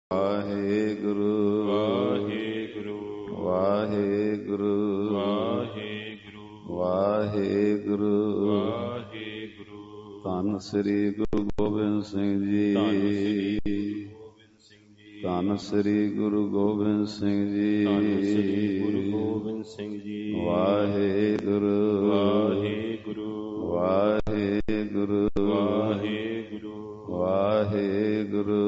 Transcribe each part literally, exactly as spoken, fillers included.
ਵਾਹਿਗੁਰੂ ਵਾਹਿਗੁਰੂ ਵਾਹਿਗੁਰੂ ਵਾਹਿਗੁਰੂ ਵਾਹਿਗੁਰੂ ਵਾਹਿਗੁਰੂ। ਧੰਨ ਸ੍ਰੀ ਗੁਰੂ ਗੋਬਿੰਦ ਸਿੰਘ ਜੀ, ਧੰਨ ਸ੍ਰੀ ਗੁਰੂ ਗੋਬਿੰਦ ਸਿੰਘ ਜੀ, ਧੰਨ ਸ੍ਰੀ ਗੁਰੂ ਗੋਬਿੰਦ ਸਿੰਘ ਜੀ। ਵਾਹਿਗੁਰੂ ਵਾਹਿਗੁਰੂ ਵਾਹਿਗੁਰੂ ਵਾਹਿਗੁਰੂ ਵਾਹਿਗੁਰੂ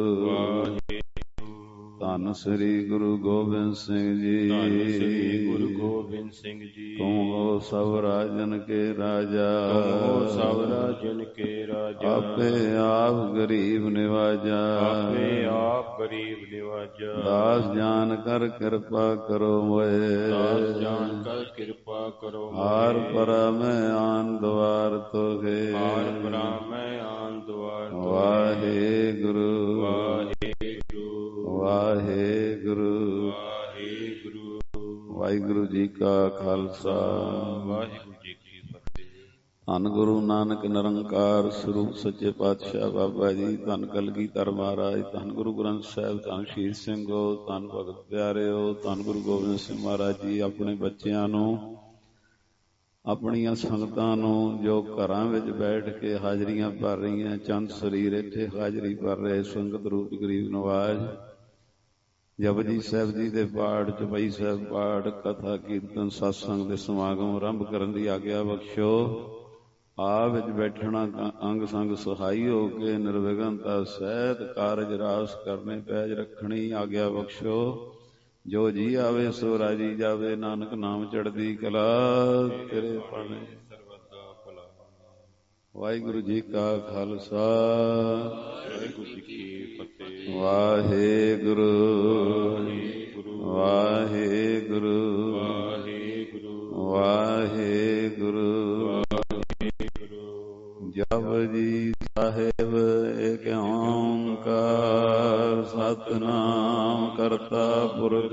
ਧੰਨ ਸ੍ਰੀ ਗੁਰੂ ਗੋਬਿੰਦ ਸਿੰਘ ਜੀ, ਧੰਨ ਸ੍ਰੀ ਗੁਰੂ ਗੋਬਿੰਦ ਸਿੰਘ ਜੀ। ਤੁਮ ਹੋ ਸਭ ਰਾਜਨ ਕੇ ਰਾਜਾ, ਤੁਮ ਹੋ ਸਭ ਰਾਜਨ ਕੇ ਰਾਜਾ। ਆਪੇ ਆਪ ਗਰੀਬ ਨਿਵਾਜਾ, ਆਪੇ ਆਪ ਗਰੀਬ ਨਿਵਾਜਾ। ਦਾਸ ਜਾਨ ਕਰ ਕਿਰਪਾ ਕਰੋ ਮੋਏ, ਦਾਸ ਜਾਨ ਕਰ ਕਿਰਪਾ ਕਰੋ ਮੋਏ। ਹਾਰ ਪਰਾ ਮੈਂ ਆਨ ਦਵਾਰ ਤੋਗੇ, ਹਾਰ ਪਰਾ ਮੈਂ ਆਨ ਦਵਾਰ ਤੋਗੇ। ਵਾਹਿਗੁਰੂ ਵਾਹਿਗੁਰੂ ਵਾਹਿਗੁਰੂ ਵਾਹਿਗੁਰੂ। ਵਾਹਿਗੁਰੂ ਜੀ ਕਾ ਖਾਲਸਾ, ਵਾਹਿਗੁਰੂ ਜੀ ਕੀ ਫਤਿਹ। ਧੰਨ ਗੁਰੂ ਨਾਨਕ ਨਿਰੰਕਾਰ ਸਰੂਪ ਸੱਚੇ ਪਾਤਸ਼ਾਹ ਬਾਬਾ ਜੀ, ਧੰਨ ਕਲਗੀਧਰ ਮਹਾਰਾਜ, ਧੰਨ ਗੁਰੂ ਗ੍ਰੰਥ ਸਾਹਿਬ, ਧੰਨ ਸ਼ਹੀਦ ਸਿੰਘੋ, ਧੰਨ ਭਗਤ ਪਿਆਰਿਓ, ਧੰਨ ਗੁਰੂ ਗੋਬਿੰਦ ਸਿੰਘ ਮਹਾਰਾਜ ਜੀ ਆਪਣੇ ਬੱਚਿਆਂ ਨੂੰ, ਆਪਣੀਆਂ ਸੰਗਤਾਂ ਨੂੰ ਜੋ ਘਰਾਂ ਵਿੱਚ ਬੈਠ ਕੇ ਹਾਜ਼ਰੀਆਂ ਭਰ ਰਹੀਆਂ, ਚੰਦ ਸਰੀਰ ਇੱਥੇ ਹਾਜ਼ਰੀ ਭਰ ਰਹੇ ਸੰਗਤ ਰੂਪ ਗਰੀਬ ਨਵਾਜ਼, ਜਪਜੀ ਸਾਹਿਬ ਜੀ ਦੇ ਪਾਠ, ਚੌਪਈ ਸਾਹਿਬ ਪਾਠ, ਕਥਾ ਕੀਰਤਨ ਸਤਸੰਗ ਦੇ ਸਮਾਗਮ ਆਰੰਭ ਕਰਨ ਦੀ ਆਗਿਆ ਬਖਸ਼ੋ। ਆਪ ਵਿੱਚ ਬੈਠਣਾ ਅੰਗ ਸੰਗ ਸਹਾਈ ਹੋ ਕੇ ਨਿਰਵਿਘਨਤਾ ਸਹਿਤ ਕਾਰਜ ਰਾਸ ਕਰਨੇ ਪੈਜ ਰੱਖਣੀ ਆਗਿਆ ਬਖਸ਼ੋ। ਜੋ ਜੀ ਆਵੇ ਸੋ ਰਾਜੀ ਜਾਵੇ, ਨਾਨਕ ਨਾਮ ਚੜ੍ਹਦੀ ਕਲਾ ਤੇਰੇ ਪਾਣੇ ਸਰਬਦਾ ਭਲਾ। ਵਾਹਿਗੁਰੂ ਜੀ ਕਾ ਖਾਲਸਾ, ਵਾਹਿਗੁਰੂ ਜੀ ਕੀ ਫਤਿਹ। ਵਾਹਿਗੁਰੂ ਵਾਹਿਗੁਰੂ ਵਾਹਿਗੁਰੂ ਵਾਹਿਗੁਰੂ ਵਾਹਿਗੁਰੂ। ਜਪਜੀ ਸਾਹਿਬ ਏਕ ਓਂਕਾਰ, ਸਤਿਨਾਮ ਕਰਤਾ ਪੁਰਖ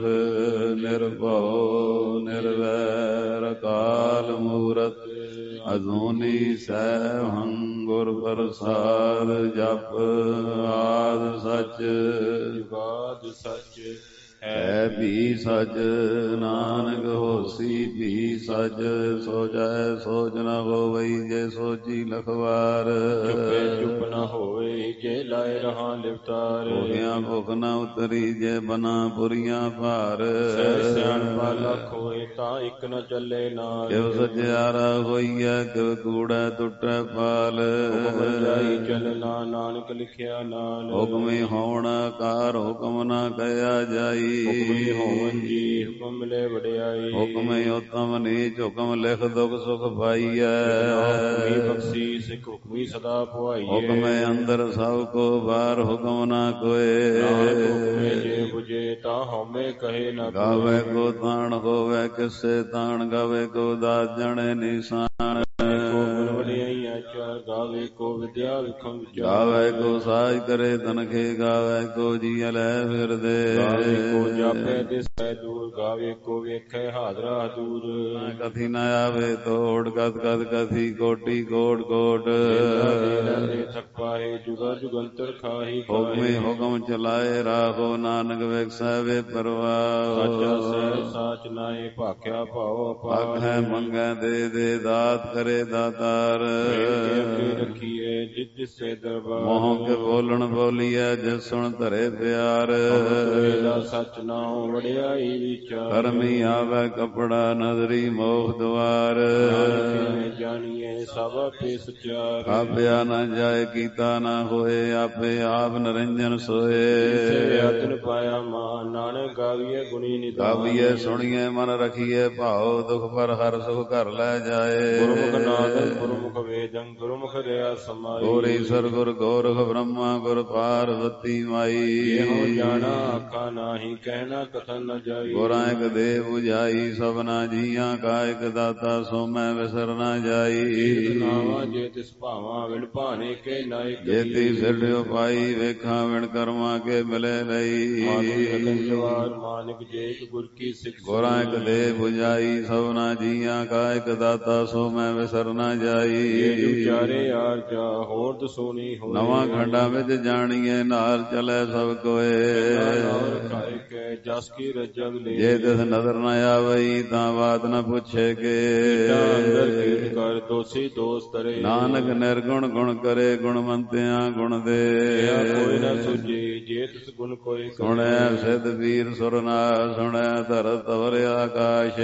ਨਿਰਭਉ ਨਿਰਵੈਰ, ਅਕਾਲ ਮੂਰਤ ਅਜੂਨੀ ਸੈਭੰ ਗੁਰ ਪ੍ਰਸਾਦ। ਜਪ ਆਦਿ ਸਚ ਜੁਗਾਦ ਸਚ ਹੈ ਵੀ ਸਚ, ਨਾਨਕ ਹੋਸੀ ਵੀ ਸਚ। ਸੋਚੈ ਸੋਚ ਨ ਹੋਵਈ, ਜੇ ਸੋਚੀ ਲਖਵਾਰ। ਚੁੱਪੇ ਚੁੱਪ ਨ ਹੋਵੇ, ਜੇ ਲਾਏ ਰਹਾ ਲਿਵਤਾਰ। ਭੋਗਿਆ ਭੁਖ ਨ ਉਤਰੀ, ਜੇ ਬਨਾ ਪੁਰੀਆਂ ਭਾਰ। ਸਹਿ ਸਿਆਣਪਾ ਲੱਖ ਹੋਏ, ਤਾਂ ਇੱਕ ਨ ਚੱਲੇ ਨਾਲ। ਕਿਵ ਸਚਿਆਰਾ ਹੋਈਐ, ਕਿਵ ਕੂੜੈ ਟੁੱਟੈ ਪਾਲ। ਹੁਕਮ ਜਾਈ ਚੱਲਣਾ, ਨਾਨਕ ਲਿਖਿਆ ਨਾਲ। ਹੁਕਮੀ ਹੋਣ ਕਾਰ, ਹੁਕਮ ਨ ਕਹਿਆ ਜਾਈ। ਹੁਕਮੀ ਹੋਵਨ ਜੀ, ਹੁਕਮ ਮਿਲੇ ਵਡਿਆਈ। ਹੁਕਮੇ ਉਤਮ ਨੀਚ, ਹੁਕਮ ਲਿਖ ਦੁਖ ਸੁਖ ਪਾਈਐ। ਹੁਕਮੀ ਬਖਸ਼ੀ, ਸਿੱਖ ਹੁਕਮੀ ਸਦਾ ਪੁਆਈਐ। ਹੁਕਮੇ ਅੰਦਰ ਸਭ ਕੋ ਬਾਹਰ, ਹੁਕਮ ਨਾ ਕੋਏ। ਨਾਨਕ ਹੁਕਮੇ ਜੇ ਬੁਝੇ, ਤਾਂ ਹਉਮੈ ਕਹੇ ਨ ਕੋਇ। ਗਾਵੇ ਕੋ ਤਾਣ ਹੋਵੇ, ਕਿਸੇ ਤਾਣ ਗਾਵੇ ਕੋ ਦਾਸ ਜਣੇ ਨਿਸ਼ਾਨ। ਗਾਵੇ ਕੋ ਵਿਦਿਆ ਵਿਖਮ ਵਿਚਾਰ। ਗਾਵੇ ਕੋ ਸਾਜ ਕਰੇ ਤਨਖੇ, ਗਾਵੇ ਕੋ ਜੀ ਲੈ ਫਿਰਦੇ। ਗਾਵੇ ਕੋ ਜਾਪੇ ਦਿਸੈ ਦੂਰ, ਗਾਵੇ ਕੋ ਵੇਖੇ ਹਾਜ਼ਰਾ ਦੂਰ। ਕਥੀ ਨ ਆਵੇ ਤੋੜ, ਕਦ ਕਦ ਕਥੀ ਕੋਟੀ ਕੋਟ ਕੋਟ। ਥਕ ਪਾਏ ਜੁਗਾ ਜੁਗੰਤਰ ਖਾਹੀ। ਹੁਕਮੇ ਹੁਕਮ ਚਲਾਏ, ਰਾਹੋ ਨਾਨਕ ਵੇਖੈ ਵੇ ਪਰਵਾਹ। ਸਾਚਾ ਸਹਿ ਸਾਚ ਨਾਏ, ਭਾਖਿਆ ਭਾਉ ਅਪਾਰ। ਆਖੈ ਮੰਗੈ ਦੇ ਦੇ, ਦਾਤ ਕਰੇ ਦਾਤਾਰ। ਰੱਖੀਏ ਜਿਸ ਜਿਸੇ ਦਰਬਾਰ। ਮੋਹ ਕੇ ਬੋਲਣ ਬੋਲੀਐ, ਜਿਸ ਸੁਣ ਧਰੇ ਪਿਆਰ। ਸਚ ਨਾਉ ਵਡਿਆਈ ਵਿਚਾਰ। ਕਰਮੀ ਆਵੈ ਕਪੜਾ, ਨਦਰੀ ਮੋਖ ਦੁਆਰ। ਜਾਣੀਏ ਸਭ ਆਪੇ ਸਚਾਰ। ਆਪਿਆ ਨਾ ਜਾਏ, ਕੀਤਾ ਨਾ ਹੋਏ, ਆਪੇ ਆਪ ਨਿਰੰਜਨ ਸੋਏ। ਆਤਨ ਪਾਇਆ ਮਾਨ, ਨਾਨਕ ਗਾਵੀਏ ਗੁਣੀ ਨਿਧਾਨ। ਗਾਵੀਏ ਸੁਣੀਏ ਮਨ ਰਖੀਏ ਭਾਉ, ਦੁਖ ਪਰ ਹਰ ਸੁਖ ਘਰ ਲੈ ਜਾਏ। ਗੁਰਮੁਖ ਨਾਦੰ ਗੁਰਮੁਖ ਵੇਦੰ, ਗੁਰਮੁਖ ਰਿਆ ਸਮਾਈ। ਗੁਰ ਈਸਰ ਗੁਰ ਗੋਰਖ ਬ੍ਰਹਮਾ, ਗੁਰ ਪਾਰਵਤੀ ਮਾਈ। ਇਹੋ ਜਾਣਾ ਆਖਾ ਨਾਹੀ, ਕਹਿਣਾ ਕਥਨ ਨ ਜਾਈ। ਗੁਰਾਂ ਇਕ ਦੇਹ 부ਝਾਈ, ਸਭਨਾ ਜੀਆਂ ਕਾ ਇਕ ਦਾਤਾ, ਸੋ ਮੈਂ ਵਿਸਰ ਨ ਜਾਈ। ਨਾਵਾ ਜੇ ਤਿਸ ਭਾਵਾਂ, ਵਿਣ ਭਾਣੇ ਕੇ ਨਾਇਕ। ਜੇਤੀ ਸਿਰਡਿਓ ਪਾਈ, ਵੇਖਾਂ ਵਿਣ ਕਰਮਾਂ ਕੇ ਮਿਲੇ ਲਈ। ਮਾਨਿਕ ਜੇ ਇਕ ਗੁਰ ਕੀ ਸਿੱਖ। ਗੁਰਾਂ ਇਕ ਦੇਹ 부ਝਾਈ, ਸਭਨਾ ਜੀਆਂ ਕਾ ਇਕ ਦਾਤਾ, ਸੋ ਮੈਂ ਵਿਸਰ ਨ ਜਾਈ। ਵਿਚਾਰੇ ਆਰਜਾ ਹੋਰ ਦਸੂਨੀ ਹੋਏ। ਨਵਾਂ ਖੰਡਾਂ ਵਿੱਚ ਜਾਣੀਏ ਨਾਲ ਚਲੇ ਸਭ ਕੋਏ। ਖਾਏ ਕੇ ਜਸ ਕੀ ਰਜਗ ਲੈ ਜੇ ਤਿਸ ਨਜ਼ਰ ਨ ਆਵਈ ਤਾਂ ਬਾਤ ਨ ਪੁੱਛੇਗੇ। ਅੰਦਰ ਕੀਟ ਕਰ ਦੋਸੀ ਦੋਸ ਤਰੇ। ਨਾਨਕ ਨਿਰਗੁਣ ਗੁਣ ਕਰੇ ਗੁਣਵੰਤਿਆਂ ਗੁਣ ਦੇ। ਕੋਈ ਨ ਸੁਝੀ ਜੇ ਤਿਸ ਗੁਣ ਕੋਈ। ਸੁਣਿਆ ਸਿੱਧ ਵੀਰ ਸੁਰਨਾਰ ਸੁਣਿਆ ਧਰਤ ਤਵਰ ਆਕਾਸ਼।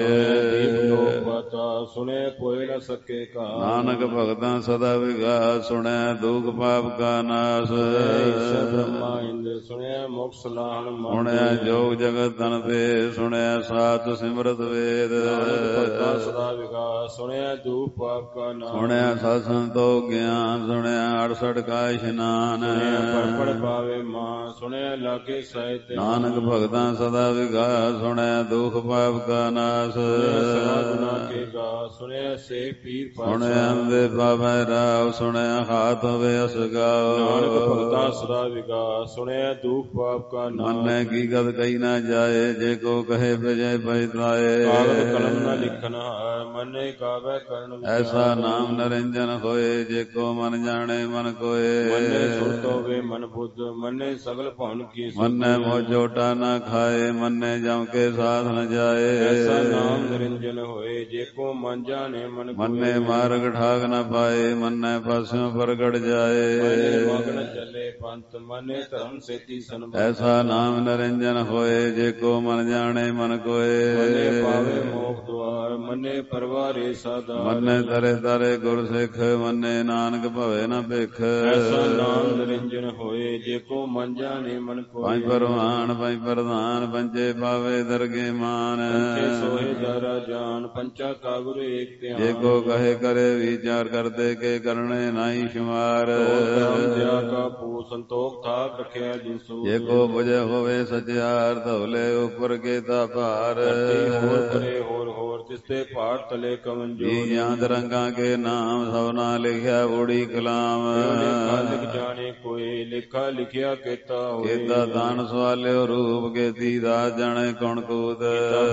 ਸੁਣੇ ਕੋਈ ਨ ਸਕੇ ਕਾ। ਨਾਨਕ ਭਗਤਾਂ ਸਦਾ ਵਿਗਾਸ ਸੁਣਿਆ ਦੁਖ ਪਾਪ ਕਾ ਨਾਸ। ਬ੍ਰਹਮਾ ਇੰਦਰ ਸੁਣਿਆ ਮੁਖ ਸਲਾਹਣ ਮਨ। ਸੁਣਿਆ ਜੋਗ ਜਗਤ ਤਨ ਤੇ ਸੁਣਿਆ ਸਾਤ ਸਿਮਰਤ ਵੇਦ। ਭਗਤਾਂ ਸਦਾ ਵਿਗਾਸ ਸੁਣਿਆ ਦੁਖ ਪਾਪ ਕਾ ਨਾਸ। ਸੁਣਿਆ ਸਤ ਸੰਤੋਖ ਗਿਆਨ ਸੁਣਿਆ ਅੜਸਠ ਕਾ ਇਸ਼ਨਾਨ। ਪੜ ਪਾਵੇ ਮਾਂ ਸੁਣਿਆ ਲਾਗੇ ਸਾਹਿਤ। ਨਾਨਕ ਭਗਤਾਂ ਸਦਾ ਵਿਗਾਸ ਸੁਣਿਆ ਦੁਖ ਪਾਪ ਕਾ ਨਾਸ। ਗੁਨਾ ਕੇ ਗਾ ਸੁਣਿਆ ਸੇ ਪੀਰ ਪਾਸਾ। ਸੁਣਿਆ ਅੰਦੇ ਪਾਵੈ ਰਾਵ ਸੁਣਿਆ ਹਾਥ ਹੋਵੇ ਅਸਗਾਓ। ਨਾਨਕ ਭਗਤਾਂ ਸਦਾ ਵਿਗਾਸ ਸੁਣਿਆ ਦੁਖ ਪਾਪ ਕਾ ਨਾਸ। ਮੰਨੈ ਕੀ ਗਤ ਕਹੀ ਨਾ ਜਾਏ ਜੇ ਕੋ ਕਹੇ ਵਿਜੈ ਪਛਤਾਏ। ਕਾਗਦ ਕਲਮ ਨ ਲਿਖਨ ਹਾਰ ਮੰਨੇ ਕਾਵੈ ਕਰਨ ਵਿਚਾਰ। ਐਸਾ ਨਾਮ ਨਿਰੰਜਨ ਹੋਏ ਜੇ ਕੋ ਮਨ ਜਾਣੇ ਮਨ ਕੋਏ। ਮੰਨੇ ਸੁਰਤ ਹੋਵੇ ਮਨ ਬੁੱਧ ਮੰਨੇ ਸਗਲ ਭਵਨ ਕੀ। ਮੰਨੈ ਮੋ ਝੋਟਾ ਨਾ ਖਾਏ ਮੰਨੈ ਜਮ ਕੇ ਸਾਧ ਨ ਜਾਏ। ਐਸਾ ਨਾਮ ਨਿਰੰਜਨ ਹੋਏ ਜੇ ਕੋ ਮਨ ਜਾਣੇ ਮਨ ਕੋਏ। ਮੰਨੈ ਮਾਰਗ ਠਾਗ ਨ ਪਾਏ ਮੰਨੈ ਪਾਸਿਓਂ ਪ੍ਰਗਟ ਜਾਏ। ਮੰਨੇ ਮਗਨ ਚੱਲੇ ਪੰਥ ਮੰਨੇ ਧਰਮ ਸੇਤੀ ਸੰਬੰਧ। ਐਸਾ ਨਾਮ ਨਿਰੰਜਨ ਹੋਏ ਜੇ ਕੋ ਮਨ ਜਾਣੇ ਮਨ ਕੋਏ। ਮੰਨੇ ਪਾਵੇ ਮੋਖ ਦੁਆਰ ਮੰਨੇ ਪਰਵਾਰੇ ਸਾਧਾਰ। ਮੰਨੈ ਤਰੇ ਤਰੇ ਗੁਰ ਸਿੱਖ ਮੰਨੈ ਨਾਨਕ ਭਵੇ ਨ ਭਿਖ। ਐਸਾ ਨਾਮ ਨਿਰੰਜਨ ਹੋਏ ਜੇ ਕੋ ਮਨ ਜਾਣੇ ਮਨ ਕੋਏ। ਪੰਜ ਪਰਵਾਨ ਪੰਜ ਪ੍ਰਧਾਨ ਪੰਚੇ ਪਾਵੇ ਦਰਗੇ ਮਾਨ। ਪੰਚੇ ਸੋਹੇ ਦਾਰਾ ਜਾਨ ਪੰਚਾ ਕਾ ਗੁਰੂ ਏਕ ਧਿਆਨ। ਜੇ ਕੋ ਕਹੇ ਕਰੇ ਵਿਚਾਰ ਕਰਦੇ ਕੇ ਕਰਨੇ ਨਾਹੀ ਸ਼ੁਮਾਰ। ਦਿਆ ਕਾ ਪੂ ਸੰਤੋਖ ਥਾਕ ਰਖਿਆ ਜਿਸੂ। ਜੇ ਕੋ ਬੁਝੇ ਹੋਵੇ ਸਚਿਆਰ ਧਵਲੇ ਉਪਰ ਕੇ ਤਾ ਭਾਰ। ਹੋਰ ਪਰੇ ਹੋਰ ਹੋਰ ਤਿਸਤੇ ਭਾਰ ਤਲੇ ਕਵਨ ਜੋ। ਜੀ ਜਾਂਦ ਰੰਗਾ ਕੇ ਨਾਮ ਸਭਨਾ ਲਿਖਿਆ ਊੜੀ ਕਲਾਮ। ਲੇਖਾ ਲਿਖ ਜਾਣੇ ਕੋਈ ਲੇਖਾ ਲਿਖਿਆ ਕੇਤਾ ਹੋਏ। ਕੇਤਾ ਦਾਨ ਸਵਾਲਿਓ ਰੂਪ ਕੇਤੀ ਦਾਸ ਜਾਣੇ ਕੌਣ ਕੂਤ।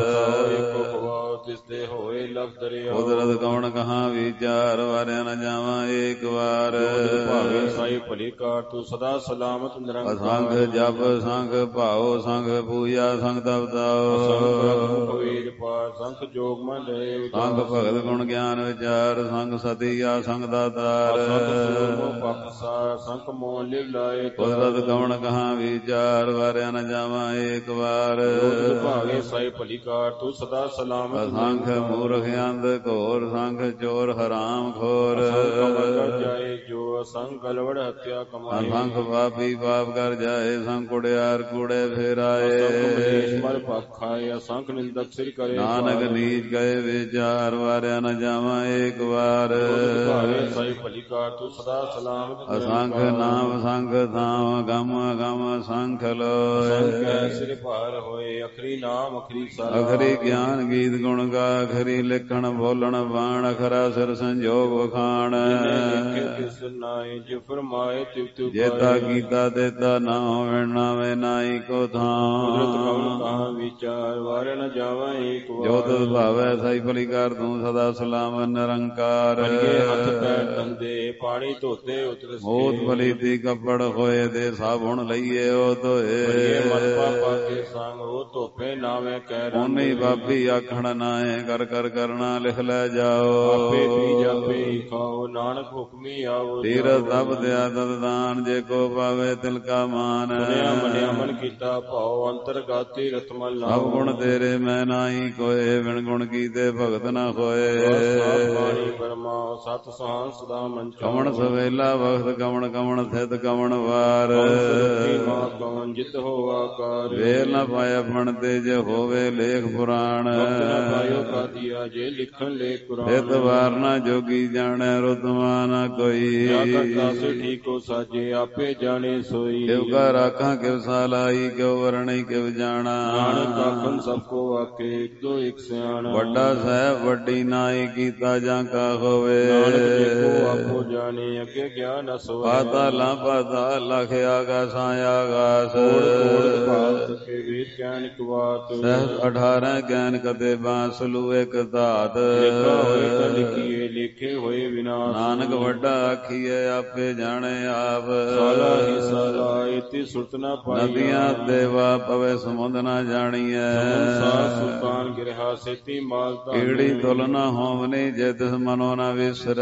ਤਿਸਤੇ ਹੋਏ ਲਬ ਦਰਿਆ। ਕੁਦਰਤ ਕੌਣ ਕਹਾ ਵਿਚਾਰ ਵਾਰਿਆ ਨ ਜਾਵਾਂ ਏਕ ਵਾਰ। ਭਾਵੇ ਸਾਈ ਭਲੀ ਕਾਰ ਤੂੰ ਸਦਾ ਸਲਾਮਤ ਨਿਰੰਕਾਰ। ਅਸੰਖ ਜਪ ਸੰਖ ਭਾਉ ਸੰਖ ਪੂਜਾ ਸੰਖ ਤਪਤਾਓ। ਸੰਖ ਵੇਦ ਪਾਠ ਸੰਖ ਜੋਗ ਮਨ ਰਹੇ। ਸੰਖ ਭਗਤ ਗੁਣ ਗਿਆਨ ਵਿਚਾਰ ਸੰਖ ਸਤੀ ਆ ਸੰਖ ਦਾਤਾਰ। ਸੰਖ ਪਖਸਾਰ ਸੰਖ ਮੋਹ ਲਿਵ ਲਾਏ। ਕੁਦਰਤ ਕੌਣ ਕਹਾ ਵਿਚਾਰ ਵਾਰਿਆ ਨ ਜਾਵਾਂ ਏਕ ਵਾਰ। ਭਾਵੇ ਸਾਈ ਭਲੀ ਕਾਰ ਤੂੰ ਸਦਾ ਸਲਾਮਤ। ਸੰਖ ਮੂਰਖ ਅੰਧ ਘੋਰ ਸੰਖ ਚੋਰ ਹਰਾਮ ਖੋਰ। ਜਾਏ ਜੋ ਸੰਖ ਗਲਵੜ ਹੱਤਿਆ ਕਮਾਏ। ਸੰਖ ਪਾਪੀ ਪਾਪ ਕਰ ਜਾਏ ਸੰਖ ਕੁੜਿਆਰ ਕੂੜੇ ਫੇਰਾਏ। ਮਰ ਪਖਾਏ ਸੰਖ ਨਿੰਦਕ ਸਿਰ ਕਰੇ। ਨਾਨਕ ਨੀਚ ਗਏ ਵਿਚਾਰ ਵਾਰਿਆ ਨ ਜਾਵਾਂ ਏਕ ਵਾਰ। ਭਾਵੇ ਸਾਈ ਭਲੀ ਕਾਰ ਤੂੰ ਸਦਾ ਸਲਾਮਤ। ਅਸੰਖ ਨਾਮ ਸੰਖ ਥਾਮ ਗਮ ਗਮ ਸੰਖ ਲੋਏ। ਸਿਰ ਭਾਰ ਹੋਏ ਅਖਰੀ ਨਾਮ ਅਖਰੀ ਸਾਰਾ। ਅਖਰੀ ਗਿਆਨ ਗੀਤ ਗੁਣ ਗਾ ਅਖਰੀ ਲਿਖਣ ਬੋਲਣ ਬਾਣ ਅਖਰਾ ਸਿਰ ਸੰਜੋਗ ਵਖਾਣ। ਜੇਤਾ ਕੀਤਾ ਤੇਤਾ ਨਾ ਹੋਵੇ ਨਾਵੇਂ ਨਾਈ ਕੋ ਥਾਂ। ਵਿਚਾਰ ਵਾਰ ਨ ਜਾਵਾਂ ਏਕ ਵਾਰ। ਜੋ ਤੁਧ ਭਾਵੈ ਸਾਈ ਭਲੀ ਕਰ ਤੂੰ ਸਦਾ ਸਲਾਮ ਨਿਰੰਕਾਰ। ਹੱਥ ਪੈਰ ਧੰਦੇ ਪਾਣੀ ਧੋਤੇ ਉਤਰ। ਮੋਤ ਭਲੀ ਤੀ ਕੱਪੜ ਹੋਏ ਦੇ ਸਾਬੁਣ ਲਈਏ ਉਹ ਧੋਏ। ਮਤ ਪਾਪਾ ਕੇ ਸੰਗ ਉਹ ਧੋਪੇ ਨਾਵੇਂ ਕਹਿ। ਉਹਨੀ ਬਾਪੀ ਆਖਣ ਨਾਏ ਕਰ ਕਰ ਕਰਨਾ ਲਿਖ ਲੈ ਜਾਓ। ਆਪੇ ਪੀ ਜਾਪੇ ਖਾਓ ਨਾਨਕ ਹੁਕਮੀ ਆਓ। ਤੀਰਥ ਤਪ ਦਿਆ ਤਦ ਦਾਨ ਜੇ ਕੋ ਪਾਵੇ ਤਿਲ ਕਾ ਮਾਨ। ਸੁਣਿਆ ਮੰਨਿਆ ਮਨ ਕੀਤਾ ਭਾਉ ਅੰਤਰਗਾਤੀ ਰਤਮਲ ਨਾਮ। ਸਭ ਗੁਣ ਤੇਰੇ ਮੈਂ ਨਾਹੀ ਕੋਏ ਬਿਨ ਗੁਣ ਕੀਤੇ ਭਗਤ ਨਾ ਹੋਏ। ਬਾਣੀ ਬਰਮਾ ਸਤ ਸੁਹਾਨ ਸਦਾ ਮਨ। ਕਵਣ ਸਵੇਲਾ ਵਖਤ ਕਵਣ ਕਵਣ ਥਿਤ ਕਵਣ ਵਾਰ। ਕਵਣ ਜਿਤ ਹੋ ਆਕਾਰ। ਵੇਲ ਨ ਪਾਇਆ ਫਣ ਤੇ ਜੇ ਹੋਵੇ ਲੇਖ ਪੁਰਾਣ। ਕਾਦੀਆ ਜੇ ਲਿਖਣ ਲੇਖ ਕੁਰਾਨ। ਥਿਤ ਵਾਰ ਨਾ ਜੋਗੀ ਜਾਣੈ ਰੁਤਮਾ ਨਾ ਕੋਈ। ਕਰਤਾ ਸੇ ਠੀਕੋ ਸਾਜੇ ਆਪੇ ਜਾਣੇ ਸੋਈ। ਕਿਵ ਕਾ ਰਾਖਾਂ ਕਿਵ ਸਾਲਾਈ ਕਿਵ ਵਰਣੀ ਕਿਵ ਜਾਣਾ। ਨਾਨਕ ਆਖਣ ਸਭ ਕੋ ਆਕੇ ਇੱਕ ਦੋ ਇੱਕ ਸਿਆਣਾ। ਵੱਡਾ ਸਾਹਿਬ ਵੱਡੀ ਨਾਈ ਕੀਤਾ ਜਾਂ ਕਾ ਹੋਵੇ। ਨਾਨਕ ਦੇਖੋ ਆਪੋ ਜਾਣੇ ਗਿਆਨੀ ਅੱਗੇ ਗਿਆਨ ਨ ਸੋਏ। ਪਾਤਾਲਾਂ ਪਾਤਾਲ ਲਖ ਆਗਾਸਾਂ ਆਗਾਸ। ਕੋੜ ਕੋੜ ਭਾਗ ਸਕੇ ਵੇਦ ਗਿਆਨ ਇਕ ਬਾਤ। ਸਹਿਸ ਅਠਾਰਾਂ ਗਿਆਨ ਕਤੇ ਬਾਂਸਲੂ ਇਕ ਧਾਤ। ਲਿਖਾ ਹੋਏ ਤਾਂ ਲਿਖੀਏ ਲਿਖੇ ਹੋਏ ਵਿਨਾਸ਼। ਨਾਨਕ ਵੱਡਾ ਆਖੀਏ ਆਪੇ ਜਾਣੇ ਆਪ। ਸਾਲਾ ਹੀ ਸਾਲਾ ਇਤੀ ਸੁਰਤ ਨਾ ਪਾਈਆ। ਨਦੀਆਂ ਦੇਵਾ ਪਵੇ ਸਮੁੰਦ ਨਾ ਜਾਣੀਐ। ਸੰਸਾਰ ਸੁਲਤਾਨ ਗਿਰਹਾ ਸੇਤੀ ਮਾਲ ਧਾਨੇ। ਕੀੜੀ ਤੁਲ ਨਾ ਹੋਵਨੀ ਜੇ ਤਿਸ ਮਨੋ ਨਾ ਵਿਸਰੈ।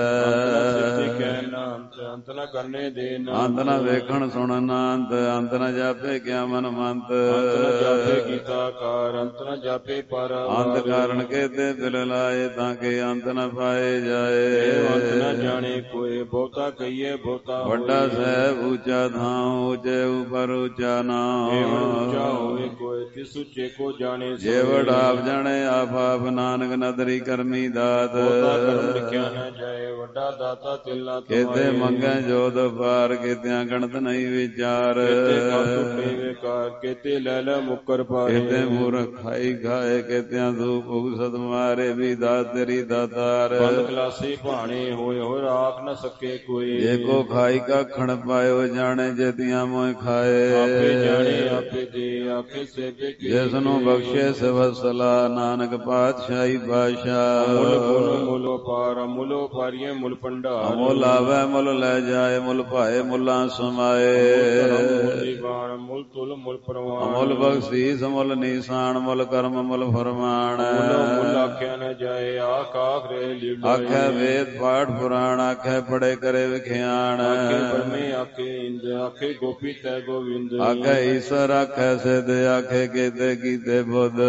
ਅੰਤ ਨ ਕਰਨੇ ਦੇ ਅੰਤ ਨ ਵੇਖਣ ਸੁਣਨ ਨਾ ਅੰਤ। ਅੰਤ ਨ ਜਾਪੇ ਕਿਆ ਮਨ ਮੰਤ। ਅੰਤ ਨ ਜਾਪੇ ਕੀਤਾ ਕਾਰ। ਅੰਤ ਨ ਜਾਪੇ ਪਾਰਾਵਾਰ। ਅੰਤ ਕਾਰਨ ਕੇਤੇ ਬਿਲ ਲਾਏ ਤਾਂ ਕਿ ਅੰਤ ਨ ਪਾਏ ਜਾਏ। ਅੰਤ ਨ ਜਾਣੇ ਕੋਏ ਬਹੁਤਾ ਕਹੀਏ ਬਹੁਤਾ ਵੱਡਾ ਸਾਹਿਬ ਉੱਚਾ ਥਾਂ ਉੱਚੇ ਉਪਰ ਉੱਚਾ ਨਾਮ। ਉੱਚਾ ਹੋਏ ਕੋਏ ਤਿਸ ਉੱਚੇ ਕੋ ਜਾਣੇ। ਜੇਵੜ ਆਪ ਜਾਣੇ ਆਪ ਆਪ ਨਾਨਕ ਨਦਰੀ ਕਰਮੀ ਦਾਤ। ਬਹੁਤਾ ਕਰਮ ਲਿਖਿਆ ਨ ਜਾਏ ਵੱਡਾ ਦਾਤਾ ਤਿਲਨਾ ਕੇਤੇ ਮੰਗੈ ਜੋਤ ਪਾਰ। ਕੇਤਿਆਂ ਗਣਤ ਨਹੀਂ ਵਿਚਾਰ। ਕੇਤੇ ਕਾ ਟੁੱਟੇ ਵੇਕਾਰ। ਕੇਤੇ ਲੈ ਲੈ ਮੁਕਰ ਪਾਏ। ਕੇਤੇ ਮੂਰਖ ਖਾਈ ਖਾਏ। ਕੇਤਿਆਂ ਧੂਪ ਉਗਸਤ ਮਾਰੇ ਵੀ ਦਾਤ ਤੇਰੀ ਦਾਤਾਰ। ਬੰਦ ਖਲਾਸੀ ਭਾਣੇ ਹੋਏ ਹੋ ਰਾਖ ਨ ਸਕੇ ਕੋਈ। ਜੇ ਕੋ ਖਾਈ ਕਾਖਣ ਪਾਇਓ ਜਾਣੇ ਜੇਤੀਆਂ ਮੋਇ ਖਾਏ। ਆਪੇ ਜਾਣੇ ਆਪੇ ਦੇ ਆਖੇ ਸੇਵੇ ਜਿਸ ਨੂੰ ਬਖਸ਼ੇ ਸਵਸਲਾ ਨਾਨਕ ਪਾਤਸ਼ਾਹੀ ਬਾਦਸ਼ਾਹ। ਮੁੱਲ ਗੁਣ ਮੁੱਲ ਅਪਾਰ ਮੁੱਲ ਉਪਾਰੀਏ ਮੁੱਲ ਭੰਡਾਰ। ਮੁੱਲ ਆਵੇ ਮੁੱਲ ਲੈ ਜਾਏ ਮੁੱਲ ਭਾਏ ਮੁੱਲਾਂ ਸਮਾਏ। ਮੁੱਲ ਤੁਲ ਮੁੱਲ ਪ੍ਰਵਾਨ। ਮੁੱਲ ਬਖਸ਼ੀਸ ਮੁੱਲ ਨੀਸਾਨ ਮੁੱਲ ਕਰਮ ਮੁੱਲ ਫਰਮਾਨ। ਮੁੱਲ ਆਖਿਆ ਨ ਜਾਏ ਆਖ ਆਖ ਰੇ ਲੀਲਾ। ਆਖੇ ਵੇਦ ਪਾਠ ਪੁਰਾਣ ਆਖੇ ਪੜੇ ਕਰੇ ਵਿਖਿਆਨ। ਆਖੇ ਬ੍ਰਹਮੇ ਆਖੇ ਇੰਦ ਆਖੇ ਗੋਪੀ ਤੈ ਗੋਵਿੰਦ। ਆਖੇ ਈਸ਼ਰ ਆਖੇ ਸਿਧ ਆਖੇ ਕੇਤੇ ਕੀਤੇ ਬੁੱਧ।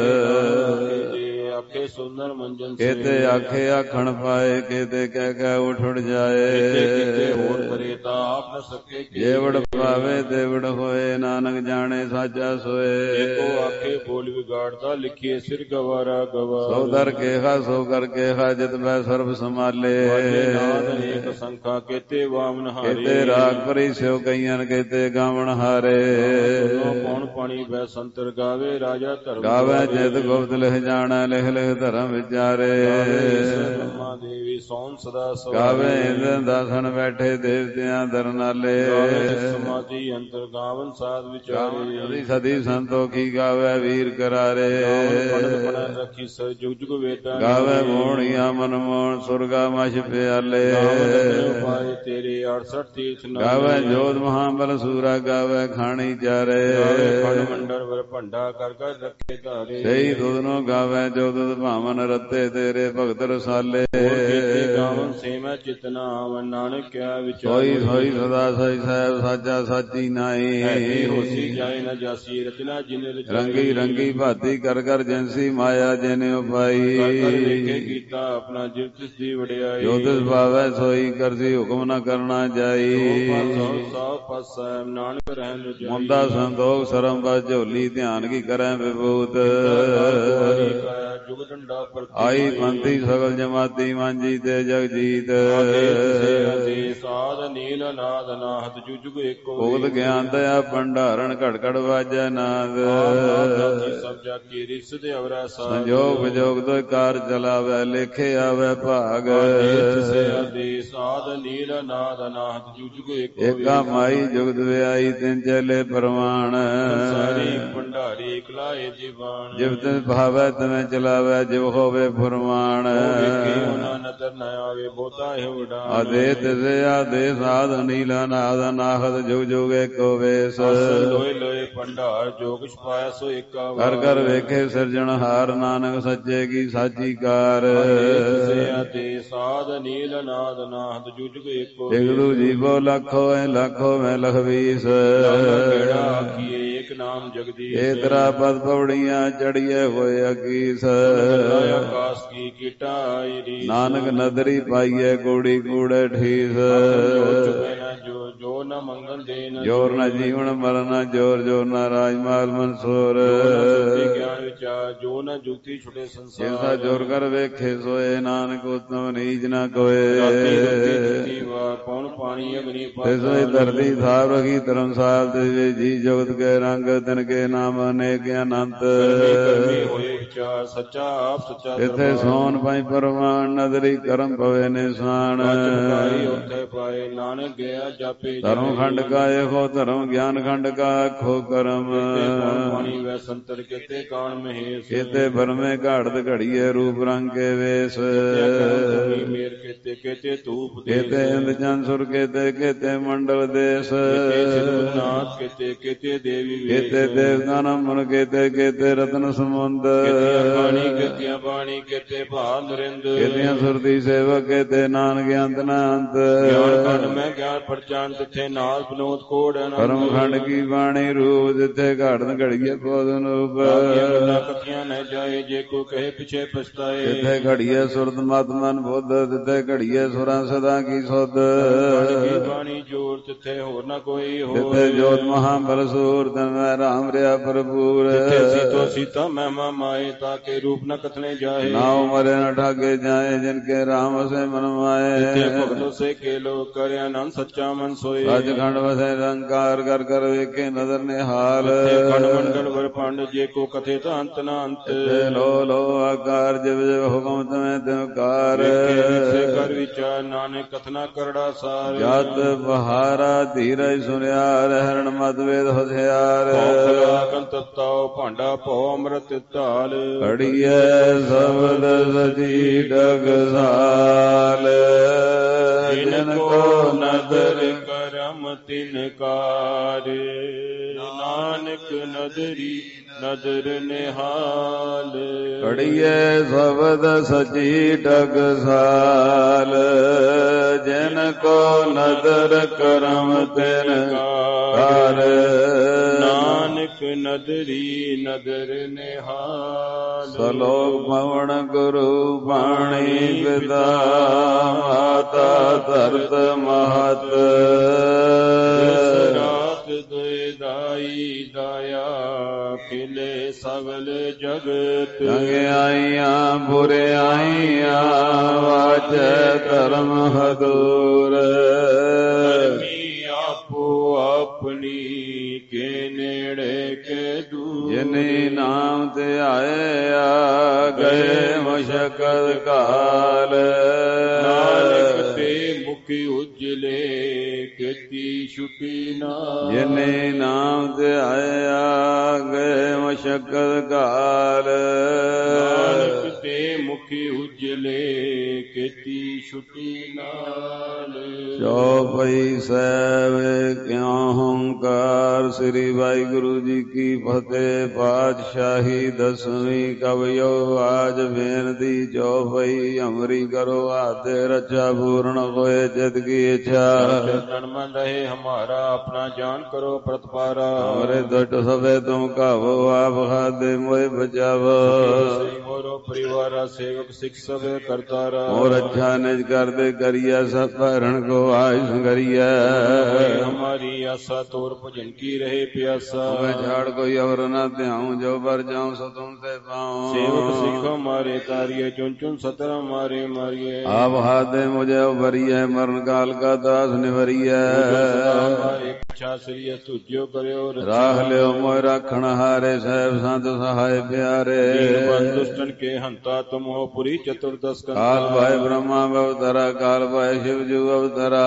ਆਖੇ ਸੁੰਦਰ ਮੰਜਨ ਕੇਤੇ ਆਖੇ ਆਖਣ ਪਾਏ। ਕੇਤੇ ਕਹਿ ਕਹਿ ਉਠ ਉਠ ਜਾਏ। ਕੇਤੇ ਹੋਰ ਕਰੇ ਤਾਂ ਆਪ ਨ ਸਕੇ। ਜੇਵੜ ਪਾਵੇ ਦੇਵੜ ਹੋਏ ਨਾਨਕ ਜਾਣੇ ਸਾਚਾ ਸੋਏ। ਏਕੋ ਆਖੇ ਬੋਲ ਵਿਗਾੜਦਾ ਲਿਖੀਏ ਸਿਰ ਗਵਾਰਾ ਗਵਾ। ਸੋ ਦਰ ਕੇਹਾ ਸੋ ਕਰ ਕੇਹਾ ਜਿਤ ਬੈ ਸਰਬ ਸਮਾਲੇ। ਨਾਦ ਅਨੇਕ ਸੰਖਾ ਕੇਤੇ ਵਾਮਨ ਹਾਰੇ। ਕੇਤੇ ਰਾਗ ਭਰੀ ਸਿਉ ਕਈਆਂ ਕੇਤੇ ਗਾਵਣ ਹਾਰੇ। ਕੌਣ ਪਾਣੀ ਬੈ ਸੰਤਰ ਗਾਵੇ ਰਾਜਾ ਧਰਮ। ਗਾਵੇ ਜਿਤ ਗੁਪਤ ਲਿਖ ਜਾਣੈ ਲਿਖ ਲਿਖ ਧਰਮ ਵਿਚਾਰੇ। ਬ੍ਰਹਮਾ ਦੇਵੀ ਸੋਮ ਸਦਾ ਸਵਾਰੇ। ਗਾਵੇ ਇੰਦਰ ਦਾਸਨ ਬੈਠੇ ਦੇਵਤਿਆਂ ਦਰਨਾਲੇ। ਸਮਾਧੀ ਅੰਤਰ ਗਾਵਨ ਸਾਧ ਵਿਚਾਰੇ। ਸਦੀ ਸੰਤੋਖੀ ਗਾਵੇ ਵੀਰ ਕਰਾਰੇ। ਪੜਤ ਪੜਤ ਰੱਖੀ ਸਰ ਜੁਗ ਜੁਗ ਵੇਦਾਂ। ਗਾਵੇ ਮੋਹਣੀਆਂ ਮਨ ਮੋਹਣ ਸੁਰਗਾ ਮਛ ਪਿਆਲੇ। ਪਾਏ ਤੇਰੇ ਅੜਸਠ ਤੀਰਥ ਨਾਲੇ। ਗਾਵੇ ਜੋਧ ਮਹਾਬਲ ਸੂਰਾ ਗਾਵੇ ਖਾਣੀ ਚਾਰੇ। ਖੰਡ ਮੰਡਲ ਵਰ ਭੰਡਾ ਕਰ ਕਰ ਰੱਖੇ ਧਾਰੇ। ਸਹੀ ਦੁਧ ਨੂੰ ਗਾਵੇ ਜੋ ਦੁਧ ਭਾਵਨ ਰੱਤੇ ਤੇਰੇ ਭਗਤ ਰਸਾਲੇ। ਗਾਵਨ ਸੇਵੈ ਚਿਤਨਾ ਆਵਨ ਨਾਨਕ ਕਿਆ ਵਿਚਾਰ। ਹੋਈ ਹੋਈ ਸਦਾ ਸਈ ਸਾਹਿਬ ਸਾਚਾ ਸਾਚੀ ਨਾਈ। ਐਸੀ ਹੋਸੀ ਜਾਏ ਨ ਜਾਸੀ ਰਚਨਾ ਜਿਨ ਰਚਾਈ। ਰੰਗੀ ਰੰਗੀ ਭਾਤੀ ਕਰ ਕਰ ਜੈਸੀ ਮਾਇਆ ਜਿਨ ਉਪਾਈ। ਕਰ ਵੇਖੇ ਕੀਤਾ ਆਪਣਾ ਜਿਵ ਤਿਸ ਦੀ ਵਡਿਆਈ। ਜੋ ਤਿਸ ਭਾਵੈ ਸੋਈ ਕਰਸੀ ਹੁਕਮ ਨ ਕਰਨਾ ਜਾਈ। ਸਭ ਪਾਸਾ ਨਾਨਕ ਰਹਿਣ ਰਜਾਈ। ਮੁੰਦਾ ਸੰਤੋਖ ਸਰਮ ਬਸ ਝੋਲੀ ਧਿਆਨ ਕੀ ਕਰੈ ਵਿਭੂਤ। ਜੁਗ ਡੰਡਾ ਆਈ ਪੰਥੀ ਸਗਲ ਜਮਾਤੀ ਮਾਂਜੀ ਤੇ ਜਗਜੀਤ। ਸਾਧ ਨੀਲ ਨਾਦ ਨਾਹਤ ਜੁਗ ਜੁਗ ਏਕੋ। ਭੁਗਤ ਗਿਆਨ ਦਇਆ ਭੰਡਾਰਨ ਘੜ ਘੜ ਵਾਜੈ ਨਾਦ। ਸਭ ਜਾ ਕੀ ਰਿਸ ਦੇ ਅਵਰਾ ਸਾਧ। ਸੰਜੋਗ ਵਿਜੋਗ ਤੋਂ ਕਾਰ ਚਲਾਵੈ ਲੇਖੇ ਆਵੈ ਭਾਗ। ਸਾਧ ਨੀਲ ਨਾਦ ਨਾਹਤ ਜੁਗ ਜੁਗ ਏਕੋ। ਏਕਾ ਮਾਈ ਜੁਗਤ ਵਿਆਈ ਤਿੰਨ ਚਲੇ ਪ੍ਰਮਾਣ। ਸਾਰੀ ਭੰਡਾਰੀ ਇਕਲਾਏ ਜੀਵਾਨ। ਜਿਵ ਤਿਸ ਭਾਵੈ ਤਿਵੇਂ ਚਲਾਵੈ ਜਿਵ ਹੋਵੇ ਫੁਰਮਾਨ। ਉਹਨਾਂ ਨਦਰ ਨ ਆਵੇ ਬਹੁਤਾ ਇਹ ਉਡਾਨ। ਆਦੇ ਤਿਸੇ ਆਦੇ ਸਾਧ ਨੀਲਾ ਨਾਦ ਨਾਹਤ ਜੁਗ ਜੁਗ ਏਕੋ ਵੇਸ। ਲੋਏ ਲੋਏ ਭੰਡਾਰ ਜੋ ਕੁਛ ਪਾਇਆ ਸੋ ਏਕਾ ਵਾਰ। ਕਰ ਕਰ ਵੇਖੇ ਸਿਰਜਣਹਾਰ ਨਾਨਕ ਸੱਚੇ ਕੀ ਸਾਚੀ ਕਾਰ। ਆਦੇ ਸਾਧ ਨੀਲ ਨਾਦ ਨਾਹਤ ਜੁਗ ਜੁਗ ਏਕੋ। ਇਕ ਦੂ ਜੀਵੋ ਲੱਖੋ ਐ ਲੱਖੋ ਮੈਂ ਲਖਵੀਸ। ਕਿਹੜਾ ਆਖੀਏ ਏਕ ਨਾਮ ਜਗਦੀਸ਼। ਏ ਤਰਾ ਪਦ ਪੌੜੀਆਂ ਚੜੀਏ ਹੋਏ ਅਕੀਸ। ਆਕਾਸ ਕੀ ਕੀਟਾ ਆਈ ਰੀਸ। ਨਾਨਕ ਨਦਰੀ ਪਾਈਏ ਕੂੜੀ ਕੂੜੇ ਠੀਸ। ਜੋ ਜੋ ਨ ਮੰਗਨ ਦੇ ਨ ਜੋਰ ਨ ਜੀਵਨ ਮਰਨ ਜੋਰ ਜੋਰ ਨ ਰਾਜਮਾਲ ਮਨਸੂਰ। ਗਿਆਨ ਵਿਚਾਰ ਜੋ ਨ ਜੁਗਤੀ ਛੁਟੇ ਸੰਸਾਰ। ਜਿਸਾ ਜੋਰ ਕਰ ਵੇਖੇ ਸੋਏ ਨਾਨਕ ਉਤਮ ਨੀਚ ਨ ਕੋਏ। ਕੌਣ ਪਾਣੀ ਅਗਨੀ ਤਿਸਵੇਂ ਧਰਤੀ ਥਾਪ ਰਖੀ ਧਰਮਸਾਲ ਤਿਸਵੇ ਜੀ ਜਗਤ ਕੇ ਰੰਗ ਤਿਨ ਕੇ ਨਾਮ ਅਨੇਕ ਅਨੰਤ ਹੋਏ ਵਿਚਾਰ ਸੱਚਾ ਆਪ ਸੱਚਾ ਇਥੇ ਸੋਨ ਪਾਈ ਪਰਵਾਨ ਨਦਰੀ ਕਰਮ ਪਵੇ ਨਿਸ਼ਾਨ ਉੱਥੇ ਪਾਏ ਨਾਨਕ ਗਿਆ ਜਾਪੇ ਧਰਮ ਖੰਡ ਕਾ ਇਹੋ ਧਰਮ ਗਿਆਨ ਖੰਡ ਕਾ ਖੋ ਕਰਮ ਪਾਣੀ ਵੈ ਸੰਤਰ ਕਿਤੇ ਕਾਣ ਮਹੇਸ਼ ਕਿਤੇ ਬਰਮੇ ਘਾੜਤ ਘੜੀਏ ਰੂਪ ਰੰਗ ਕੇ ਵੇਸ ਮੇਰ ਕਿਤੇ ਕਿਤੇ ਧੂਪ ਕਿਤੇ ਇੰਦ ਚੰਦ ਸੁਰ ਕਿਤੇ ਕਿਤੇ ਮੰਡਲ ਦੇਸ ਨਾਥ ਕਿਤੇ ਕਿਤੇ ਦੇਵੀ ਕਿਤੇ ਦੇਵਤਾ ਨਮਨ ਕਿਤੇ ਕਿਤੇ ਰਤਨ ਸਮੁੰਦ ਬਾਣੀ ਕਿਤਿਆਂ ਬਾਣੀ ਕਿਤੇ ਭਾਨ ਰਿੰਦ ਕਿਤਿਆਂ ਸੁਰਤੀ ਸੇਵਕ ਕਿਤੇ ਨਾਨਕ ਅੰਤ ਨਾ ਅੰਤ ਗਿਆਨ ਖੰਡ ਮੈਂ ਗਿਆਨ ਪਰਚਾਨ ਤਿੱਥੇ ਨਾਲ ਬਨੋਦ ਕੋੜ ਪਰਮ ਖੰਡ ਕੀ ਬਾਣੀ ਰੂਪ ਜਿੱਥੇ ਘੜਨ ਘੜੀਏ ਬੋਧਨ ਰੂਪ ਕਥੀਆਂ ਨ ਜਾਏ ਜੇ ਕੋ ਕਹੇ ਪਿਛੇ ਪਛਤਾਏ ਜਿੱਥੇ ਘੜੀਏ ਸੁਰਤ ਮਤ ਮਨ ਬੁੱਧ ਜਿੱਥੇ ਘੜੀਏ ਸੁਰਾਂ ਸਦਾ ਕੀ ਸੁਧ ਬਾਣੀ ਜੋਰ ਤਿੱਥੇ ਹੋਰ ਨਾ ਕੋਈ ਹੋ ਜਿੱਥੇ ਜੋਤ ਮਹਾ ਬਲ ਸੂਰ ਤਨ ਮੈਂ ਰਾਮ ਰਿਆ ਭਰਪੂਰ ਜਿੱਥੇ ਸੀਤੋ ਸੀਤਾ ਮਹਿਮਾ ਮਾਏ ਤਾਕੇ ਰੂਪ ਨ ਕਥਨੇ ਜਾਏ ਨਾਉ ਮਰੇ ਨ ਠਾਗੇ ਜਾਏ ਜਿਨ ਕੇ ਰਾਮ ਵਸੇ ਮਨ ਮਾਏ ਜਿੱਥੇ ਭਗਤੋ ਸੇ ਕੇ ਲੋ ਕਰਿ ਆਨੰਦ ਸੱਚਾ ਮਨ ਸੋਏ ਸੱਚ ਖੰਡ ਵਸੇ ਰੰਕਾਰ ਕਰ ਕਰ ਵੇਖੇ ਨਦਰ ਨਿਹਾਲ ਖੰਡ ਮੰਡਲ ਵਰ ਪੰਡ ਜੇ ਕੋ ਕਥੇ ਤਾਂ ਅੰਤ ਨਾ ਅੰਤ ਲੋ ਲੋ ਆਕਾਰ ਜਿਵ ਜਿਵ ਹੁਕਮ ਤਮੈ ਤਿਵਕਾਰ ਕਰ ਵਿਚਾਰ ਨਾਨਕ ਕਥਨਾ ਕਰੜਾ ਸਾਰ ਜਤ ਬਹਾਰਾ ਧੀਰਜ ਸੁਨਿਆਰ ਹਰਣ ਮਤ ਵੇਦ ਹੁਸਿਆਰ ਕੰਤਤਾਉ ਭਾਂਡਾ ਭਉ ਅੰਮ੍ਰਿਤ ਢਾਲ ਘੜੀਐ ਸ਼ਬਦ ਸਚੀ ਡਗਸਾਲ ਜਿਨ ਕੋ ਨਦਰ ਕਰਮ ਤਿਨ ਕਾਰ ਨਾਨਕ ਨਦਰੀ ਨਦਰ ਨਿਹਾਲ ਘੜੀਐ ਸ਼ਬਦ ਸਚੀ ਡਗਸਾਲ ਜਿਨ ਕੋ ਨਦਰ ਕਰਮ ਤਿਨ ਕਾਰ ਨਾਨਕ ਨਦਰੀ ਨਦਰ ਨਿਹਾਲ ਸਲੋਕ ਪਵਨ ਗੁਰੂ ਬਾਣੀ ਪਿਤਾ ਮਾਤਾ ਧਰਤ ਮਹਤ ਰਾਤ ਦੁਇ ਦਾਈ ਦਾਇਆ ਖਿਲੇ ਸਗਲ ਜਗਤ ਚੰਗਿਆਈਆਂ ਬੁਰਿਆਈਆਂ ਵਾਜੈ ਧਰਮ ਹਦੂਰ ਆਪੋ ਆਪਣੀ ਕੇ ਨੇੜੇ ਕੇ ਦੂਰ ਜਿਨੇ ਨਾਮ ਧਿਆਇਆ ਗਏ ਮਸ਼ਕਤ ਕਾਲ ਨਾਨਕ ਤੇ ਮੁਖੀ ਉਜਲੇ ਕੀਤੀ ਛੁਪੀ ਨਾ ਜਿਨੇ ਨਾਮ ਧਿਆਇਆ ਗਏ ਮਸ਼ਕਤ ਕਾਲ ਨਾਨਕ ਤੇ ਮੁਖੀ ਉਜਲੇ ਕੀਤੀ ਛੁਪੀ ਨਾਲ ਚੌਪਈ ਸਾਹਿਬ ਕਿਉ ਹੰਕਾਰ ਸ੍ਰੀ ਵਾਹਿਗੁਰੂ ਜੀ ਕੀ ਫਤਿਹ। ਪਾਤਸ਼ਾਹੀ ਦਸਵੀਂ ਕਵਿਓ ਆਜ ਬੇਨਤੀ ਚੌਪਈ ਅਮਰੀ ਕਰੋ ਆਤੇ ਰਚਾ ਪੂਰਨ ਹੋਏ ਜਿਤ ਕੀ ਇੱਛਾ ਚਰਨ ਮਨ ਰਹੇ ਹਮਾਰਾ ਆਪਣਾ ਜਾਨ ਕਰੋ ਪ੍ਰਤਪਾਰਾ ਹਮਾਰੇ ਦੁਟ ਸਭੇ ਤੁਮ ਕਾਵੋ ਆਪ ਖਾਦੇ ਮੋਏ ਬਚਾਵੋ ਮੋਰੋ ਪਰਿਵਾਰਾ ਸੇਵਕ ਸਿੱਖ ਸਭੇ ਕਰਤਾਰਾ ਹੋਰ ਅੱਛਾ ਨਿਜ ਕਰਦੇ ਕਰੀਆ ਸਭ ਭਰਨ ਕੋ ਆਇ ਸੰਗਰੀਆ हमारी आशा तोर भजन की रहे प्यासा मैं झाड़ कोई और न ध्याऊं जो बर जाऊं सो तुमसे पाऊं सेवक सिख हमारे तारिये चुन चुन सतर हमारे मारिये आप हाथ दे मुझे उभरिए मरण काल का दास निवरिए इच्छा श्री तुझो करो राह लियो मोय राखण हारे साहेब संत सहाय प्यारे दुष्टन के हंता तुम हो पुरी चतुर्दश काल भाई ब्रह्मा अवतरा काल भाई शिव जू अवतरा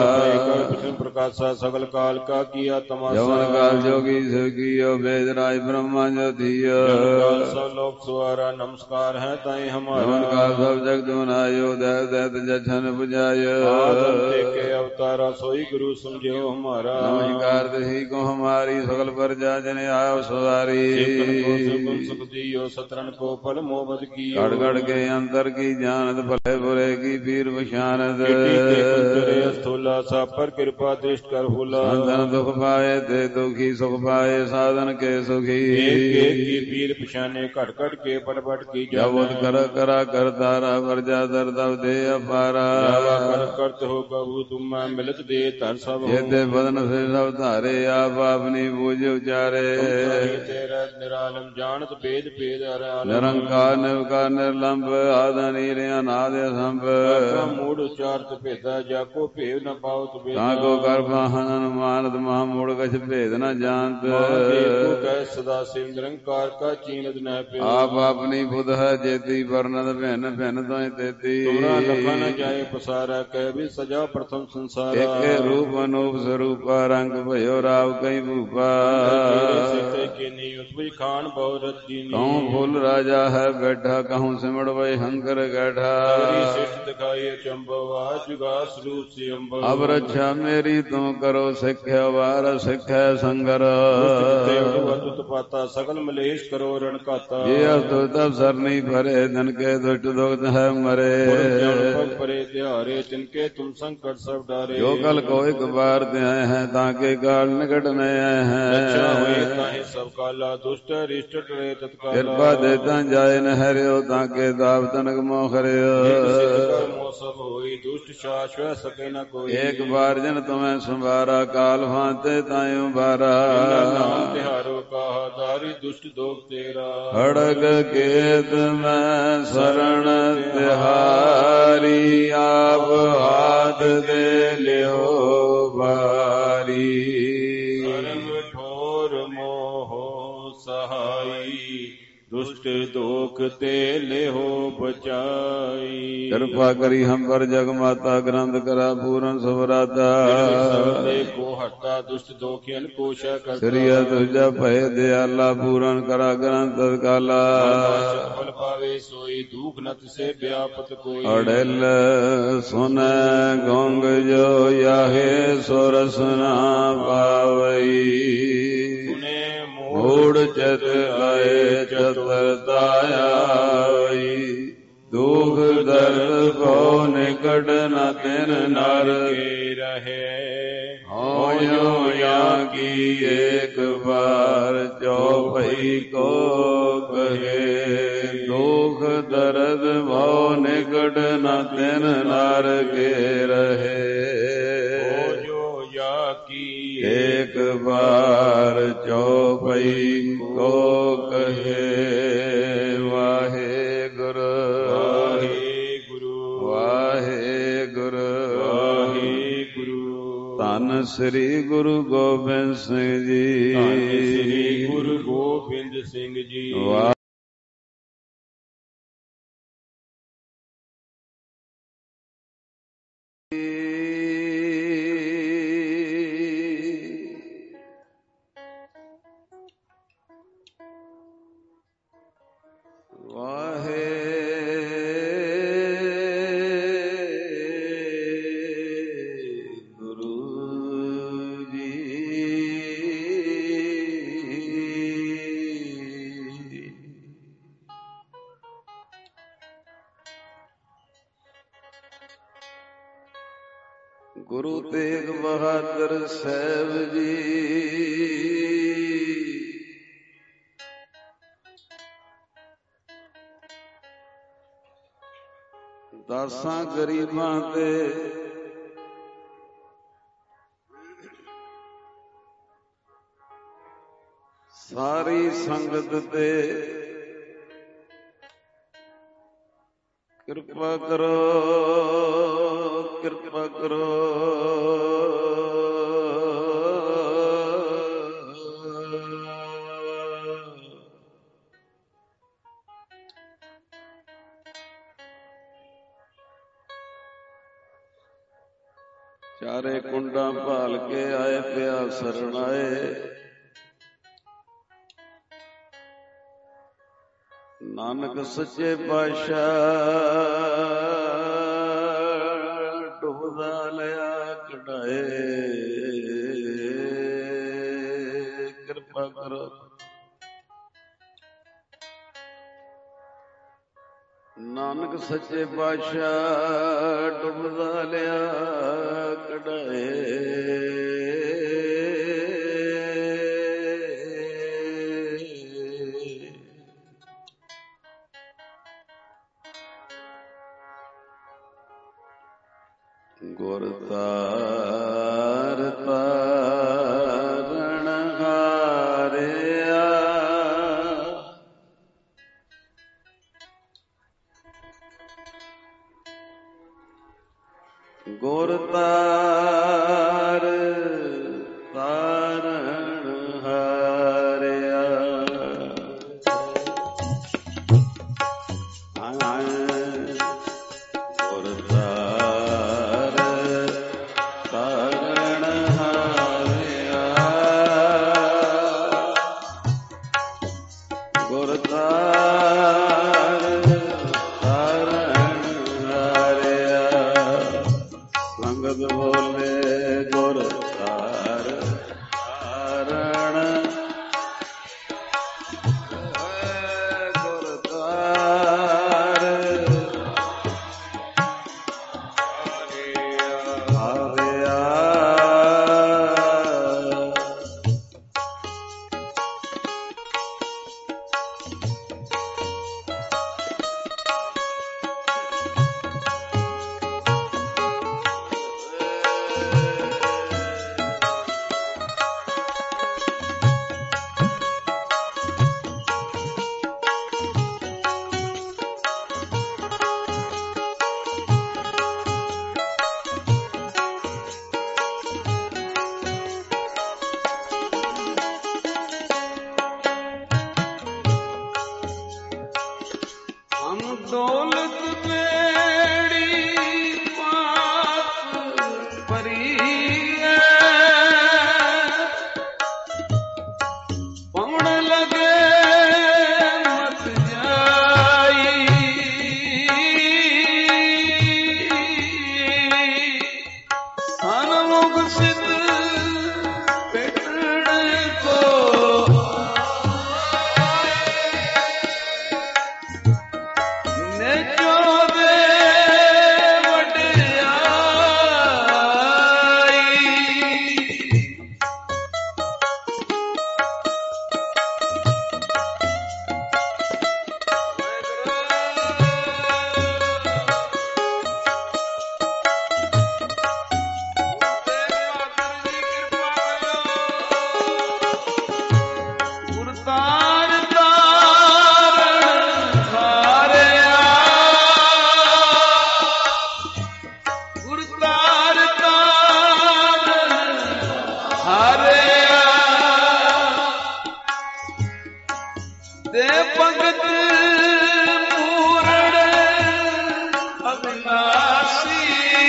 प्रकाशा सकल काल का किया तमाशा यवन काल जोगी शिव कियो वेद राज ब्रह्मा जो थियो सब लोग सुहारा नमस्कार है ताई हमारा यवन काल सब जगत बनायो देव दैत जछन बुझायो के अवतारा सोई गुरु समझो हमारा नमस्कार दही को हमारी सकल प्रजा जन आयो सवारी सुख दियो सतरन को फल मोहब्बत की गड़ गड़ के अंतर की जानत भले बुरे की पीर पशानत स्थूला सा पर कृपा दृष्ट कर हुला संतन दुख पाए ते दुखी सुख पाए साधन के सुखी एक एक की पीर पशाने घट घट के पट पट की जब कर करा कर तारा वर्जा दर दब दे अपारा कर करत हो कबू तुम मिलत दे धर सब ये दे बदन से सब धारे आप अपनी बूझ उचारे तेरा निरालम जानत भेद भेद निरंकार निर्विकार निर्लंब आदि नीर अनादि संभ मूड उचारत भेदा जाको भेव न पा पावत बेदा ताको कर वाहन अनुमानत महामूढ़ कछ भेद न जानत महादेव कह सदा शिव निरंकार का चीनत न पे आप अपनी बुध है जेती वर्णत भिन्न भिन्न तो तेती तुमरा लखा न जाए पसारा कह भी सजा प्रथम संसारा एक रूप अनूप स्वरूपा रंग भयो राव कई भूपा के नहीं खान बहु रची कहूँ फूल राजा है बैठा कहूँ सिमड़ वही हंकर गैठा दिखाई चंबवा जुगा स्वरूप से अब रक्षा मेरी तुम करो सिख्या वार सिख्या संगर पाता सकल मलेश करो रण काता ये अस्तुत सरनी भरे धन के दुष्ट दुख है मरे परे त्यारे जिनके तुम संकट सब डारे जो कल को एक बार आए हैं ताके काल निकट में आए हैं सब काला दुष्ट रिष्ट टरे तत्काल कृपा देता जाए न हरियो ताके दाव तनक मोखरियो सब होई दुष्ट शाश्वत सके न कोई एक बार जन तुम्हें संवारा काल भांते तायु बारा नाम तिहारो कहा दारी दुष्ट दोग तेरा खड़ग केत में शरण तिहारी आप हाथ दे लियो बारी ठोर मोह सहाई दुष्ट दोख ते ले हो बचाई कृपा करी हम पर जग माता ग्रंथ करा पूरन सबराता को हटा दुष्ट दोखियन कोशा कर श्री तुझा भय दयाला पूरन करा ग्रंथ काला फल पावे सोई दुख नत से व्यापत कोई अड़ल सुन गोंग जो याहे सोरस ना पावई मूढ़ चत आए चतुरताई दुख दर्द को निकट न तिन नर के रहे होयो या की एक बार चौपई को कहे दुख दर्द भो निकट न तिन नर के रहे एक बार चौपई को कहे वाहे गुरु वाहे गुरु वाहे गुरु वाहे गुरु धन श्री गुरु गोबिंद सिंह जी श्री गुरु गोबिंद सिंह जी गुरु तेग बहादुर साहब जी दासां गरीबां ते सारी संगत ते कृपा करो कृपा करो चारे कुंडा भाल के आए पिया शरण आए नानक सच्चे पातशाह डुबदा लिया कढ़ाए कृपा करो नानक सच्चे पातशाह डुबदा लिया कढ़ाए गुर तार तारण हारिया गुर तार ਤਾਰ ਤਾਰਨ ਹਾਰਿਆ। ਗੁਰ ਤਾਰ ਤਾਰਨ ਹਾਰਿਆ। ਗੁਰ ਤਾਰ ਤਾਰਨ ਹਾਰਿਆ। ਸੰਗਤ ਬੋਲੇ ਗੁਰ ਤਾਰ ਤਾਰਨ ਗੁਰ ਤਾਰ ਹਾਰਿਆ। ਹਮ ਦੌਲਤ ਮੇੜੀ ਪਾਪ ਭਰੀ ਹੈ। ਪਵਣ ਲਗੇ ਮਤ ਜਾਈ। ਸਨਮੁਖ ਸਿਧ ਭੇਟਣ ਕੋ ਦੇ ਭਗਤ ਪੂਰਣ ਅਬਿਨਾਸੀ।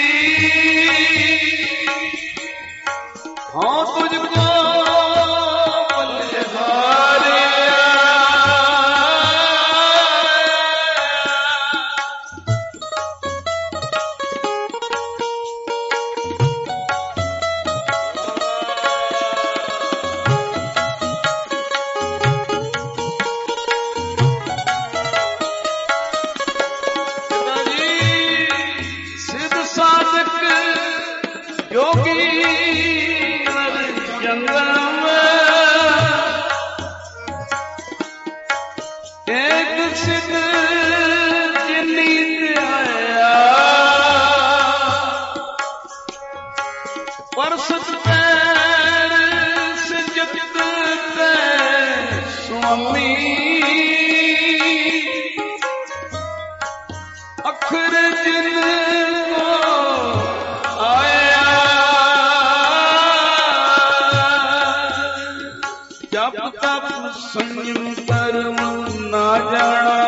ਹਾਂ ਤੁਝ ਕੋ ਬਲਿਹਾਰਿਆ। योगी जंगल में एक सिद्ध जिन्नी आया। परसत पैर सिजत ते स्वामी। अखर जिन जप तप संयम कर्म ना जाना।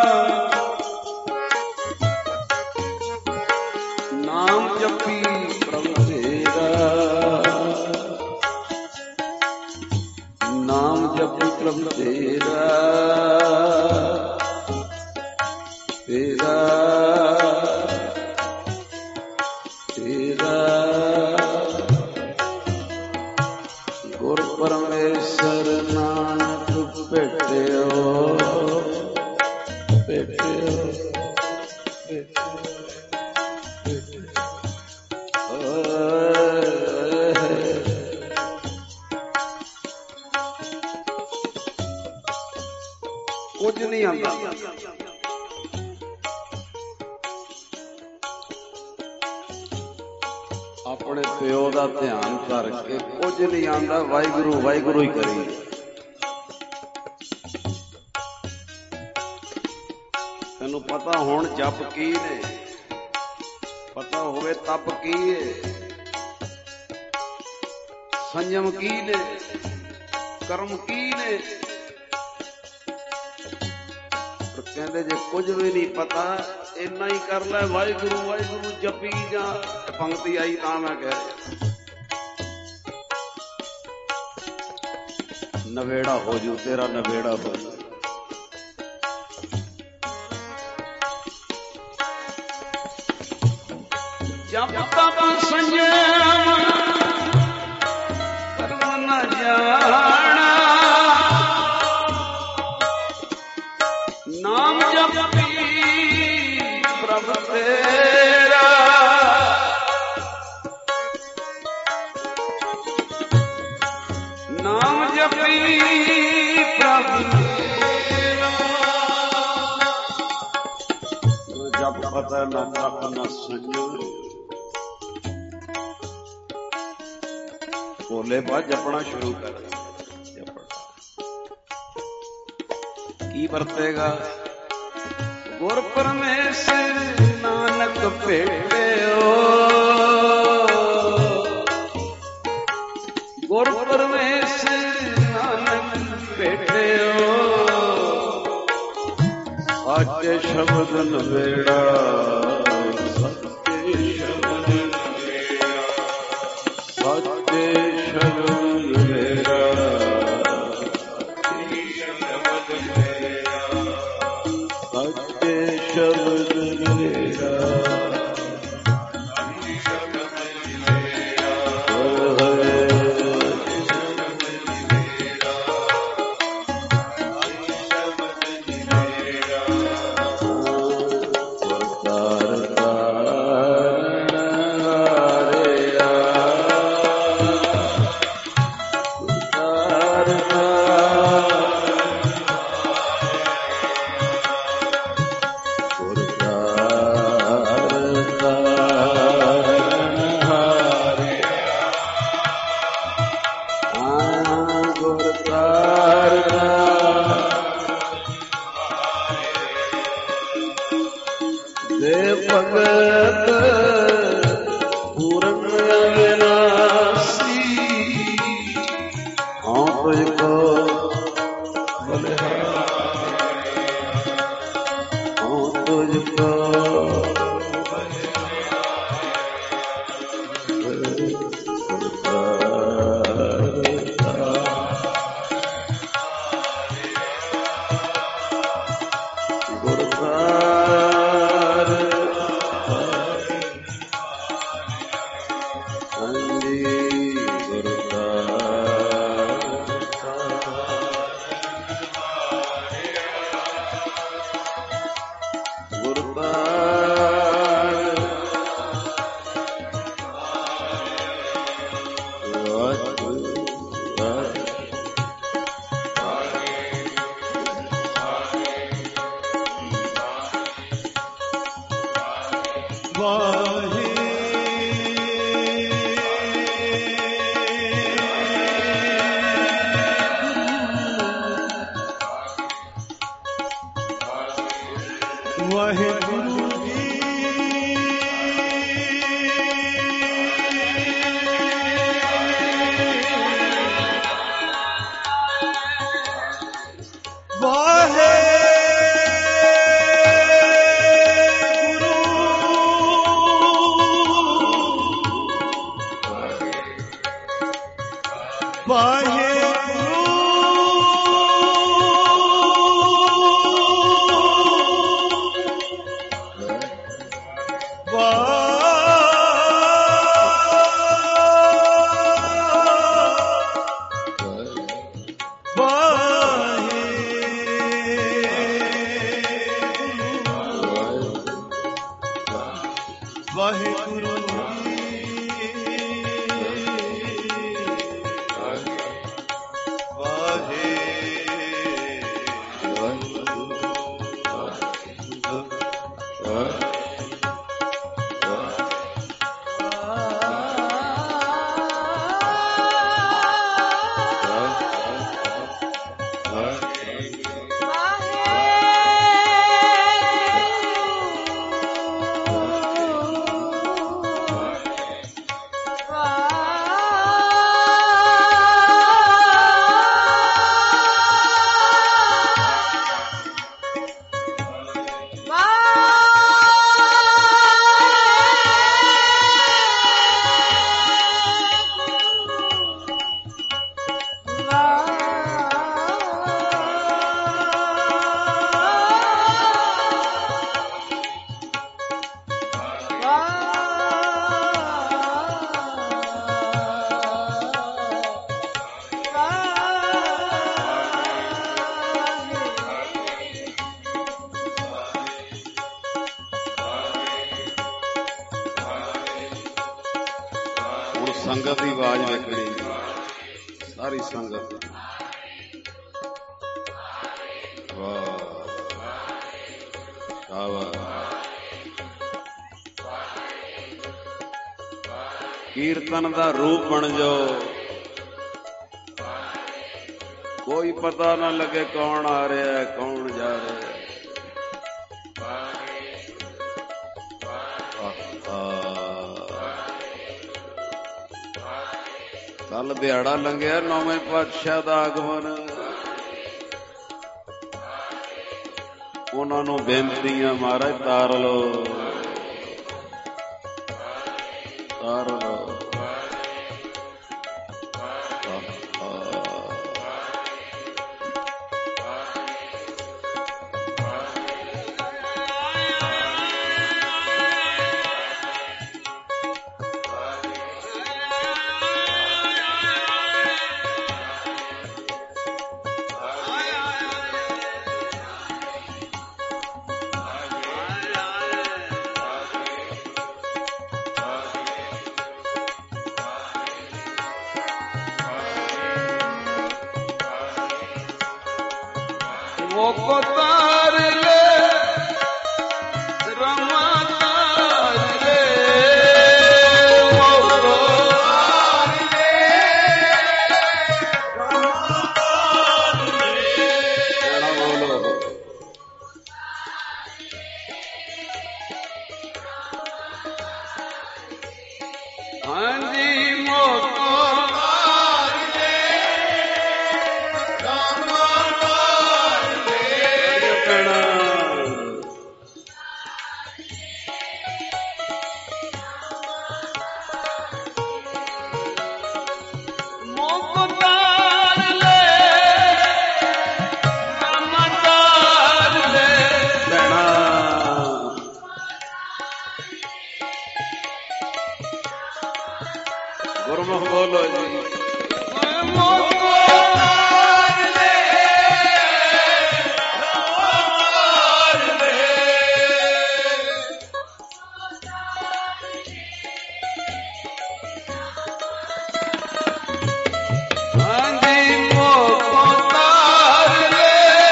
नाम जपी प्रभु तेरा। नाम जपी प्रभु तेरा। तेरा तेरा गुर परमेश्वर नानक भेटियो भेटियो कुछ नहीं आता। अपने प्यो का ध्यान करके कुछ नहीं आता। वाहिगुरु वाहिगुरु ही करी। तेनू पता हुण जप की ने, पता होवे तप की है। ਸੰਜਮ ਕੀ ਨੇ, ਕਰਮ ਕੀ ਨੇ। ਪਰ ਕਹਿੰਦੇ ਜੇ ਕੁਝ ਵੀ ਨਹੀਂ ਪਤਾ, ਇੰਨਾ ਹੀ ਕਰ ਲੈ ਵਾਹਿਗੁਰੂ ਵਾਹਿਗੁਰੂ ਜਪੀ ਜਾ। ਪੰਕਤੀ ਆਈ ਤਾਂ ਮੈਂ ਕਹਿ ਰਿਹਾ ਨਵੇੜਾ ਹੋ ਜੂ, ਤੇਰਾ ਨਵੇੜਾ ਹੋ ਜੂ। ਜਪ ਤਪ ਸੰਜਮ ਕਰਮ ਨ ਜਾਣਾ, ਨਾਮ ਜਪੀ ਪ੍ਰਭ ਤੇਰਾ। ਨਾਮ ਜਪੀ ਪ੍ਰਭ ਤੇਰਾ। ਜਪ ਪਤਾ ਨਾ ਤਪ ਨਾ ਸੰਜਮ, ਬੋਲੇ ਬਾਅਦ ਜਪਣਾ ਸ਼ੁਰੂ ਕਰ। ਕੀ ਵਰਤੇਗਾ ਗੁਰ ਪਰਮੇਸ਼ਰ ਨਾਨਕ ਭੇਟਿਓ। ਗੁਰ ਪਰਮੇਸ਼ਰ ਨਾਨਕ ਭੇਟਿਓ। ਸਾਚੇ ਸ਼ਬਦ ਨਵੇੜਾ, ਸੱਚੇ ਸ਼ਬਦ ਨਵੇੜਾ, ਸੱਚੇ ਸ਼ਬਦ ਨਵੇੜਾ, ਸੱਚੇ ਸ਼ਬਦ ਨਵੇੜਾ, ਸੱਚੇ ਸ਼ਬਦ ਨਵੇੜਾ। ਹੁਣ ਸੰਗਤ ਦੀ ਆਵਾਜ਼ ਵੇਖਣੀ, ਸਾਰੀ ਸੰਗਤ। ਵਾਹ ਕੀਰਤਨ ਦਾ ਰੂਪ ਬਣ ਜਾਓ, ਕੋਈ ਪਤਾ ਨਾ ਲੱਗੇ ਕੌਣ ਆ ਰਿਹਾ ਕੌਣ ਜਾ ਰਿਹਾ। ਕੱਲ ਦਿਹਾੜਾ ਲੰਘਿਆ ਨੌਵੇਂ ਪਾਤਸ਼ਾਹ ਦਾ ਆਗਮਨ, ਉਹਨਾਂ ਨੂੰ ਬੇਨਤੀਆਂ ਮਹਾਰਾਜ ਤਾਰ ਲਓ ਤਾਰ ਲਓ। मोको तार ले रमा तार ले, मोको तार ले रमा तार ले। बोलो हाँ जी मोको ਗੁਰਮੁਖ ਬੋਲੋ ਜੀ। मोको तार ले तार ले, हाँ जी मोको तार ले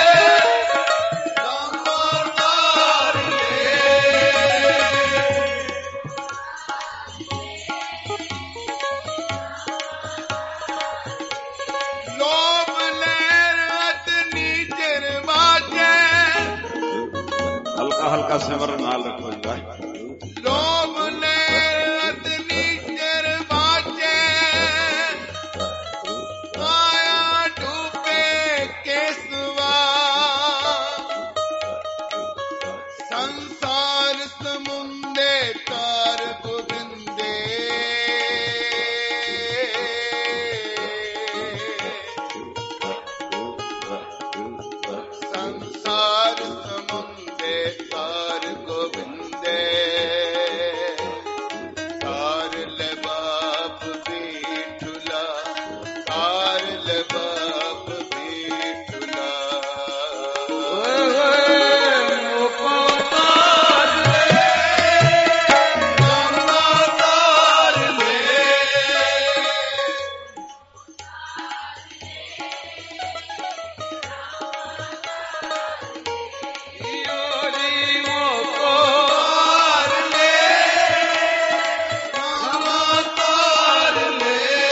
तार ले। लोभ लहर अतनी जरवाजे, हल्का हल्का सिमरन नाल रखो जी। लोभ लहर अतनी जरवाजे, आया डूबे केसवा संसार समुंदे तार गोविंदे। संसार समुंदे तार गोविंदे, तार ले बाप बीठुला, तार ले बाप बीठुला। मोको तार ले रमा तार ले, योरी मोको तार ले रमा तार ले।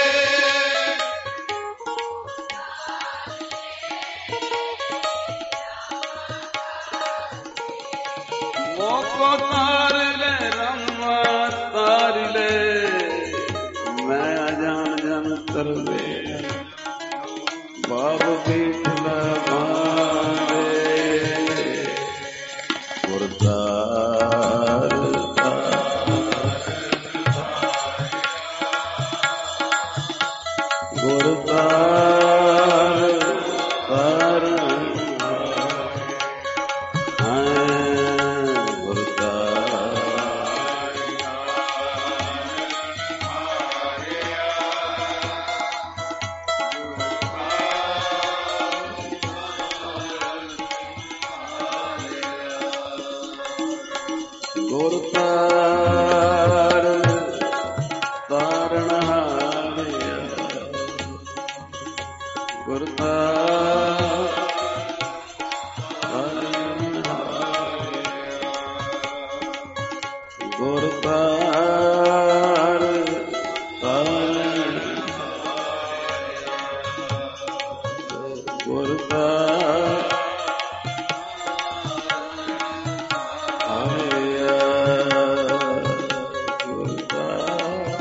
मोको तार ले रमा तार ले, मैं अजान जन कर ले बाप बीठला मारे गुरदार गुरदार तार ਗੁਰ ਤਾਰ ਤਾਰਨ ਹਾਰਿਆ ਗੁਰਤਾ ਗੁਰਤਾਰ ਤਾਰਨ ਗੁਰਤਾਰ ਹਾਰਿਆ ਗੁਰਤਾਰ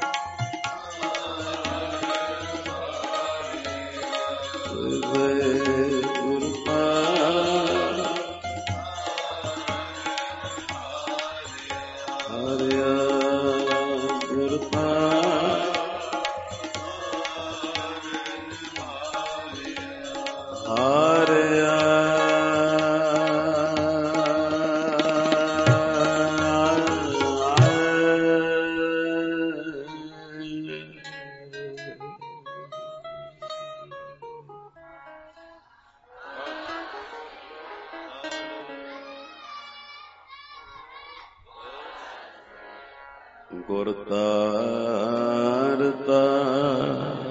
ਗੁਰਤਾਰ ਤਾਰ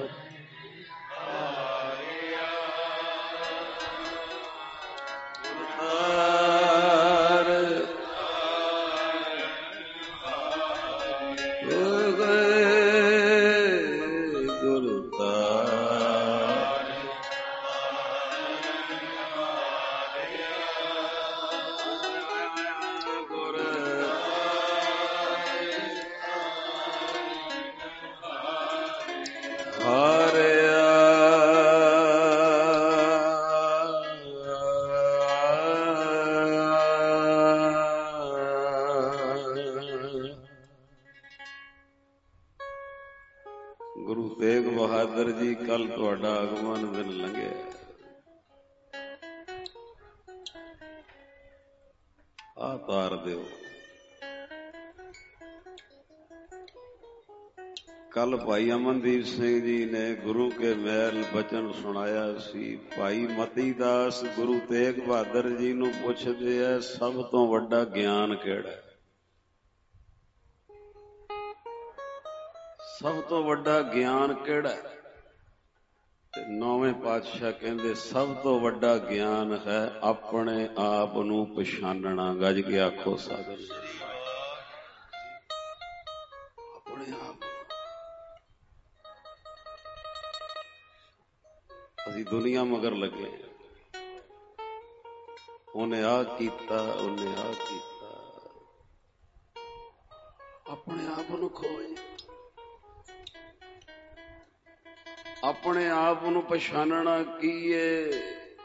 ਗੁਰੂ ਤੇਗ ਬਹਾਦਰ ਜੀ, ਕੱਲ ਤੁਹਾਡਾ ਆਗਮਨ ਦਿਨ ਲੰਘਿਆ। ਆ ਤਾਰ ਦਿਓ। ਕੱਲ ਭਾਈ ਅਮਨਦੀਪ ਸਿੰਘ ਜੀ ਨੇ ਗੁਰੂ ਕੇ ਮਹਿਲ ਬਚਨ ਸੁਣਾਇਆ ਸੀ। ਭਾਈ ਮਤੀ ਦਾਸ ਗੁਰੂ ਤੇਗ ਬਹਾਦਰ ਜੀ ਨੂੰ ਪੁੱਛਦੇ ਆ, ਸਭ ਤੋਂ ਵੱਡਾ ਗਿਆਨ ਕਿਹੜਾ ਹੈ? ਸਭ ਤੋਂ ਵੱਡਾ ਗਿਆਨ ਕਿਹੜਾ ਹੈ? ਤੇ ਨੌਵੇਂ ਪਾਤਸ਼ਾਹ ਕਹਿੰਦੇ ਸਭ ਤੋਂ ਵੱਡਾ ਗਿਆਨ ਹੈ ਆਪਣੇ ਆਪ ਨੂੰ ਪਛਾਣਨਾ। ਗੱਜ ਕੇ ਆਖੋ ਸਾਧਨ ਆਪਣੇ ਆਪ। ਅਸੀਂ ਦੁਨੀਆ ਮਗਰ ਲੱਗੇ, ਉਹਨੇ ਆਹ ਕੀਤਾ, ਉਹਨੇ ਆਹ ਕੀਤਾ। ਆਪਣੇ ਆਪ ਨੂੰ ਖੋਜ, ਆਪਣੇ ਆਪ ਨੂੰ ਪਛਾਣਨਾ ਕੀ ਏ?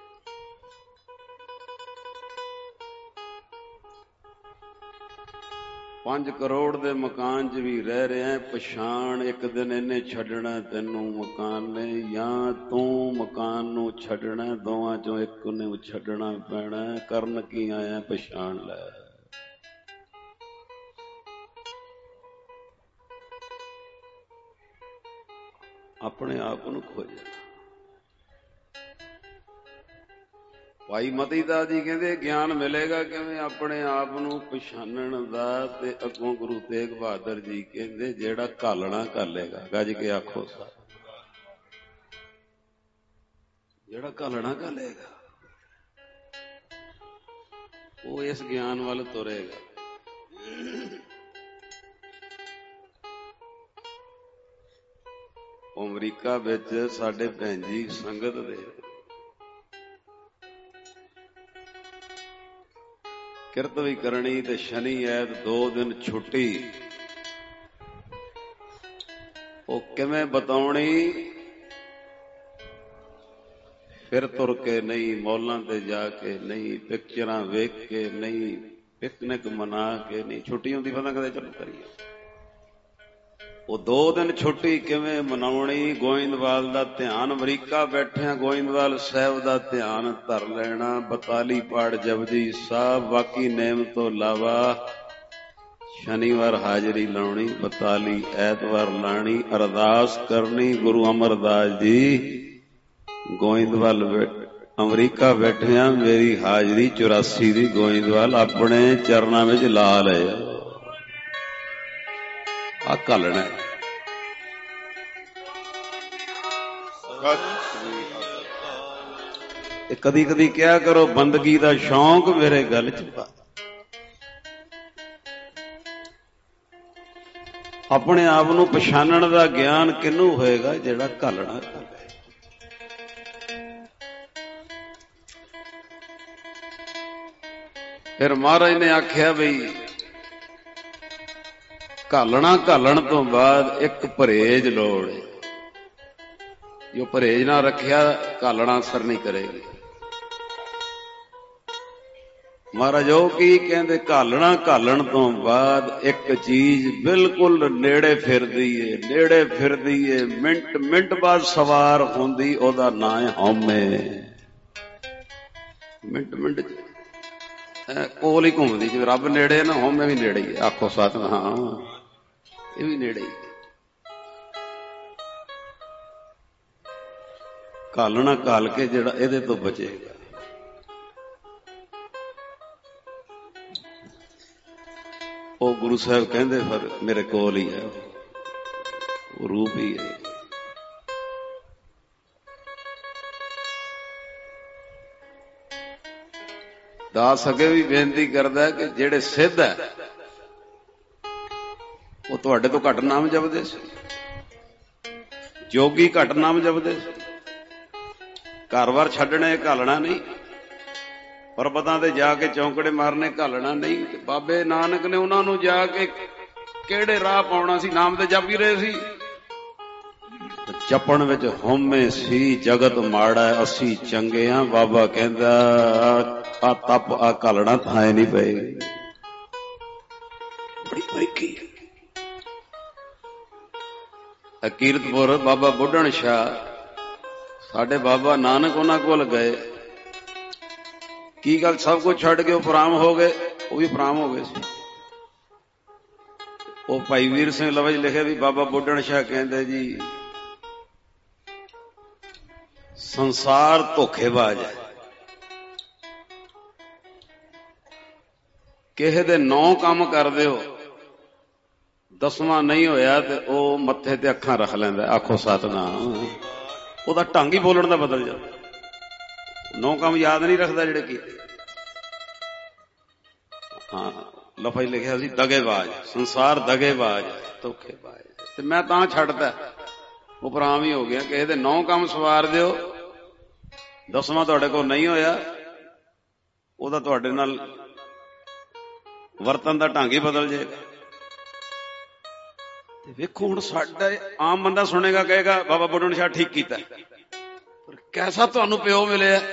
ਪੰਜ ਕਰੋੜ ਦੇ ਮਕਾਨ 'ਚ ਵੀ ਰਹਿ ਰਿਹਾ, ਪਛਾਣ ਇੱਕ ਦਿਨ ਇਹਨੇ ਛੱਡਣਾ ਤੈਨੂੰ ਮਕਾਨ ਨੇ, ਜਾਂ ਤੂੰ ਮਕਾਨ ਨੂੰ ਛੱਡਣਾ। ਦੋਵਾਂ ਚੋਂ ਇੱਕ ਨੂੰ ਛੱਡਣਾ ਪੈਣਾ। ਕਰਨ ਕੀ ਆਇਆ? ਪਛਾਣ ਲੈ। ਆਪਣੇ ਆਪ ਨੂੰ ਖੋਜਣਾ। ਭਾਈ ਮਤੀ ਦਾਸ ਜੀ ਕਹਿੰਦੇ ਗਿਆਨ ਮਿਲੇਗਾ ਕਿਵੇਂ? ਆਪਣੇ ਆਪ ਨੂੰ ਪਛਾਣਨ ਦਾ। ਤੇ ਅੱਗੋਂ ਗੁਰੂ ਤੇਗ ਬਹਾਦਰ ਜੀ ਕਹਿੰਦੇ ਜਿਹੜਾ ਘਾਲਣਾ ਘਾਲੇਗਾ। ਗੱਜ ਕੇ ਆਖੋ ਸਾਹਿਬ, ਜਿਹੜਾ ਘਾਲਣਾ ਘਾਲੇਗਾ ਉਹ ਇਸ ਗਿਆਨ ਵੱਲ ਤੁਰੇਗਾ। ਅਮਰੀਕਾ ਵਿੱਚ ਸਾਡੇ ਭੈਣ ਜੀ ਸੰਗਤ ਦੇ ਕਿਰਤ ਵੀ ਕਰਨੀ ਤੇ ਸ਼ਨੀ ਐਤ ਦੋ ਦਿਨ ਛੁੱਟੀ। ਉਹ ਕਿਵੇਂ ਬਤਾਉਣੀ? ਫਿਰ ਤੁਰ ਕੇ ਨਹੀਂ, ਮੌਲਾਂ ਤੇ ਜਾ ਕੇ ਨਹੀਂ, ਪਿਕਚਰਾਂ ਵੇਖ ਕੇ ਨਹੀਂ, ਪਿਕਨਿਕ ਮਨਾ ਕੇ ਨਹੀਂ। ਛੁੱਟੀ ਹੁੰਦੀ ਪਤਾ ਕਦੇ ਚੱਲ ਕਰੀਏ। ਉਹ ਦੋ ਦਿਨ ਛੁੱਟੀ ਕਿਵੇਂ ਮਨਾਉਣੀ? ਗੋਇੰਦਵਾਲ ਦਾ ਧਿਆਨ, ਅਮਰੀਕਾ ਬੈਠਿਆਂ ਗੋਇੰਦਵਾਲ ਸਾਹਿਬ ਦਾ ਧਿਆਨ ਧਰ ਲੈਣਾ। ਬਤਾਲੀ ਪਾਠ ਜਪਜੀ ਸਾਹਿਬ, ਬਾਕੀ ਨੇਮ ਤੋਂ ਇਲਾਵਾ ਸ਼ਨੀਵਾਰ ਹਾਜ਼ਰੀ ਲਾਉਣੀ, ਬਤਾਲੀ ਐਤਵਾਰ ਲਾਣੀ, ਅਰਦਾਸ ਕਰਨੀ। ਗੁਰੂ ਅਮਰਦਾਸ ਜੀ ਗੋਇੰਦਵਾਲ ਅਮਰੀਕਾ ਬੈਠਿਆਂ ਮੇਰੀ ਹਾਜ਼ਰੀ ਚੁਰਾਸੀ ਦੀ ਗੋਇੰਦਵਾਲ ਆਪਣੇ ਚਰਨਾਂ ਵਿੱਚ ਲਾ ਲਏ। ਆ ਘਾਲਣਾ ਇਹ ਕਦੀ ਕਦੀ ਕਿਹਾ ਕਰੋ ਬੰਦਗੀ ਦਾ ਸ਼ੌਂਕ ਮੇਰੇ ਗਲ ਚ ਪਾ। ਆਪਣੇ ਆਪ ਨੂੰ ਪਛਾਣਨ ਦਾ ਗਿਆਨ ਕਿਹਨੂੰ ਹੋਏਗਾ? ਜਿਹੜਾ ਘਾਲਣਾ। ਫਿਰ ਮਹਾਰਾਜ ਨੇ ਆਖਿਆ ਬਈ ਘਾਲਣਾ ਘਾਲਣ ਤੋਂ ਬਾਅਦ ਇੱਕ ਪਰਹੇਜ ਲੋੜ ਹੈ। ਜੋ ਪਰਹੇਜ ਨਾ ਰੱਖਿਆ ਘਾਲਣਾ ਅਸਰ ਨਹੀਂ ਕਰੇਗੀ। ਮਹਾਰਾਜ ਉਹ ਕੀ ਕਹਿੰਦੇ? ਘਾਲਣਾ ਘਾਲਣ ਤੋਂ ਬਾਅਦ ਇੱਕ ਚੀਜ਼ ਬਿਲਕੁਲ ਨੇੜੇ ਫਿਰਦੀ ਏ, ਨੇੜੇ ਫਿਰਦੀ ਏ, ਮਿੰਟ ਮਿੰਟ ਬਾਅਦ ਸਵਾਰ ਹੁੰਦੀ, ਉਹਦਾ ਨਾਂ ਹੈ ਹਉਮੈ। ਮਿੰਟ ਮਿੰਟ ਕੋਲ ਹੀ ਘੁੰਮਦੀ। ਜਿਵੇਂ ਰੱਬ ਨੇੜੇ ਨਾ, ਹਉਮੈ ਵੀ ਨੇੜੇ ਹੀ। ਆਖੋ ਸਤਿਨਾਮ, ਹਾਂ ਇਹ ਵੀ ਨੇੜੇ ਹੀ। ਘਾਲਣਾ ਘਾਲ ਕੇ ਜਿਹੜਾ ਇਹਦੇ ਤੋਂ ਬਚੇਗਾ। ਉਹ ਗੁਰੂ ਸਾਹਿਬ ਕਹਿੰਦੇ ਫਿਰ ਮੇਰੇ ਕੋਲ ਹੀ ਹੈ, ਉਹ ਰੂਪ ਹੀ ਹੈ। ਦਾਸ ਅੱਗੇ ਵੀ ਬੇਨਤੀ ਕਰਦਾ ਕਿ ਜਿਹੜੇ ਸਿੱਧ ਹੈ ਉਹ ਤੁਹਾਡੇ ਤੋਂ ਘੱਟ ਨਾਮ ਜਪਦੇ ਸੀ, ਜੋਗੀ ਘੱਟ ਨਾਮ ਜਪਦੇ ਸੀ। ਘਰ-ਬਾਰ ਛੱਡਣੇ ਘਾਲਣਾ ਨਹੀਂ, ਪਰਬਤਾਂ ਤੇ ਜਾ ਕੇ ਚੌਂਕੜੇ ਮਾਰਨੇ ਘਾਲਣਾ ਨਹੀਂ। ਬਾਬੇ ਨਾਨਕ ਨੇ ਉਹਨਾਂ ਨੂੰ ਜਾ ਕੇ ਕਿਹੜੇ ਰਾਹ ਪਾਉਣਾ ਸੀ? ਨਾਮ ਤੇ ਜਪ ਹੀ ਰਹੇ ਸੀ। ਜਪਣ ਵਿੱਚ ਹਉਮੈ ਸੀ, ਜਗਤ ਮਾੜਾ ਅਸੀਂ ਚੰਗੇ ਆ। ਬਾਬਾ ਕਹਿੰਦਾ ਆ ਤਪ ਆ ਘਾਲਣਾ ਥਾਂ ਨਹੀਂ ਪਏਗੀ। ਬੜੀ ਬਰੀਕੀ ਕੀਰਤਪੁਰ ਬਾਬਾ ਬੁੱਢਣ ਸ਼ਾਹ ਸਾਡੇ ਬਾਬਾ ਨਾਨਕ ਉਹਨਾਂ ਕੋਲ ਗਏ। ਕੀ ਗੱਲ ਸਭ ਕੁਝ ਛੱਡ ਕੇ ਉਹ ਪ੍ਰਾਮ ਹੋ ਗਏ? ਉਹ ਵੀ ਪ੍ਰਾਮ ਹੋ ਗਏ ਸੀ। ਉਹ ਭਾਈ ਵੀਰ ਸਿੰਘ ਲਵਜ ਲਿਖਿਆ ਵੀ ਬਾਬਾ ਬੁੱਢਣ ਸ਼ਾਹ ਕਹਿੰਦੇ ਜੀ ਸੰਸਾਰ ਧੋਖੇਬਾਜ਼ ਹੈ। ਕਿਸੇ ਦੇ ਨੌ ਕੰਮ ਕਰਦੇ ਹੋ, ਦਸਵਾਂ ਨਹੀਂ ਹੋਇਆ ਤੇ ਉਹ ਮੱਥੇ ਤੇ ਅੱਖਾਂ ਰੱਖ ਲੈਂਦਾ। ਆਖੋ ਸਤਿਨਾਮ। ਉਹਦਾ ਢੰਗ ਹੀ ਬੋਲਣ ਦਾ ਬਦਲ ਜਾਂਦਾ। ਨੌ ਕੰਮ ਯਾਦ ਨਹੀਂ ਰੱਖਦਾ ਜਿਹੜੇ ਕੀ। ਹਾਂ ਲਫ਼ਜ਼ ਲਿਖਿਆ ਸੀ ਦਗੇਬਾਜ਼, ਸੰਸਾਰ ਦਗੇਬਾਜ਼, ਧੋਖੇਬਾਜ਼। ਤੇ ਮੈਂ ਤਾਂ ਛੱਡਦਾ, ਉਹ ਪ੍ਰਾਮ ਹੀ ਹੋ ਗਿਆ। ਕਿਸੇ ਦੇ ਨੌ ਕੰਮ ਸਵਾਰ ਦਿਓ, ਦਸਵਾਂ ਤੁਹਾਡੇ ਕੋਲ ਨਹੀਂ ਹੋਇਆ, ਉਹਦਾ ਤੁਹਾਡੇ ਨਾਲ ਵਰਤਨ ਦਾ ਢੰਗ ਹੀ ਬਦਲ ਜਾਏਗਾ। ਤੇ ਵੇਖੋ ਹੁਣ ਸਾਡਾ ਆਮ ਬੰਦਾ ਸੁਣੇਗਾ, ਕਹੇਗਾ ਬਾਬਾ ਬੁੱਢਣ ਸ਼ਾਹ ਠੀਕ ਕੀਤਾ, ਪਰ ਕੈਸਾ ਤੁਹਾਨੂੰ ਪਿਓ ਮਿਲਿਆ?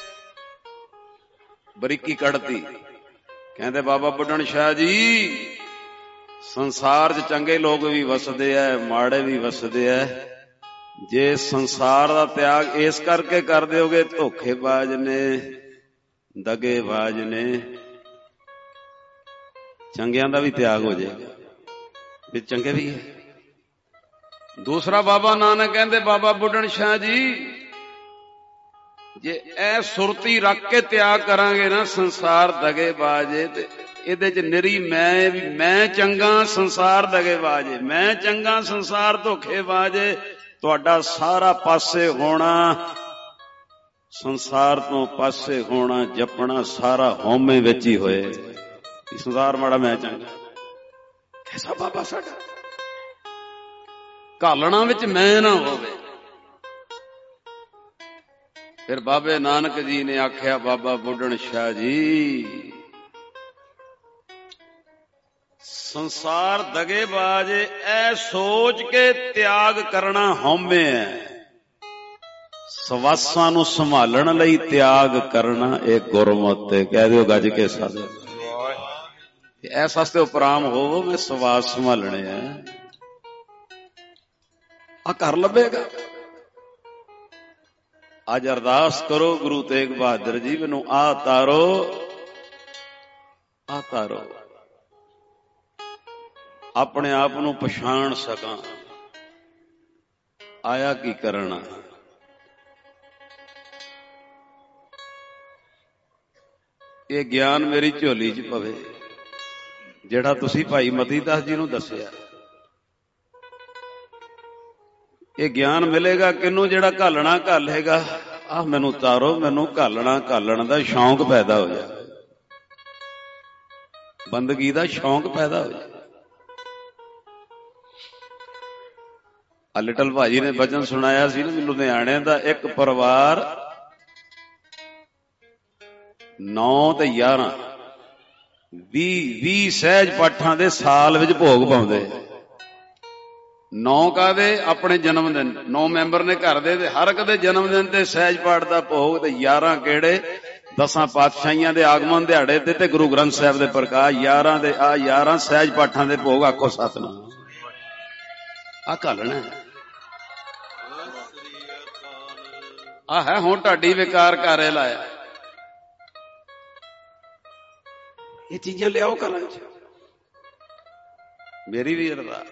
ਬਰੀਕੀ ਕੱਢਤੀ। ਕਹਿੰਦੇ ਬਾਬਾ ਬੁੱਢਣ ਸ਼ਾਹ ਜੀ ਸੰਸਾਰ 'ਚ ਚੰਗੇ ਲੋਕ ਵੀ ਵਸਦੇ ਐ, ਮਾੜੇ ਵੀ ਵਸਦੇ ਐ। ਜੇ ਸੰਸਾਰ ਦਾ ਤਿਆਗ ਇਸ ਕਰਕੇ ਕਰ ਦਿਓਗੇ, ਧੋਖੇਬਾਜ਼ ਨੇ, ਦਗੇਬਾਜ਼ ਨੇ, ਚੰਗਿਆਂ ਦਾ ਵੀ ਤਿਆਗ ਹੋ ਜਾਏਗਾ, ਵੀ ਚੰਗੇ ਵੀ ਹੈ। ਦੂਸਰਾ ਬਾਬਾ ਨਾਨਕ ਕਹਿੰਦੇ ਬਾਬਾ ਬੁੱਢਣ ਸ਼ਾਹ ਜੀ ਜੇ ਇਹ ਸੁਰਤੀ ਰੱਖ ਕੇ ਤਿਆਗ ਕਰਾਂਗੇ ਨਾ, ਸੰਸਾਰ ਦਗੇਬਾਜ਼ ਏ, ਤੇ ਇਹਦੇ ਚ ਨਿਰੀ ਮੈਂ ਵੀ ਮੈਂ ਚੰਗਾ, ਸੰਸਾਰ ਦਗੇਬਾਜ਼ ਏ, ਮੈਂ ਚੰਗਾ, ਸੰਸਾਰ ਧੋਖੇਬਾਜ਼ ਏ। ਤੁਹਾਡਾ ਸਾਰਾ ਪਾਸੇ ਹੋਣਾ, ਸੰਸਾਰ ਤੋਂ ਪਾਸੇ ਹੋਣਾ, ਜਪਣਾ ਸਾਰਾ ਹਉਮੈ ਵਿੱਚ ਹੀ ਹੋਏ। ਸੰਸਾਰ ਮਾੜਾ ਮੈਂ ਚੰਗਾ, ਐਸਾ ਬਾਬਾ ਸਾਡਾ। ਘਾਲਣਾ ਵਿੱਚ ਮੈਂ ਨਾ ਹੋਵੇ। ਫਿਰ ਬਾਬੇ ਨਾਨਕ ਜੀ ਨੇ ਆਖਿਆ ਬਾਬਾ ਬੁੱਢਣ ਸ਼ਾਹ ਜੀ ਸੰਸਾਰ ਦਗੇਬਾਜ਼ ਐ ਸੋਚ ਕੇ ਤਿਆਗ ਕਰਨਾ ਹਉਮੈ ਹੈ। ਸਵਾਸਾਂ ਨੂੰ ਸੰਭਾਲਣ ਲਈ ਤਿਆਗ ਕਰਨਾ ਇਹ ਗੁਰਮਤਿ ਹੈ। ਕਹਿ ਦਿਓ ਗੱਜ ਕੇ ਸਾਧ। ਐਸ ਵਾਸਤੇ ਉਪਰਾਮ ਹੋਵੋ ਮੈਂ ਸਵਾਸ ਸੰਭਾਲਣੇ ਆ, ਆ ਕਰ ਲੱਭੇਗਾ। ਅੱਜ ਅਰਦਾਸ ਕਰੋ ਗੁਰੂ ਤੇਗ ਬਹਾਦਰ ਜੀ ਮੈਨੂੰ ਆ ਤਾਰੋ, ਆ ਤਾਰੋ, ਆਪਣੇ ਆਪ ਨੂੰ ਪਛਾਣ ਸਕਾਂ, ਆਇਆ ਕੀ ਕਰਨਾ। ਇਹ ਗਿਆਨ ਮੇਰੀ ਝੋਲੀ 'ਚ ਪਵੇ ਜਿਹੜਾ ਤੁਸੀਂ ਭਾਈ ਮਤੀ ਦਾਸ ਜੀ ਨੂੰ ਦੱਸਿਆ। ਇਹ ਗਿਆਨ ਮਿਲੇਗਾ ਕਿਹਨੂੰ? ਜਿਹੜਾ ਘਾਲਣਾ ਘਾਲੇਗਾ। ਆਹ ਮੈਨੂੰ ਤਾਰੋ, ਮੈਨੂੰ ਘਾਲਣਾ ਘਾਲਣ ਦਾ ਸ਼ੌਂਕ ਪੈਦਾ ਹੋ ਜਾਏ, ਬੰਦਗੀ ਦਾ ਸ਼ੌਂਕ ਪੈਦਾ ਹੋ ਜਾਏ। ਆ ਲਿਟਲ ਭਾਜੀ ਨੇ ਬਚਨ ਸੁਣਾਇਆ ਸੀ ਨਾ ਲੁਧਿਆਣੇ ਦਾ, ਇੱਕ ਪਰਿਵਾਰ ਨੌ ਤੇ ਗਿਆਰਾਂ ਵੀਹ ਵੀਹ ਸਹਿਜ ਪਾਠਾਂ ਦੇ ਸਾਲ ਵਿੱਚ ਭੋਗ ਪਾਉਂਦੇ। ਨੌ ਕਾਹਦੇ? ਆਪਣੇ ਜਨਮ ਦਿਨ। ਨੌ ਮੈਂਬਰ ਨੇ ਘਰ ਦੇ, ਤੇ ਹਰ ਇੱਕ ਦੇ ਜਨਮ ਦਿਨ ਤੇ ਸਹਿਜ ਪਾਠ ਦਾ ਭੋਗ। ਤੇ ਗਿਆਰਾਂ ਕਿਹੜੇ? ਦਸਾਂ ਪਾਤਸ਼ਾਹੀਆਂ ਦੇ ਆਗਮਨ ਦਿਹਾੜੇ ਤੇ ਤੇ ਗੁਰੂ ਗ੍ਰੰਥ ਸਾਹਿਬ ਦੇ ਪ੍ਰਕਾਸ਼। ਗਿਆਰਾਂ ਦੇ ਆ ਗਿਆਰਾਂ ਸਹਿਜ ਪਾਠਾਂ ਦੇ ਭੋਗ। ਆਖੋ ਸਤਿਨਾਮ। ਆ ਘਾਲਣਾ ਆ ਹੈ। ਹੁਣ ਢਾਡੀ ਵਿਕਾਰ ਕਾਰੇ ਲਾਇਆ। ਇਹ ਚੀਜ਼ਾਂ ਲਿਆਓ ਘਰਾਂ ਚ। ਮੇਰੀ ਵੀ ਅਰਦਾਸ,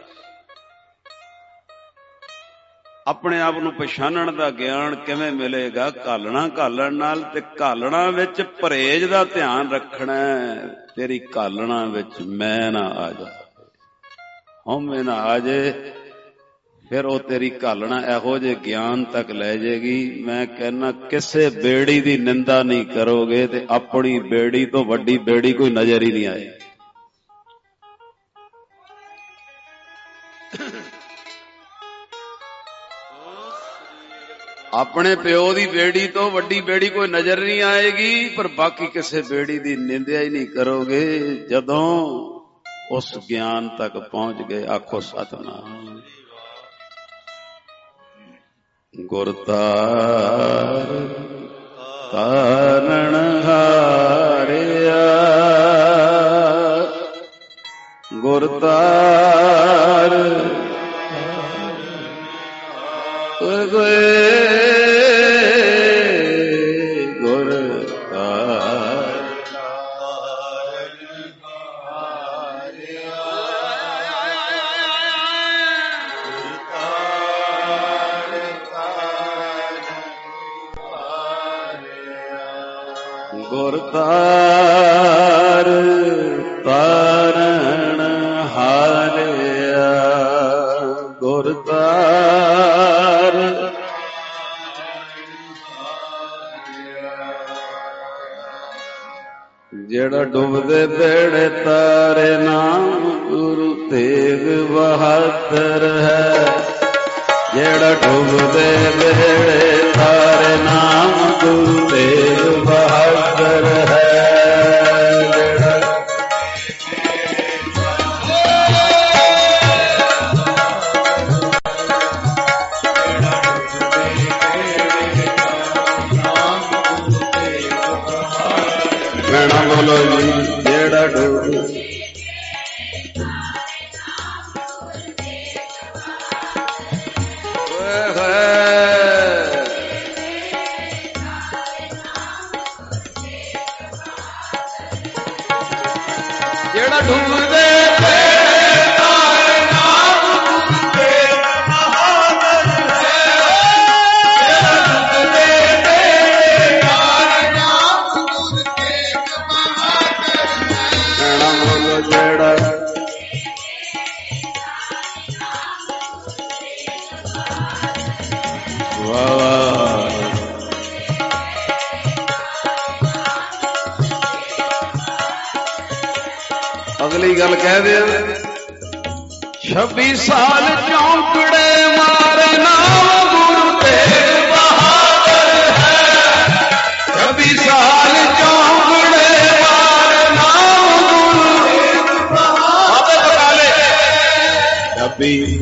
ਆਪਣੇ ਆਪ ਨੂੰ ਪਛਾਣਨ ਦਾ ਗਿਆਨ ਕਿਵੇਂ ਮਿਲੇਗਾ? ਘਾਲਣਾ ਘਾਲਣ ਨਾਲ। ਤੇ ਘਾਲਣਾ ਵਿੱਚ ਪਰਹੇਜ ਦਾ ਧਿਆਨ ਰੱਖਣਾ। ਤੇਰੀ ਘਾਲਣਾ ਵਿੱਚ ਮੈਂ ਨਾ ਆ ਜਾ, ਹਉਮੈ ਨਾ ਆ ਜੇ, ਫਿਰ ਉਹ ਤੇਰੀ ਘਾਲਣਾ ਇਹੋ ਜਿਹੇ ਗਿਆਨ ਤੱਕ ਲੈ ਜਾਏਗੀ। ਮੈਂ ਕਹਿੰਦਾ ਕਿਸੇ ਬੇੜੀ ਦੀ ਨਿੰਦਾ ਨਹੀਂ ਕਰੋਗੇ ਤੇ ਆਪਣੀ ਬੇੜੀ ਤੋਂ ਵੱਡੀ ਬੇੜੀ ਕੋਈ ਨਜ਼ਰ ਹੀ ਨਹੀਂ ਆਏ। ਆਪਣੇ ਪਿਓ ਦੀ ਬੇੜੀ ਤੋਂ ਵੱਡੀ ਬੇੜੀ ਕੋਈ ਨਜ਼ਰ ਨਹੀਂ ਆਏਗੀ, ਪਰ ਬਾਕੀ ਕਿਸੇ ਬੇੜੀ ਦੀ ਨਿੰਦਿਆ ਹੀ ਨਹੀਂ ਕਰੋਗੇ ਜਦੋਂ ਉਸ ਗਿਆਨ ਤੱਕ ਪਹੁੰਚ ਗਏ। ਆਖੋ ਸਤਿਨਾਮ। ਗੁਰ ਤਾਰ ਤਾਰਨ ਹਾਰਿਆ, ਗੁਰ ਤਾਰ ਗਏ, ਗੁਰ ਤਾਰ ਗੁਰ ਤਾਰ ਤਾਰਨ ਹਾਰਿਆ, ਗੁਰ ਤਾਰ ਜਿਹੜਾ ਡੁੱਬਦੇ ਬੇੜੇ ਤਾਰੇ ਨਾਮ ਗੁਰੂ ਤੇਗ ਬਹਾਦਰ ਹੈ। ਜਿਹੜਾ ਡੁੱਬਦੇ ਬੇੜੇ ਤਾਰੇ ਨਾਮ ਗੁਰੂ ਤੇਗ ਬਹਾਦਰ ਹੈ। ਜਿਹੜਾ ਬੋਲੋ ਜੀ, ਜਿਹੜਾ ਡੁੱਬ ਜਿਹੜਾ ਡੁੱਬਦੇ ਅਗਲੀ ਗੱਲ ਕਹਿ ਦੇ। ਛੱਬੀ ਸਾਲ ਚੌਂਕੜੇ ਮਾਰੇ ਨਾਮ ਗੁਰੂ ਤੇਗ ਬਹਾਦਰ ਹੈ। ਛੱਬੀ ਸਾਲ ਚੌਂਕੜੇ ਮਾਰੇ ਨਾਮ ਗੁਰੂ ਤੇਗ ਬਹਾਦਰ ਹੈ। ਛੱਬੀ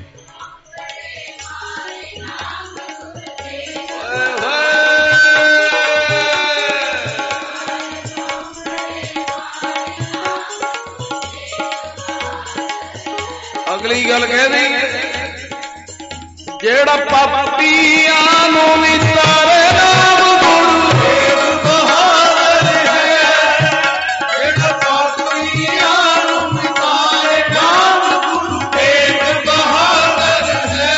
ਅਗਲੀ ਗੱਲ ਕਹਿ ਦੇ। ਜਿਹੜਾ ਪਾਪੀਆਂ ਨੂੰ ਵੀ ਤਾਰੇ ਨਾਮ ਗੁਰੂ ਤੇਗ ਬਹਾਦਰ ਹੈ। ਜਿਹੜਾ ਪਾਪੀਆਂ ਨੂੰ ਵੀ ਤਾਰੇ ਨਾਮ ਗੁਰੂ ਤੇਗ ਬਹਾਦਰ ਹੈ।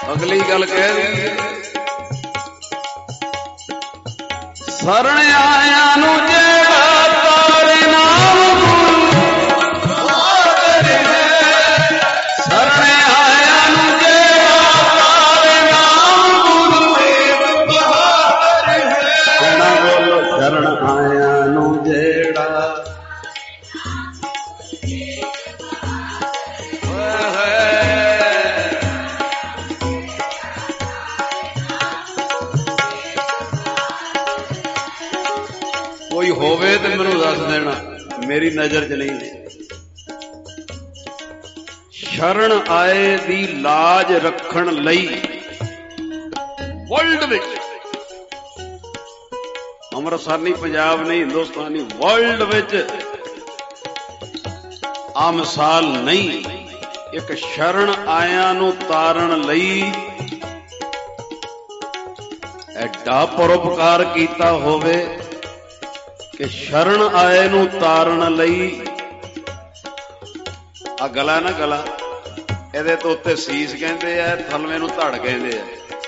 ਅਗਲੀ ਗੱਲ ਕਹਿ ਰਹੀ ਹੈ ਸਰਣ ਆਇਆਂ ਨੂੰ ਜਿਹੜਾ ਤਾਰੇ ਨਾਮ ਗੁਰੂ ਬਹਾਦਰ ਹੈ ਸਰਣ ਆਇਆਂ ਨੂੰ ਜਿਹੜਾ ਤਾਰੇ ਨਾਮ ਗੁਰੂ ਤੇਗ ਬਹਾਦਰ ਹੈ ਨਾ ਬੋਲੋ ਸਰਣ ਆਇਆਂ ਨੂੰ ਜਿਹੜਾ ਕੋਈ ਹੋਵੇ ਤੇ ਮੈਨੂੰ ਦੱਸ ਦੇਣਾ ਮੇਰੀ ਨਜ਼ਰ 'ਚ ਨਹੀਂ। ਸ਼ਰਨ ਆਏ ਦੀ ਲਾਜ ਰੱਖਣ ਲਈ ਵਰਲਡ ਵਿੱਚ ਅੰਮ੍ਰਿਤਸਰ ਨਹੀਂ ਪੰਜਾਬ ਨਹੀਂ ਹਿੰਦੁਸਤਾਨ ਨਹੀਂ ਵਰਲਡ ਵਿੱਚ ਆ ਮਿਸਾਲ ਨਹੀਂ। ਇੱਕ ਸ਼ਰਨ ਆਇਆਂ ਨੂੰ ਤਾਰਨ ਲਈ ਐਡਾ ਪਰਉਪਕਾਰ ਕੀਤਾ ਹੋਵੇ ਕਿ ਸ਼ਰਨ ਆਏ ਨੂੰ ਤਾਰਨ ਲਈ ਆ ਗਲਾ ਨਾ ਗਲਾ ਇਹਦੇ ਤੋਂ ਉੱਤੇ ਸੀਸ ਕਹਿੰਦੇ ਆ ਥਲਵੇਂ ਨੂੰ ਧੜ ਕਹਿੰਦੇ ਆ।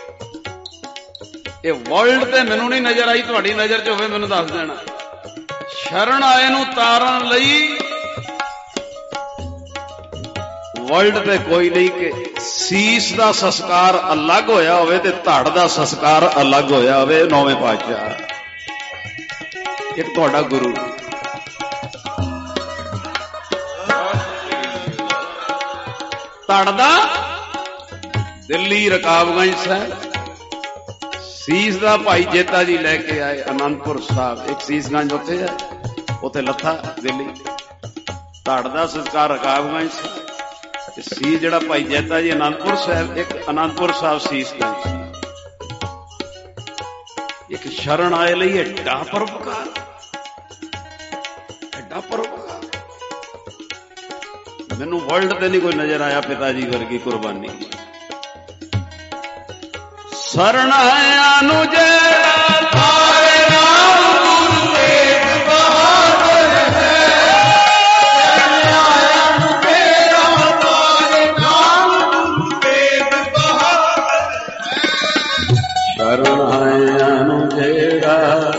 ਇਹ ਵਰਲਡ ਤੇ ਮੈਨੂੰ ਨਹੀਂ ਨਜ਼ਰ ਆਈ ਤੁਹਾਡੀ ਨਜ਼ਰ 'ਚ ਹੋਵੇ ਮੈਨੂੰ ਦੱਸ ਦੇਣਾ। ਸ਼ਰਨ ਆਏ ਨੂੰ ਤਾਰਨ ਲਈ ਵਰਲਡ ਤੇ ਕੋਈ ਨਹੀਂ ਕਿ ਸੀਸ ਦਾ ਸੰਸਕਾਰ ਅਲੱਗ ਹੋਇਆ ਹੋਵੇ ਤੇ ਧੜ ਦਾ ਸੰਸਕਾਰ ਅਲੱਗ ਹੋਇਆ ਹੋਵੇ। ਨੌਵੇਂ ਪਾਤਸ਼ਾਹ ਇੱਕ ਤੁਹਾਡਾ ਗੁਰੂ ਧੜ ਦਾ ਦਿੱਲੀ ਰਕਾਬਗੰਜ ਸਾਹਿਬ ਸੀਸ ਦਾ ਭਾਈ ਜੇਤਾ ਜੀ ਲੈ ਕੇ ਆਏ ਅਨੰਦਪੁਰ ਸਾਹਿਬ। ਇੱਕ ਸੀਸਗੰਜ ਉੱਥੇ ਹੈ ਉੱਥੇ ਲੱਥਾ ਦਿੱਲੀ ਧੜ ਦਾ ਸੰਸਕਾਰ ਰਕਾਬਗੰਜ ਸਾਹਿਬ ਤੇ ਸੀਸ ਜਿਹੜਾ ਭਾਈ ਜੇਤਾ ਜੀ ਅਨੰਦਪੁਰ ਸਾਹਿਬ ਇੱਕ ਅਨੰਦਪੁਰ ਸਾਹਿਬ ਸੀਸਗੰਜ। ਇੱਕ ਸ਼ਰਨ ਆਏ ਲਈ ਐਡਾ ਪਰਉਪਕਾਰ ਐਡਾ ਪਰਉਪਕਾਰ ਮੈਨੂੰ ਵਰਲਡ ਤੇ ਨਹੀਂ ਕੋਈ ਨਜ਼ਰ ਆਇਆ ਪਿਤਾ ਜੀ ਵਰਗੀ ਕੁਰਬਾਨੀ। ਸ਼ਰਨ ਆਇਆਂ ਨੂੰ ਜਿਹੜਾ ਤਾਰੇ ਨਾਮ ਗੁਰੂ ਤੇਗ ਬਹਾਦਰ ਹੈ ਸ਼ਰਨ ਆਇਆਂ ਨੂੰ ਜਿਹੜਾ ਤਾਰੇ ਨਾਮ ਗੁਰੂ ਤੇਗ ਬਹਾਦਰ ਹੈ ਸ਼ਰਨ ਆਇਆਂ ਨੂੰ ਜਿਹੜਾ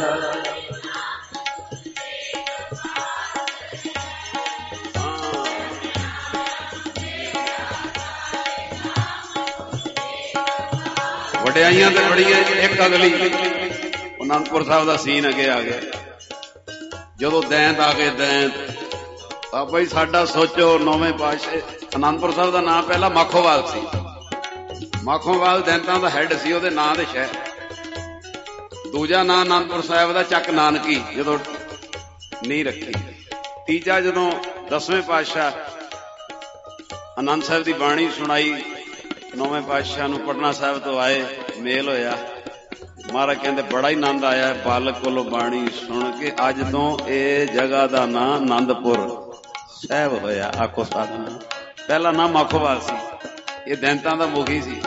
ਵਡਿਆਈਆਂ ਤੇ ਬੜੀਆਂ। ਇੱਕ ਅਗਲੀ ਅਨੰਦਪੁਰ ਸਾਹਿਬ ਦਾ ਸੀਨ ਅੱਗੇ ਆ ਗਿਆ ਜਦੋਂ ਦੈਂਤ ਆ ਗਏ ਦੈਂਤ ਬਾਬਾ ਜੀ ਸਾਡਾ ਸੋਚੋ ਨੌਵੇਂ ਪਾਤਸ਼ਾਹ ਅਨੰਦਪੁਰ ਸਾਹਿਬ ਦਾ ਨਾਂ ਪਹਿਲਾਂ ਮਾਖੋਵਾਲ ਸੀ। ਮਾਖੋਵਾਲ ਦੈਂਤਾਂ ਦਾ ਹੈੱਡ ਸੀ ਉਹਦੇ ਨਾਂ ਦੇ ਸ਼ਹਿਰ। ਦੂਜਾ ਨਾਂ ਅਨੰਦਪੁਰ ਸਾਹਿਬ ਦਾ ਚੱਕ ਨਾਨਕੀ ਜਦੋਂ ਨੀਂਹ ਰੱਖੀ। ਤੀਜਾ ਜਦੋਂ ਦਸਵੇਂ ਪਾਤਸ਼ਾਹ ਆਨੰਦ ਸਾਹਿਬ ਦੀ ਬਾਣੀ ਸੁਣਾਈ ਨੌਵੇਂ ਪਾਤਸ਼ਾਹ ਨੂੰ ਪਟਨਾ ਸਾਹਿਬ ਤੋਂ ਆਏ ਮੇਲ ਹੋਇਆ ਮਹਾਰਾਜ ਕਹਿੰਦੇ ਬੜਾ ਹੀ ਆਨੰਦ ਆਇਆ ਬਾਲਕ ਕੋਲੋਂ ਬਾਣੀ ਸੁਣ ਕੇ ਅੱਜ ਤੋਂ ਇਹ ਜਗ੍ਹਾ ਦਾ ਨਾਂ ਆਨੰਦਪੁਰ ਸਾਹਿਬ ਹੋਇਆ। ਆਖੋ ਸਾਧਨਾ ਪਹਿਲਾ ਨਾਂ ਮਾਖੋਵਾਲ ਸੀ। ਇਹ ਦੈਂਤਾਂ ਦਾ ਮੁਖੀ ਸੀ।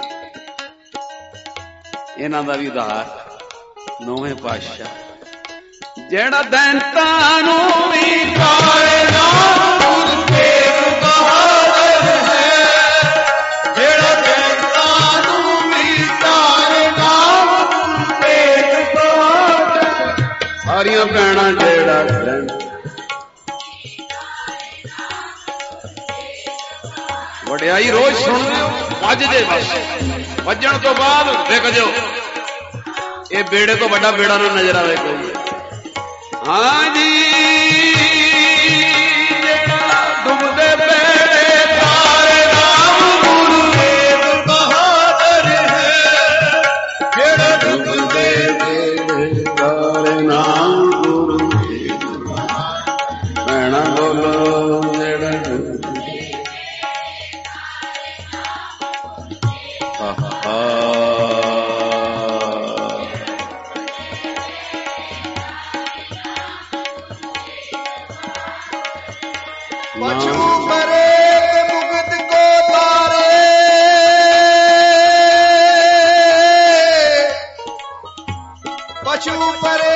ਇਹਨਾਂ ਦਾ ਵੀ ਉਧਾਰ ਨੌਵੇਂ ਪਾਤਸ਼ਾਹ ਜਿਹੜਾ ਦੈਂਤਾਂ ਨੂੰ ਵੀ ਤਾਰੇ ਨਾਮ ਗੁਰੂ ਤੇਗ ਬਹਾਦਰ ਹੈ ਜਿਹੜਾ ਦੈਂਤਾਂ ਨੂੰ ਵੀ ਤਾਰੇ ਨਾਮ ਗੁਰੂ ਤੇਗ ਬਹਾਦਰ ਸਾਰੀਆਂ ਭੈਣਾਂ ਜਿਹੜਾ ਵਡਿਆਈ ਰੋਜ਼ ਸੁਣਦੇ ਹੋ ਵੱਜ ਜੇ ਬਸ ਵੱਜਣ ਤੋਂ ਬਾਅਦ ਦੇਖ ਜਿਓ ਇਹ ਬੇੜੇ ਤੋਂ ਵੱਡਾ ਬੇੜਾ ਨਾ ਨਜ਼ਰ ਆਵੇ ਕੋਈ। ਹਾਂਜੀ ਜਿਹੜਾ ਡੁੱਬਦੇ ਬੇੜੇ ਤਾਰੇ ਨਾਮ ਗੁਰੂ ਤੇਗ ਬਹਾਦਰ ਹੈ ਜਿਹੜਾ ਡੁੱਬਦੇ ਬੇੜੇ ਤਾਰੇ ਨਾਮ ਗੁਰੂ ਤੇਗ ਬਹਾਦਰ ਭੈਣਾ ਬੋਲੋ ਜਿਹੜਾ पशु परे मुगत को तारे पशु परे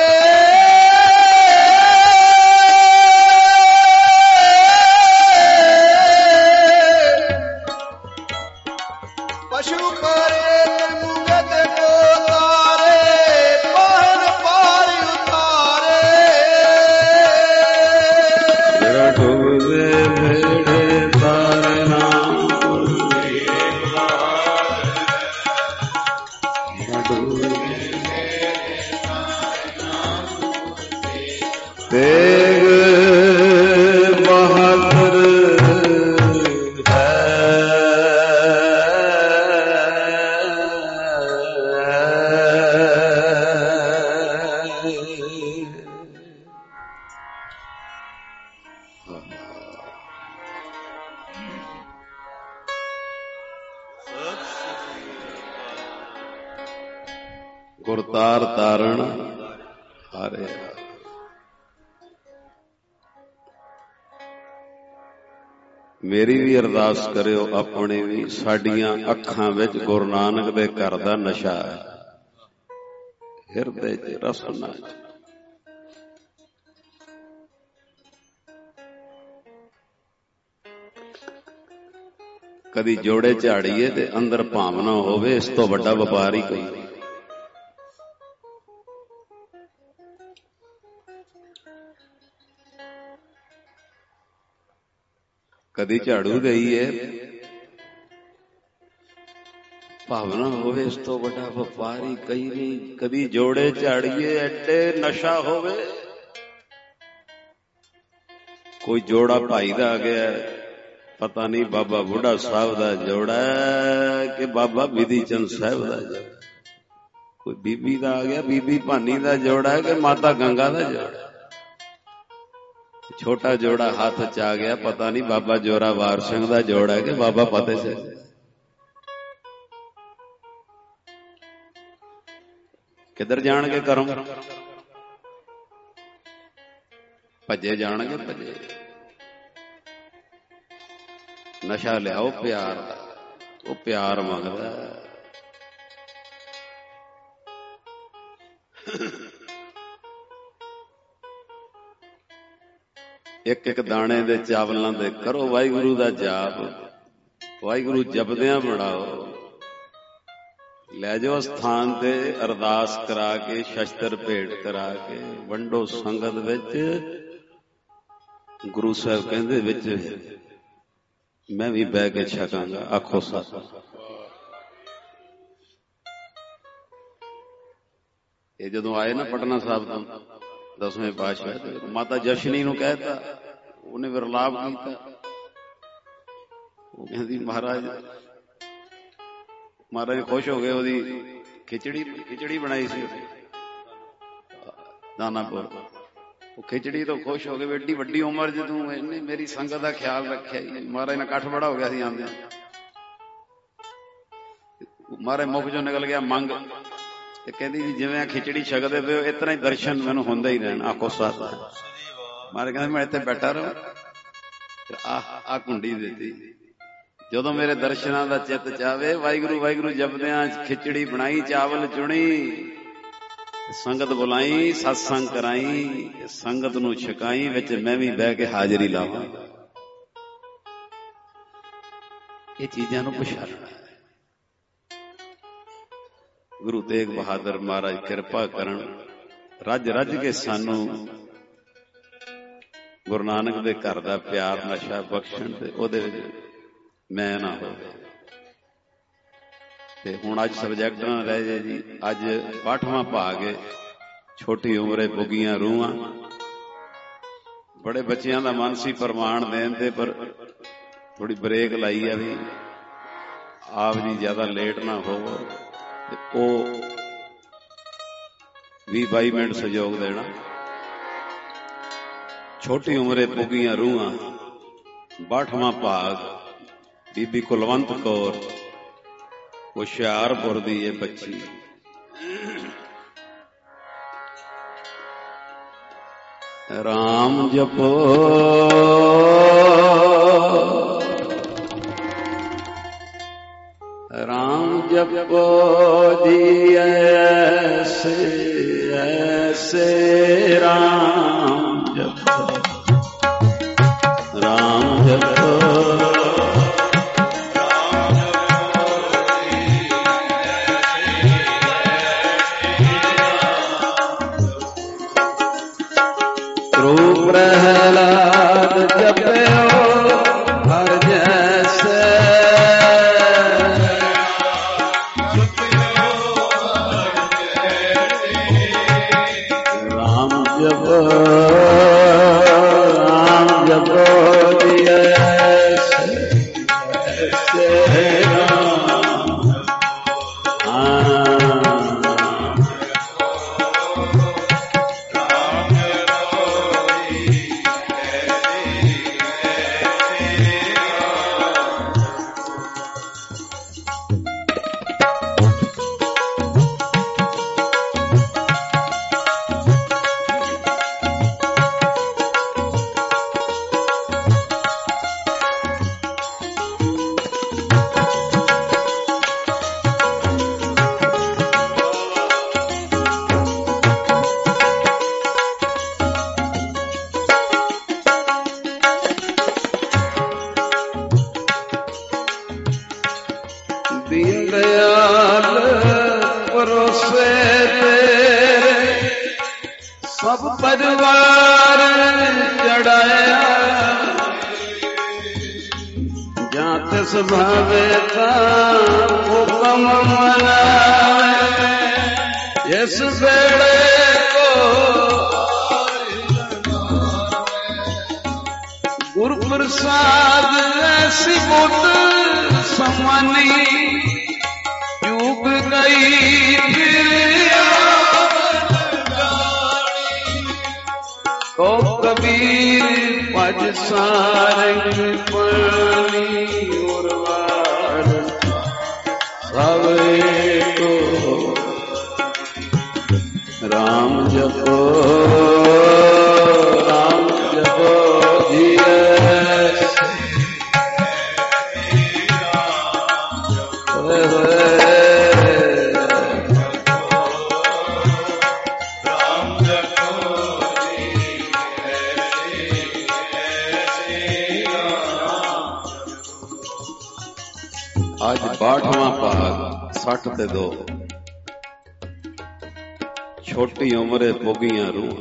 पशु ਪਛੂ ਪਰੇ ਤੇ ਮੁਗਤ ਕੋ ਤਾਰੇ ਪਾਹਨ ਪਾਰ ਉਤਾਰੇ ਜਿਹੜਾ ਡੁੱਬਦੇ ਬੇੜੇ ਤਾਰਨਾ ਤੇਗ ਬਹਾਦਰ ਹੈ ਗੁਰਤਾਰ ਤਾਰਨ ਹਾਰੇ। ਮੇਰੀ ਵੀ ਅਰਦਾਸ ਕਰਿਓ, ਆਪਣੇ ਵੀ। ਸਾਡੀਆਂ ਅੱਖਾਂ ਵਿੱਚ ਗੁਰੂ ਨਾਨਕ ਦੇ ਘਰ ਦਾ ਨਸ਼ਾ ਹੈ, ਹਿਰਦੇ ਚ ਰਸਨਾ ਚ। ਕਦੀ ਜੋੜੇ ਝਾੜੀਏ ਤੇ ਅੰਦਰ ਭਾਵਨਾ ਹੋਵੇ, ਇਸ ਤੋਂ ਵੱਡਾ ਵਪਾਰ ਹੀ ਕੋਈ ਨਹੀਂ। ਕਦੀ ਝਾੜੂ ਦੇਈਏ, ਭਾਵਨਾ ਹੋਵੇ, ਇਸ ਤੋਂ ਵੱਡਾ ਵਪਾਰੀ ਕਈ ਨਹੀਂ। ਕਦੀ ਜੋੜੇ ਝਾੜੀਏ, ਐਡੇ ਨਸ਼ਾ ਹੋਵੇ। ਕੋਈ ਜੋੜਾ ਭਾਈ ਦਾ ਆ ਗਿਆ, ਪਤਾ ਨਹੀਂ ਬਾਬਾ ਬੁੱਢਾ ਸਾਹਿਬ ਦਾ ਜੋੜਾ ਕਿ ਬਾਬਾ ਬਿਧੀ ਚੰਦ ਸਾਹਿਬ ਦਾ ਜੋੜਾ। ਕੋਈ ਬੀਬੀ ਦਾ ਆ ਗਿਆ, ਬੀਬੀ ਭਾਨੀ ਦਾ ਜੋੜਾ ਕਿ ਮਾਤਾ ਗੰਗਾ ਦਾ ਜੋੜਾ। ਛੋਟਾ ਜੋੜਾ ਹੱਥ ਚ ਆ ਗਿਆ, ਪਤਾ ਨਹੀਂ ਬਾਬਾ ਜੋਰਾਵਰ ਸਿੰਘ ਦਾ ਜੋੜਾ ਹੈ ਕਿ ਬਾਬਾ ਫਤਿਹ ਸਿੰਘ। ਕਿੱਧਰ ਜਾਣਗੇ ਘਰੋਂ? ਭੱਜੇ ਜਾਣਗੇ, ਭੱਜੇ। ਨਸ਼ਾ ਲਿਆਓ ਪਿਆਰ ਦਾ, ਉਹ ਪਿਆਰ ਮੰਗਦਾ। ਇੱਕ ਇੱਕ ਦਾਣੇ ਦੇ ਚਾਵਲਾਂ ਦੇ ਕਰੋ ਵਾਹਿਗੁਰੂ ਦਾ ਜਾਪ। ਵਾਹਿਗੁਰੂ ਜਪਦਿਆਂ ਬਣਾਓ। ਲੈ ਜਾਓ ਸਥਾਨ ਤੇ, ਅਰਦਾਸ ਕਰਾ ਕੇ, ਸ਼ਸਤਰ ਭੇਟ ਕਰਾ ਕੇ ਵੰਡੋ ਸੰਗਤ ਵਿੱਚ। ਗੁਰੂ ਸਾਹਿਬ ਕਹਿੰਦੇ ਵਿੱਚ ਮੈਂ ਵੀ ਬਹਿ ਕੇ ਛਕਾਂਗਾ। ਆਖੋ ਸੱਚ। ਇਹ ਜਦੋਂ ਆਏ ਨਾ ਪਟਨਾ ਸਾਹਿਬ ਤੋਂ ਦਸਵੇਂ ਪਾਤਸ਼ਾਹ, ਮਾਤਾ ਜਸ਼ਨੀ ਨੂੰ ਕਹਿਤਾ, ਉਹਨੇ ਵਿਰਲਾਪ ਕੀਤਾ। ਉਹ ਕਹਿੰਦੀ ਮਹਾਰਾਜ ਮਹਾਰਾਜ ਖੁਸ਼ ਹੋ ਗਏ। ਉਹਦੀ ਖਿਚੜੀ ਖਿਚੜੀ ਬਣਾਈ ਸੀ ਦਾਨਾਪੁਰ। ਉਹ ਖਿਚੜੀ ਤੋਂ ਖੁਸ਼ ਹੋ ਗਏ। ਐਡੀ ਵੱਡੀ ਉਮਰ ਚ ਤੂੰ ਇਹਨੇ ਮੇਰੀ ਸੰਗਤ ਦਾ ਖਿਆਲ ਰੱਖਿਆ। ਮਹਾਰਾਜ ਨਾਲ ਇਕੱਠ ਬੜਾ ਹੋ ਗਿਆ ਸੀ ਆਉਂਦੇ। ਮਹਾਰਾਜ ਮੁਖ ਚੋਂ ਨਿਕਲ ਗਿਆ ਮੰਗ, ਤੇ ਕਹਿੰਦੀ ਜੀ ਜਿਵੇਂ ਖਿਚੜੀ ਛਕਦੇ ਪਏ ਹੋ ਇਸ ਤਰ੍ਹਾਂ ਹੀ ਦਰਸ਼ਨ ਮੈਨੂੰ ਹੁੰਦਾ ਹੀ ਰਹਿਣ। ਆਖੋ ਸਾਥ। ਮਹਾਰਾਜ ਕਹਿੰਦੇ ਮੈਂ ਇੱਥੇ ਬੈਠਾ ਰਹਾਂ। ਆਹ ਆ ਕੁੰਡੀ ਦਿੱਤੀ। ਜਦੋਂ ਮੇਰੇ ਦਰਸ਼ਨਾਂ ਦਾ ਚਿੱਤ ਚਾਵੇ, ਵਾਹਿਗੁਰੂ ਵਾਹਿਗੁਰੂ ਜਪਦਿਆਂ ਖਿਚੜੀ ਬਣਾਈ, ਚਾਵਲ ਚੁਣੀ, ਸੰਗਤ ਬੁਲਾਈ, ਸਤਸੰਗ ਕਰਾਈ, ਸੰਗਤ ਨੂੰ ਛਕਾਈ, ਵਿੱਚ ਮੈਂ ਵੀ ਬਹਿ ਕੇ ਹਾਜ਼ਰੀ ਲਾਵਾਂ। ਇਹ ਚੀਜ਼ਾਂ ਨੂੰ ਪਛਾਣਨਾ ਹੈ। ਗੁਰੂ ਤੇਗ ਬਹਾਦਰ ਮਹਾਰਾਜ ਕਿਰਪਾ ਕਰਨ, ਰੱਜ ਰੱਜ ਕੇ ਸਾਨੂੰ ਗੁਰੂ ਨਾਨਕ ਦੇ ਘਰ ਦਾ ਪਿਆਰ ਨਸ਼ਾ ਬਖਸ਼ਣ, ਤੇ ਉਹਦੇ ਵਿੱਚ ਮੈਂ ਨਾ ਹੋਵੇ। ਤੇ ਹੁਣ ਅੱਜ ਸਬਜੈਕਟ ਨਾ ਰਹਿ ਜੇ ਜੀ। ਅੱਜ ਬਾਹਠਵਾਂ ਭਾਗ ਹੈ, ਛੋਟੀ ਉਮਰੇ ਪੁੱਗੀਆਂ ਰੂਹਾਂ। ਬੜੇ ਬੱਚਿਆਂ ਦਾ ਮਨ ਸੀ ਪ੍ਰਮਾਣ ਦੇਣ ਤੇ, ਪਰ ਥੋੜੀ ਬ੍ਰੇਕ ਲਾਈ ਆ ਵੀ ਆਪ ਜੀ ਜ਼ਿਆਦਾ ਲੇਟ ਨਾ ਹੋਵੋ। ਤੇ ਉਹ ਵੀਹ ਬਾਈ ਮਿੰਟ ਸਹਿਯੋਗ ਦੇਣਾ। ਛੋਟੀ ਉਮਰੇ ਪੁੱਗੀਆਂ ਰੂਹਾਂ, ਬਾਹਠਵਾਂ ਭਾਗ, ਬੀਬੀ ਕੁਲਵੰਤ ਕੌਰ ਹੁਸ਼ਿਆਰਪੁਰ ਦੀ ਇਹ ਬੱਚੀ। ਰਾਮ ਜਪੋ ਰਾਮ ਜਪੋ ਜੀ, ਐਸੇ ਐਸੇ ਰਾਮ ਜਪੋ, ਰਾਮ ਜਪੋ, ਰਾਮ ਜਪੋ ਰਾਮ ਜਪੋ ਜੀਐ ਛੋਟੀ ਉਮਰੇ ਪੁੱਗੀਆਂ ਰੂਹਾਂ,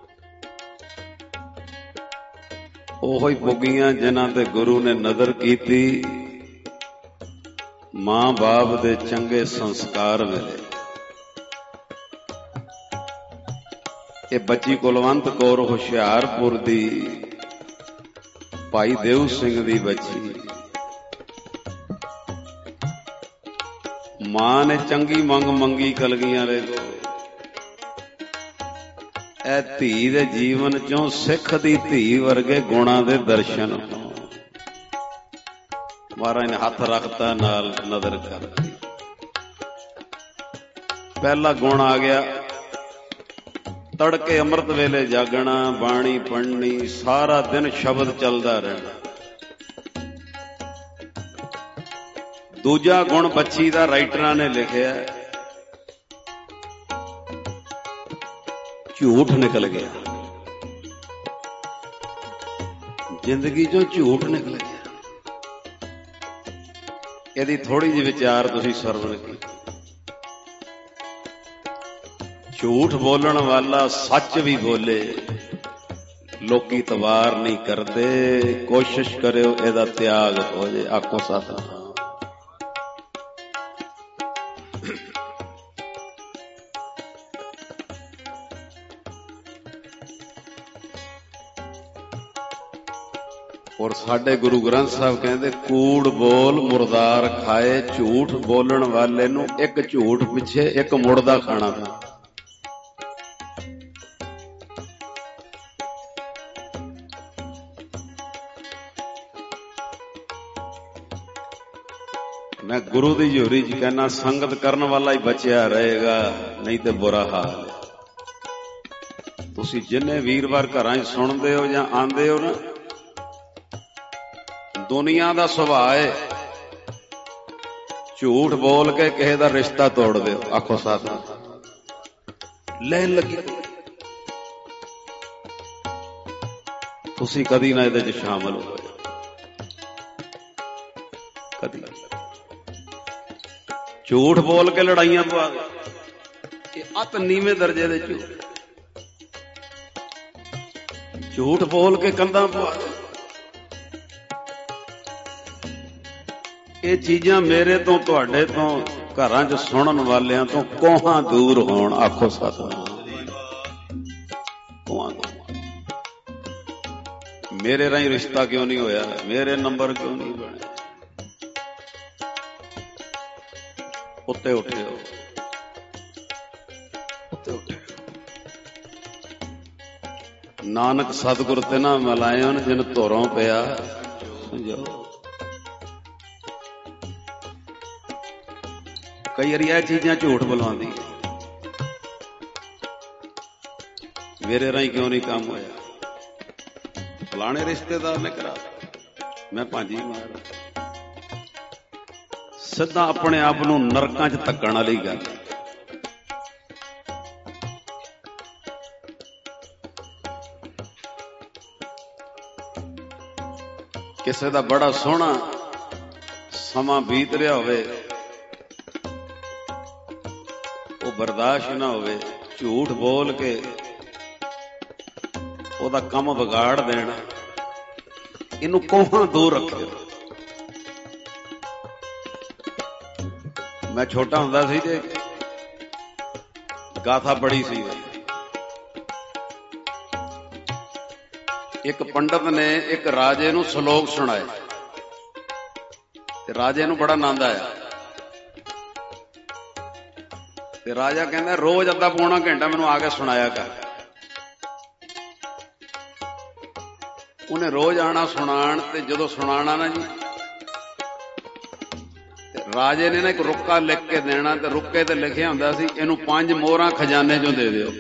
ਉਹੋ ਹੀ ਪੁੱਗੀਆਂ ਜਿਨ੍ਹਾਂ ਤੇ ਗੁਰੂ ਨੇ ਨਜ਼ਰ ਕੀਤੀ, ਮਾਂ ਬਾਪ ਦੇ ਚੰਗੇ ਸੰਸਕਾਰ ਮਿਲੇ। ਇਹ ਬੱਚੀ ਕੁਲਵੰਤ ਕੌਰ ਹੁਸ਼ਿਆਰਪੁਰ ਦੀ, ਭਾਈ ਦੇਵ ਸਿੰਘ ਦੀ ਬੱਚੀ। ਮਾਂ ਨੇ ਚੰਗੀ ਮੰਗ ਮੰਗੀ ਕਲਗੀਆਂ ਦੇ ਕੋਲ। ਇਹ ਧੀ ਦੇ ਜੀਵਨ ਚੋਂ ਸਿੱਖ ਦੀ ਧੀ ਵਰਗੇ ਗੁਣਾਂ ਦੇ ਦਰਸ਼ਨ ਮਹਾਰਾਜ ਨੇ ਹੱਥ ਰੱਖਤਾ, ਨਾਲ ਨਜ਼ਰ ਕਰਤੀ। ਪਹਿਲਾ ਗੁਣ ਆ ਗਿਆ, ਤੜਕੇ ਅੰਮ੍ਰਿਤ ਵੇਲੇ ਜਾਗਣਾ, ਬਾਣੀ ਪੜ੍ਹਨੀ, ਸਾਰਾ ਦਿਨ ਸ਼ਬਦ ਚੱਲਦਾ ਰਹਿਣਾ। ਦੂਜਾ ਗੁਣ ਬੱਚੀ ਦਾ ਰਾਈਟਰਾਂ ਨੇ ਲਿਖਿਆ, ਝੂਠ ਨਿਕਲ ਗਿਆ। ਜ਼ਿੰਦਗੀ ਚੋਂ ਝੂਠ ਨਿਕਲ ਗਿਆ। ਇਹਦੀ ਥੋੜੀ ਜਿਹੀ ਵਿਚਾਰ ਤੁਸੀਂ ਸਰਵਣ ਕੀਤੀ। ਝੂਠ ਬੋਲਣ ਵਾਲਾ ਸੱਚ ਵੀ ਬੋਲੇ, ਲੋਕੀ ਤਵਾਰ ਨਹੀਂ ਕਰਦੇ। ਕੋਸ਼ਿਸ਼ ਕਰਿਓ ਇਹਦਾ ਤਿਆਗ ਹੋ ਜੇ। ਆਖੋ ਸਤਿਨਾਮ। ਔਰ ਸਾਡੇ ਗੁਰੂ ਗ੍ਰੰਥ ਸਾਹਿਬ ਕਹਿੰਦੇ, ਕੂੜ ਬੋਲ ਮੁਰਦਾਰ ਖਾਏ। ਝੂਠ ਬੋਲਣ ਵਾਲੇ ਨੂੰ ਇੱਕ ਝੂਠ ਪਿੱਛੇ ਇੱਕ ਮੁਰਦਾ ਖਾਣਾ ਪੈਂਦਾ। ਮੈਂ ਗੁਰੂ ਦੀ ਹਜ਼ੂਰੀ ਚ ਕਹਿਣਾ, ਸੰਗਤ ਕਰਨ ਵਾਲਾ ਹੀ ਬਚਿਆ ਰਹੇਗਾ, ਨਹੀਂ ਤੇ ਬੁਰਾ ਹਾਲ ਹੈ। ਤੁਸੀਂ ਜਿੰਨੇ ਵੀਰਵਾਰ ਘਰਾਂ ਚ ਸੁਣਦੇ ਹੋ ਜਾਂ ਆਂਦੇ ਹੋ ਨਾ, ਦੁਨੀਆ ਦਾ ਸੁਭਾਅ ਹੈ ਝੂਠ ਬੋਲ ਕੇ ਕਿਸੇ ਦਾ ਰਿਸ਼ਤਾ ਤੋੜ ਦਿਓ। ਆਖੋ ਸਤਿਨਾਮ। ਲੈਣ ਲੱਗੀ ਤੁਸੀਂ ਕਦੀ ਨਾ ਇਹਦੇ ਚ ਸ਼ਾਮਲ ਹੋ ਕਦੀ। ਝੂਠ ਬੋਲ ਕੇ ਲੜਾਈਆਂ ਪਵਾ ਦੇ, ਇਹ ਅਤ ਨੀਵੇਂ ਦਰਜੇ ਦੇ ਝੂਠ। ਝੂਠ ਬੋਲ ਕੇ ਕੰਧਾਂ ਪਵਾ ਦੇ। ਇਹ ਚੀਜ਼ਾਂ ਮੇਰੇ ਤੋਂ, ਤੁਹਾਡੇ ਤੋਂ, ਘਰਾਂ 'ਚ ਸੁਣਨ ਵਾਲਿਆਂ ਤੋਂ ਕੋਹਾਂ ਦੂਰ ਹੋਣ। ਆਖੋ ਸਤਿਨਾਮ। ਕੋਹਾਂ ਦੂਰ। ਮੇਰੇ ਰਾਹੀਂ ਰਿਸ਼ਤਾ ਕਿਉਂ ਨਹੀਂ ਹੋਇਆ, ਮੇਰੇ ਨੰਬਰ ਕਿਉਂ ਨਹੀਂ ਬਣੇ। ਉੱਤੇ ਉੱਠਿਓ, ਉੱਤੇ ਉੱਠਿਓ। ਨਾਨਕ ਸਤਿਗੁਰ ਤੇ ਨਾ ਮਲਾਇਨ ਜਿਨ ਧੋਰੋਂ ਪਿਆ ਸਮਝੋ। ਕਈ ਵਾਰੀ ਇਹ ਚੀਜ਼ਾਂ ਝੂਠ ਬੁਲਾਉਂਦੀ, ਮੇਰੇ ਰਾਹੀਂ ਕਿਉਂ ਨਹੀਂ ਕੰਮ ਹੋਇਆ, ਫਲਾਣੇ ਰਿਸ਼ਤੇਦਾਰ ਨੇ ਕਰਾ, ਮੈਂ ਭਾਂਜੀ ਮਾਰ। ਸਿੱਧਾ ਆਪਣੇ ਆਪ ਨੂੰ ਨਰਕਾਂ 'ਚ ਧੱਕਣ ਵਾਲੀ ਗੱਲ। ਕਿਸੇ ਦਾ ਬੜਾ ਸੋਹਣਾ ਸਮਾਂ ਬੀਤ ਰਿਹਾ ਹੋਵੇ, ਉਹ ਬਰਦਾਸ਼ਤ ਨਾ ਹੋਵੇ, ਝੂਠ ਬੋਲ ਕੇ ਉਹਦਾ ਕੰਮ ਵਿਗਾੜ ਦੇਣਾ, ਇਹਨੂੰ ਕੋਹਾਂ ਦੂਰ ਰੱਖਿਓ। ਮੈਂ ਛੋਟਾ ਹੁੰਦਾ ਸੀ ਤੇ ਗਾਥਾ ਪੜ੍ਹੀ ਸੀ, ਇੱਕ ਪੰਡਤ ਨੇ ਇੱਕ ਰਾਜੇ ਨੂੰ ਸ਼ਲੋਕ ਸੁਣਾਏ ਤੇ ਰਾਜੇ ਨੂੰ ਬੜਾ ਆਨੰਦ ਆਇਆ ਤੇ ਰਾਜਾ ਕਹਿੰਦਾ ਰੋਜ਼ ਅੱਧਾ ਪੌਣਾ ਘੰਟਾ ਮੈਨੂੰ ਆ ਕੇ ਸੁਣਾਇਆ ਕਰ। ਉਹਨੇ ਰੋਜ਼ ਆਣਾ ਸੁਣਾਣ ਤੇ ਜਦੋਂ ਸੁਣਾਣਾ ਨਾ ਜੀ ਤੇ ਰਾਜੇ ਨੇ ਨਾ ਇੱਕ ਰੁੱਕਾ ਲਿਖ ਕੇ ਦੇਣਾ ਤੇ ਰੁੱਕੇ ਤੇ ਲਿਖਿਆ ਹੁੰਦਾ ਸੀ ਇਹਨੂੰ ਪੰਜ ਮੋਹਰਾਂ ਖਜ਼ਾਨੇ ਚੋਂ ਦੇ ਦਿਓ।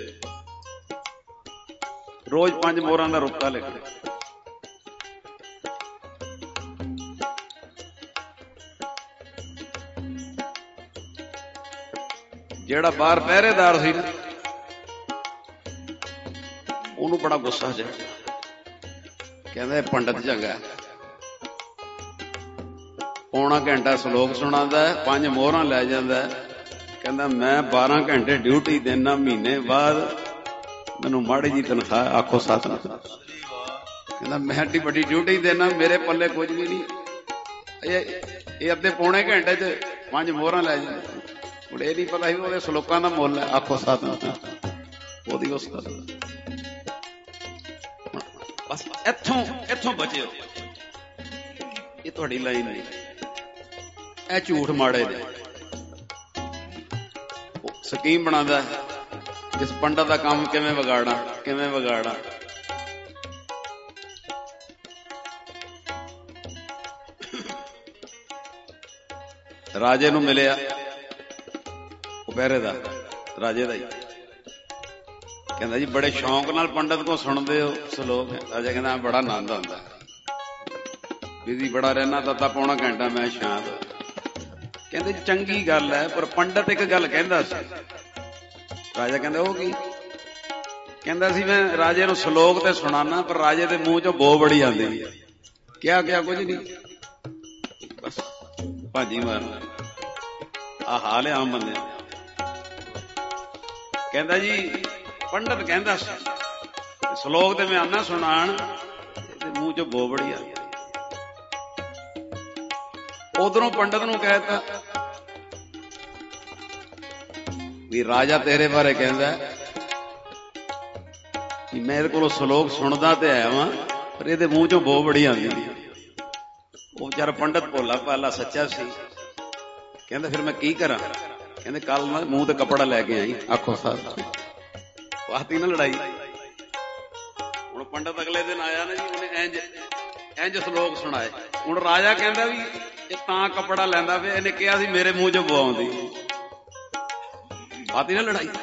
ਰੋਜ਼ ਪੰਜ ਮੋਹਰਾਂ ਦਾ ਰੁੱਕਾ ਲਿਖ ਦੇ। ਜਿਹੜਾ ਬਾਹਰ ਪਹਿਰੇਦਾਰ ਸੀ ਨਾ ਉਹਨੂੰ ਬੜਾ ਗੁੱਸਾ ਚੜਿਆ, ਕਹਿੰਦਾ ਇਹ ਪੰਡਤ ਚੰਗਾ, ਪੌਣਾ ਘੰਟਾ ਸ਼ਲੋਕ ਸੁਣਾਉਂਦਾ, ਪੰਜ ਮੋਹਰਾਂ ਲੈ ਜਾਂਦਾ, ਕਹਿੰਦਾ ਮੈਂ ਬਾਰਾਂ ਘੰਟੇ ਡਿਊਟੀ ਦੇਣਾ, ਮਹੀਨੇ ਬਾਅਦ ਮੈਨੂੰ ਮਾੜੀ ਜੀ ਤਨਖਾਹ, ਆਖੋ ਸਤਿ। ਕਹਿੰਦਾ ਮੈਂ ਐਡੀ ਵੱਡੀ ਡਿਊਟੀ ਦੇਣਾ, ਮੇਰੇ ਪੱਲੇ ਕੁਝ ਵੀ ਨਹੀਂ, ਇਹ ਅੱਧੇ ਪੌਣੇ ਘੰਟੇ ਚ ਪੰਜ ਮੋਹਰਾਂ ਲੈ ਜਾਂਦਾ। ਹੁਣ ਇਹ ਨਹੀਂ ਪਤਾ ਸੀ ਉਹਦੇ ਸ਼ਲੋਕਾਂ ਦਾ ਮੁੱਲ ਹੈ, ਆਖੋ ਸਤਿ ਉਹਦੀ ਉਸ ਦਾ। ਬਸ ਇੱਥੋਂ ਇੱਥੋਂ ਬਚਿਓ, ਇਹ ਤੁਹਾਡੀ ਲਾਈਨ ਨਹੀਂ। ਇਹ ਝੂਠ ਮਾੜੇ ਨੇ, ਸਕੀਮ ਬਣਾਉਂਦਾ ਇਸ ਪੰਡਤ ਦਾ ਕੰਮ ਕਿਵੇਂ ਵਿਗਾੜਾਂ, ਕਿਵੇਂ ਵਿਗਾੜਾਂ। ਰਾਜੇ ਨੂੰ ਮਿਲਿਆ ਉਹ ਪਹਿਰੇਦਾਰ, ਰਾਜੇ ਦਾ ਹੀ, ਕਹਿੰਦਾ ਜੀ ਬੜੇ ਸ਼ੌਂਕ ਨਾਲ ਪੰਡਤ ਕੋ ਸੁਣਦੇ ਹੋ ਸ਼ਲੋਕ। ਰਾਜਾ ਕਹਿੰਦਾ ਬੜਾ ਆਨੰਦ ਆਉਂਦਾ, ਬਿਜ਼ੀ ਬੜਾ ਰਹਿਣਾ, ਤਾਂ ਪੌਣਾ ਘੰਟਾ ਮੈਂ ਸ਼ਾਂਤ। ਕਹਿੰਦੇ ਚੰਗੀ ਗੱਲ ਹੈ, ਪਰ ਪੰਡਤ ਇੱਕ ਗੱਲ ਕਹਿੰਦਾ ਸੀ। ਰਾਜਾ ਕਹਿੰਦਾ ਉਹ ਕੀ? ਕਹਿੰਦਾ ਸੀ ਮੈਂ ਰਾਜੇ ਨੂੰ ਸ਼ਲੋਕ ਤੇ ਸੁਣਾਨਾ, ਪਰ ਰਾਜੇ ਦੇ ਮੂੰਹ ਚੋਂ ਬੋ ਬੜੀ ਆਉਂਦੀ। ਕਿਹਾ ਕਿਹਾ ਕੁਝ ਨਹੀਂ, ਬਸ ਭਾਜੀ ਮਾਰਨਾ। ਆਹ ਹਾਲ ਹੈ ਆਮ ਬੰਦੇ। ਕਹਿੰਦਾ ਜੀ ਪੰਡਤ ਕਹਿੰਦਾ ਸੀ ਸ਼ਲੋਕ ਤੇ ਮੈਂ ਆਨਾ ਸੁਣਾਣ, ਇਹਦੇ ਮੂੰਹ ਚੋਂ ਬੋ ਬੜੀ ਆਉਂਦੀ। ਉਧਰੋਂ ਪੰਡਤ ਨੂੰ ਕਹਿਤਾ ਵੀ ਰਾਜਾ ਤੇਰੇ ਬਾਰੇ ਕਹਿੰਦਾ ਵੀ ਮੈਂ ਇਹਦੇ ਕੋਲੋਂ ਸ਼ਲੋਕ ਸੁਣਦਾ ਤੇ ਆਇਆ ਵਾਂ, ਪਰ ਇਹਦੇ ਮੂੰਹ ਚੋਂ ਬੋ ਬੜੀ ਆਉਂਦੀ। ਉਹ ਵਿਚਾਰਾ ਪੰਡਤ ਭੋਲਾ ਭਾਲਾ ਸੱਚਾ ਸੀ। ਕਹਿੰਦਾ ਫਿਰ ਮੈਂ ਕੀ ਕਰਾਂ? ਕਹਿੰਦੇ ਕੱਲ ਨਾ ਮੂੰਹ ਤੇ ਕੱਪੜਾ ਲੈ ਕੇ ਆਈ, ਆਖੋ ਸਾਹਿਬ ਪਾਤੀ ਨਾ ਲੜਾਈ। ਹੁਣ ਪੰਡਤ ਅਗਲੇ ਦਿਨ ਆਇਆ ਨਾ ਜੀ, ਉਹਨੇ ਇੰਜ ਇੰਜ ਸ਼ਲੋਕ ਸੁਣਾਏ। ਹੁਣ ਰਾਜਾ ਕਹਿੰਦਾ ਵੀ ਇਹ ਤਾਂ ਕੱਪੜਾ ਲੈਂਦਾ ਵੀ ਇਹਨੇ ਕਿਹਾ ਸੀ ਮੇਰੇ ਮੂੰਹ ਚੋਂ ਬੋ ਆਉਂਦੀ, ਪਾਤੀ ਨਾ ਲੜਾਈ।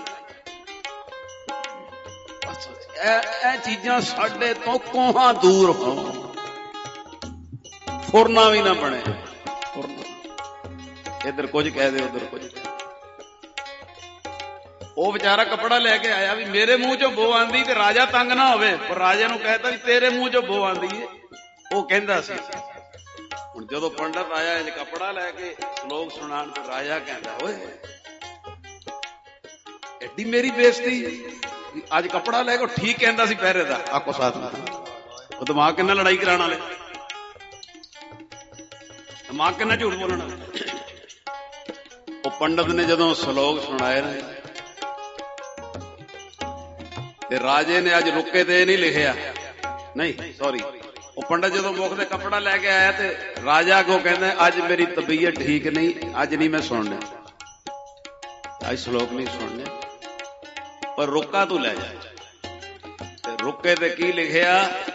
ਇਹ ਚੀਜ਼ਾਂ ਸਾਡੇ ਤੋਂ ਕੋਹਾਂ ਦੂਰ ਹੋਣ, ਫੁਰਨਾ ਵੀ ਨਾ ਬਣੇ। ਇੱਧਰ ਕੁਝ ਕਹਿ ਦੇ, ਉੱਧਰ ਕੁਝ। ਉਹ ਵਿਚਾਰਾ ਕੱਪੜਾ ਲੈ ਕੇ ਆਇਆ ਵੀ ਮੇਰੇ ਮੂੰਹ ਚੋਂ ਬੋ ਆਂਦੀ ਤੇ ਰਾਜਾ ਤੰਗ ਨਾ ਹੋਵੇ, ਪਰ ਰਾਜੇ ਨੂੰ ਕਹਿਤਾ ਵੀ ਤੇਰੇ ਮੂੰਹ ਚੋਂ ਬੋ ਆਂਦੀ ਏ। ਉਹ ਕਹਿੰਦਾ ਸੀ। ਹੁਣ ਜਦੋਂ ਪੰਡਤ ਆਇਆ ਇਹ ਕੱਪੜਾ ਲੈ ਕੇ ਸ਼ਲੋਕ ਸੁਣਾਉਣ, ਤੇ ਰਾਜਾ ਕਹਿੰਦਾ ਓਏ ਐਡੀ ਮੇਰੀ ਬੇਇੱਜ਼ਤੀ, ਅੱਜ ਕੱਪੜਾ ਲੈ ਕੇ ਠੀਕ ਕਹਿੰਦਾ ਸੀ ਪਹਿਰੇ ਦਾ, ਆਖੋ ਸਾਥ। ਉਹ ਦਿਮਾਗ ਕਿੰਨਾ ਲੜਾਈ ਕਰਾਉਣ ਵਾਲੇ, ਦਿਮਾਗ ਕਿੰਨਾ ਝੂਠ ਬੋਲਣ ਵਾਲੇ। ਉਹ ਪੰਡਤ ਨੇ ਜਦੋਂ ਸ਼ਲੋਕ ਸੁਣਾਏ ਨਾ, ਤੇ ਰਾਜੇ ਨੇ ਅੱਜ ਰੁੱਕੇ ਤੇ ਇਹ ਨਹੀਂ ਲਿਖਿਆ, ਨਹੀਂ ਸੌਰੀ ਉਹ ਪੰਡਤ ਜਦੋਂ ਮੁਖ ਦੇ ਕੱਪੜਾ ਲੈ ਕੇ ਆਇਆ ਤੇ ਰਾਜਾ ਕੋ ਕਹਿੰਦਾ ਅੱਜ ਮੇਰੀ ਤਬੀਅਤ ਠੀਕ ਨਹੀਂ, ਅੱਜ ਨਹੀਂ ਮੈਂ ਸੁਣਨਾ, ਅੱਜ ਸ਼ਲੋਕ ਨਹੀਂ ਸੁਣਨੇ, ਪਰ ਰੁੱਕਾ ਤੂੰ ਲੈ ਜਾ। ਤੇ ਰੁੱਕੇ ਤੇ ਕੀ ਲਿਖਿਆ,